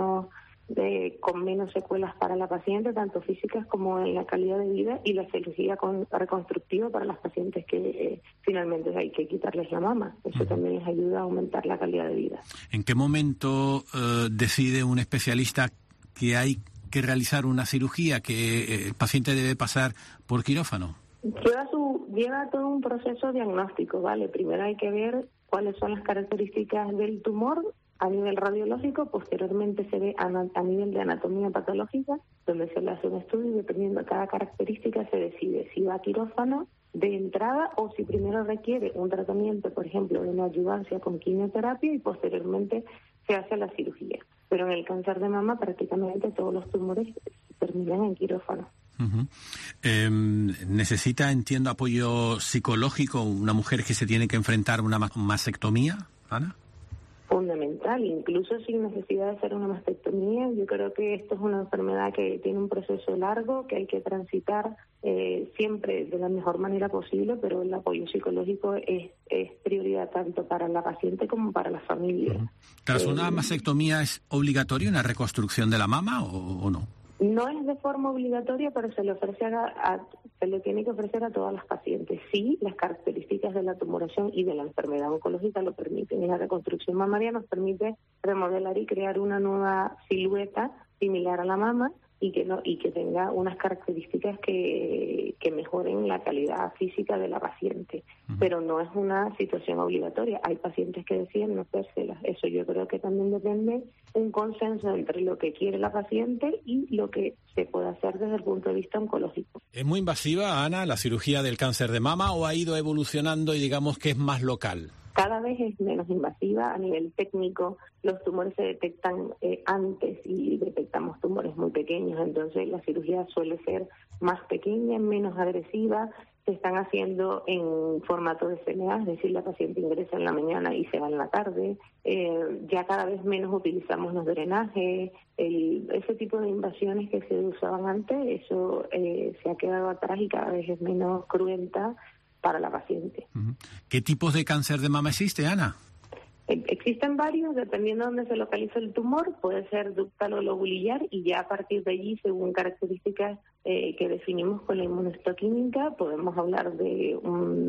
con menos secuelas para la paciente, tanto físicas como en la calidad de vida, y la cirugía reconstructiva para las pacientes que finalmente hay que quitarles la mama. Eso también les ayuda a aumentar la calidad de vida. ¿En qué momento decide un especialista que hay que realizar una cirugía, que el paciente debe pasar por quirófano? Lleva todo un proceso diagnóstico, ¿vale? Primero hay que ver cuáles son las características del tumor a nivel radiológico, posteriormente se ve a nivel de anatomía patológica, donde se le hace un estudio y dependiendo de cada característica se decide si va a quirófano de entrada o si primero requiere un tratamiento, por ejemplo, de una adjuvancia con quimioterapia y posteriormente se hace la cirugía. Pero en el cáncer de mama prácticamente todos los tumores terminan en quirófano. ¿Necesita, entiendo, apoyo psicológico una mujer que se tiene que enfrentar a una mastectomía, Ana? Fundamental, incluso sin necesidad de hacer una mastectomía. Yo creo que esto es una enfermedad que tiene un proceso largo, que hay que transitar siempre de la mejor manera posible, pero el apoyo psicológico es prioridad tanto para la paciente como para la familia. ¿Tras una mastectomía es obligatoria una reconstrucción de la mama o no? No es de forma obligatoria, pero se le ofrece se le tiene que ofrecer a todas las pacientes. Sí, las características de la tumoración y de la enfermedad oncológica lo permiten. Y la reconstrucción mamaria nos permite remodelar y crear una nueva silueta similar a la mama y que tenga unas características que mejoren la calidad física de la paciente. Pero no es una situación obligatoria. Hay pacientes que deciden no hacérselas. Eso yo creo que también depende un consenso entre lo que quiere la paciente y lo que se puede hacer desde el punto de vista oncológico. ¿Es muy invasiva, Ana, la cirugía del cáncer de mama o ha ido evolucionando y digamos que es más local? Cada vez es menos invasiva a nivel técnico. Los tumores se detectan antes y detectamos tumores muy pequeños, entonces la cirugía suele ser más pequeña, menos agresiva. Se están haciendo en formato de CNA, es decir, la paciente ingresa en la mañana y se va en la tarde. Ya cada vez menos utilizamos los drenajes, ese tipo de invasiones que se usaban antes, eso se ha quedado atrás y cada vez es menos cruenta para la paciente. ¿Qué tipos de cáncer de mama existe, Ana? Existen varios, dependiendo de dónde se localiza el tumor. Puede ser ductal o lobulillar y ya a partir de allí, según características que definimos con la inmunohistoquímica, podemos hablar de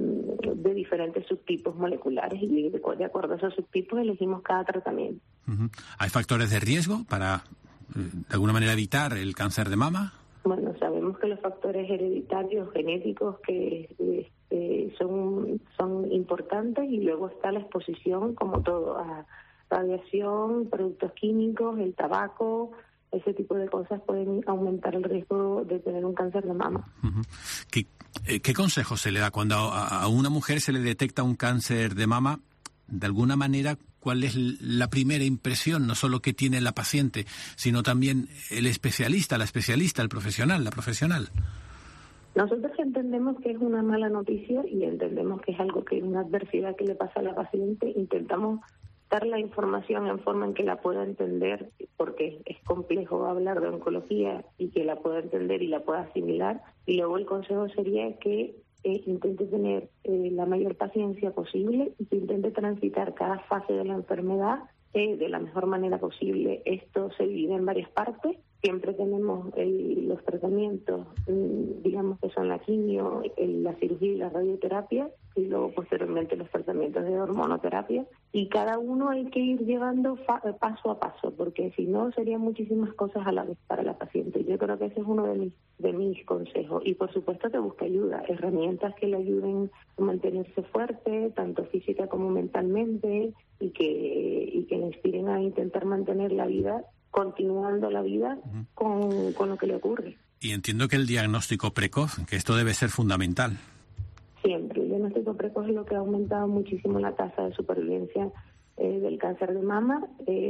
diferentes subtipos moleculares y de acuerdo a esos subtipos elegimos cada tratamiento. ¿Hay factores de riesgo para, de alguna manera, evitar el cáncer de mama? Bueno, sabemos que los factores hereditarios genéticos que son importantes, y luego está la exposición, como todo, a radiación, productos químicos, el tabaco. Ese tipo de cosas pueden aumentar el riesgo de tener un cáncer de mama. Uh-huh. ¿Qué consejo se le da cuando a una mujer se le detecta un cáncer de mama? De alguna manera, ¿cuál es la primera impresión? No solo que tiene la paciente, sino también el especialista, la especialista, el profesional, la profesional. Nosotros entendemos que es una mala noticia y entendemos que es algo que una adversidad que le pasa a la paciente. Intentamos dar la información en forma en que la pueda entender, porque es complejo hablar de oncología, y que la pueda entender y la pueda asimilar. Y luego el consejo sería que intente tener la mayor paciencia posible y que intente transitar cada fase de la enfermedad de la mejor manera posible. Esto se divide en varias partes. Siempre tenemos los tratamientos, digamos que son la quimio, la cirugía y la radioterapia, y luego posteriormente los tratamientos de hormonoterapia, y cada uno hay que ir llevando paso a paso, porque si no serían muchísimas cosas a la vez para la paciente. Yo creo que ese es uno de mis consejos, y por supuesto que busque ayuda, herramientas que le ayuden a mantenerse fuerte, tanto física como mentalmente, y que le inspiren a intentar mantener la vida, continuando la vida con lo que le ocurre. Y entiendo que el diagnóstico precoz, que esto debe ser fundamental. Siempre. El diagnóstico precoz es lo que ha aumentado muchísimo la tasa de supervivencia del cáncer de mama.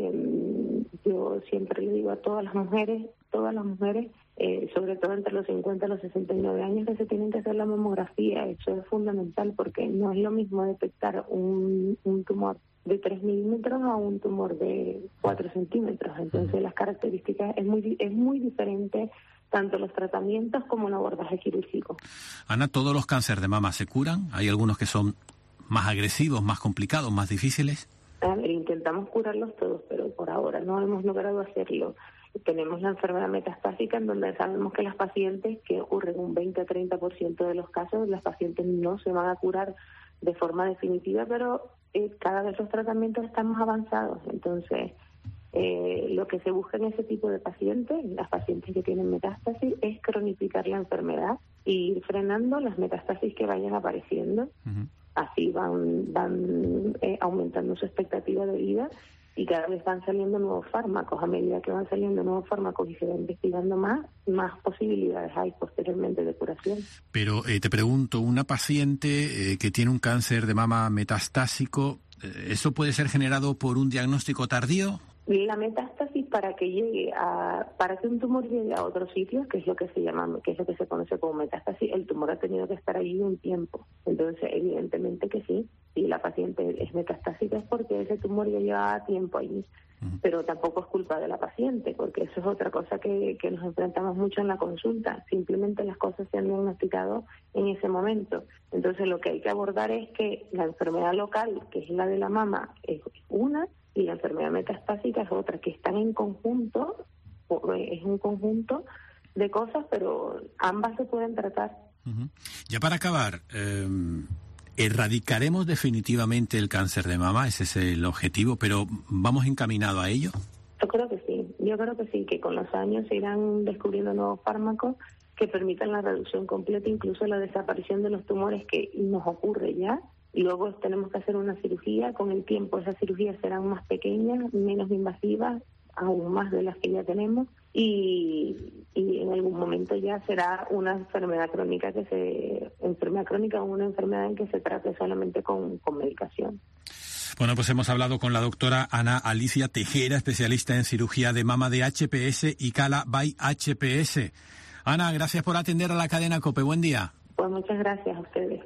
Yo siempre le digo a todas las mujeres, sobre todo entre los 50 y los 69 años, que se tienen que hacer la mamografía. Eso es fundamental, porque no es lo mismo detectar un tumor de 3 milímetros a un tumor de 4 centímetros. Entonces las características es muy diferente, tanto los tratamientos como el abordaje quirúrgico. Ana, ¿todos los cánceres de mama se curan? ¿Hay algunos que son más agresivos, más complicados, más difíciles? A ver, intentamos curarlos todos, pero por ahora no hemos logrado hacerlo. Tenemos la enfermedad metastásica, en donde sabemos que las pacientes, que ocurre en un 20-30% de los casos, las pacientes no se van a curar de forma definitiva, pero cada vez los tratamientos están más avanzados. Entonces, lo que se busca en ese tipo de pacientes, las pacientes que tienen metástasis, es cronificar la enfermedad y ir frenando las metástasis que vayan apareciendo. Uh-huh. Así van aumentando su expectativa de vida, y cada vez van saliendo nuevos fármacos. A medida que van saliendo nuevos fármacos y se va investigando más posibilidades hay posteriormente de curación. Pero te pregunto, una paciente que tiene un cáncer de mama metastásico, ¿eso puede ser generado por un diagnóstico tardío? La metástasis, para que un tumor llegue a otros sitios, que es lo que se conoce como metástasis, el tumor ha tenido que estar allí un tiempo. Entonces, evidentemente que sí, si la paciente es metastásica es porque ese tumor ya lleva tiempo allí. Uh-huh. Pero tampoco es culpa de la paciente, porque eso es otra cosa que nos enfrentamos mucho en la consulta. Simplemente las cosas se han diagnosticado en ese momento. Entonces, lo que hay que abordar es que la enfermedad local, que es la de la mama, es una, y la enfermedad metastásica es otra, que están en conjunto, es un conjunto de cosas, pero ambas se pueden tratar. Uh-huh. Ya para acabar, ¿erradicaremos definitivamente el cáncer de mama? Ese es el objetivo, pero ¿vamos encaminados a ello? Yo creo que sí, que con los años se irán descubriendo nuevos fármacos que permitan la reducción completa, incluso la desaparición de los tumores, que nos ocurre ya. Y luego tenemos que hacer una cirugía. Con el tiempo esas cirugías serán más pequeñas, menos invasivas, aún más de las que ya tenemos, y en algún momento ya será una enfermedad crónica o una enfermedad en que se trate solamente con medicación. Bueno, pues hemos hablado con la doctora Ana Alicia Tejera, especialista en cirugía de mama de HPS y Cala by HPS. Ana, gracias por atender a la cadena COPE. Buen día. Pues muchas gracias a ustedes.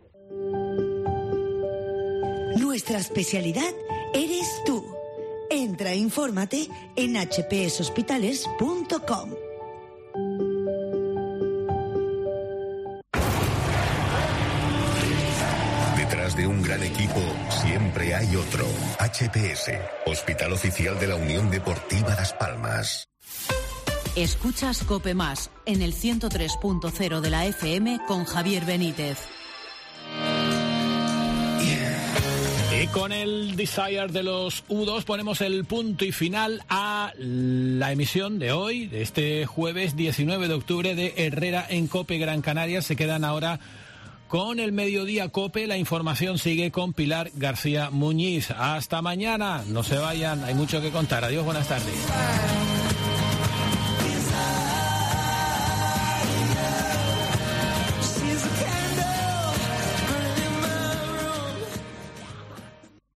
Nuestra especialidad eres tú. Entra e infórmate en hpshospitales.com. Detrás de un gran equipo siempre hay otro. HPS, Hospital Oficial de la Unión Deportiva Las Palmas. Escuchas COPE Más en el 103.0 de la FM con Javier Benítez. Y con el Desire de los U2 ponemos el punto y final a la emisión de hoy, de este jueves 19 de octubre de Herrera en COPE Gran Canaria. Se quedan ahora con el Mediodía COPE. La información sigue con Pilar García Muñiz. Hasta mañana, no se vayan, hay mucho que contar. Adiós, buenas tardes.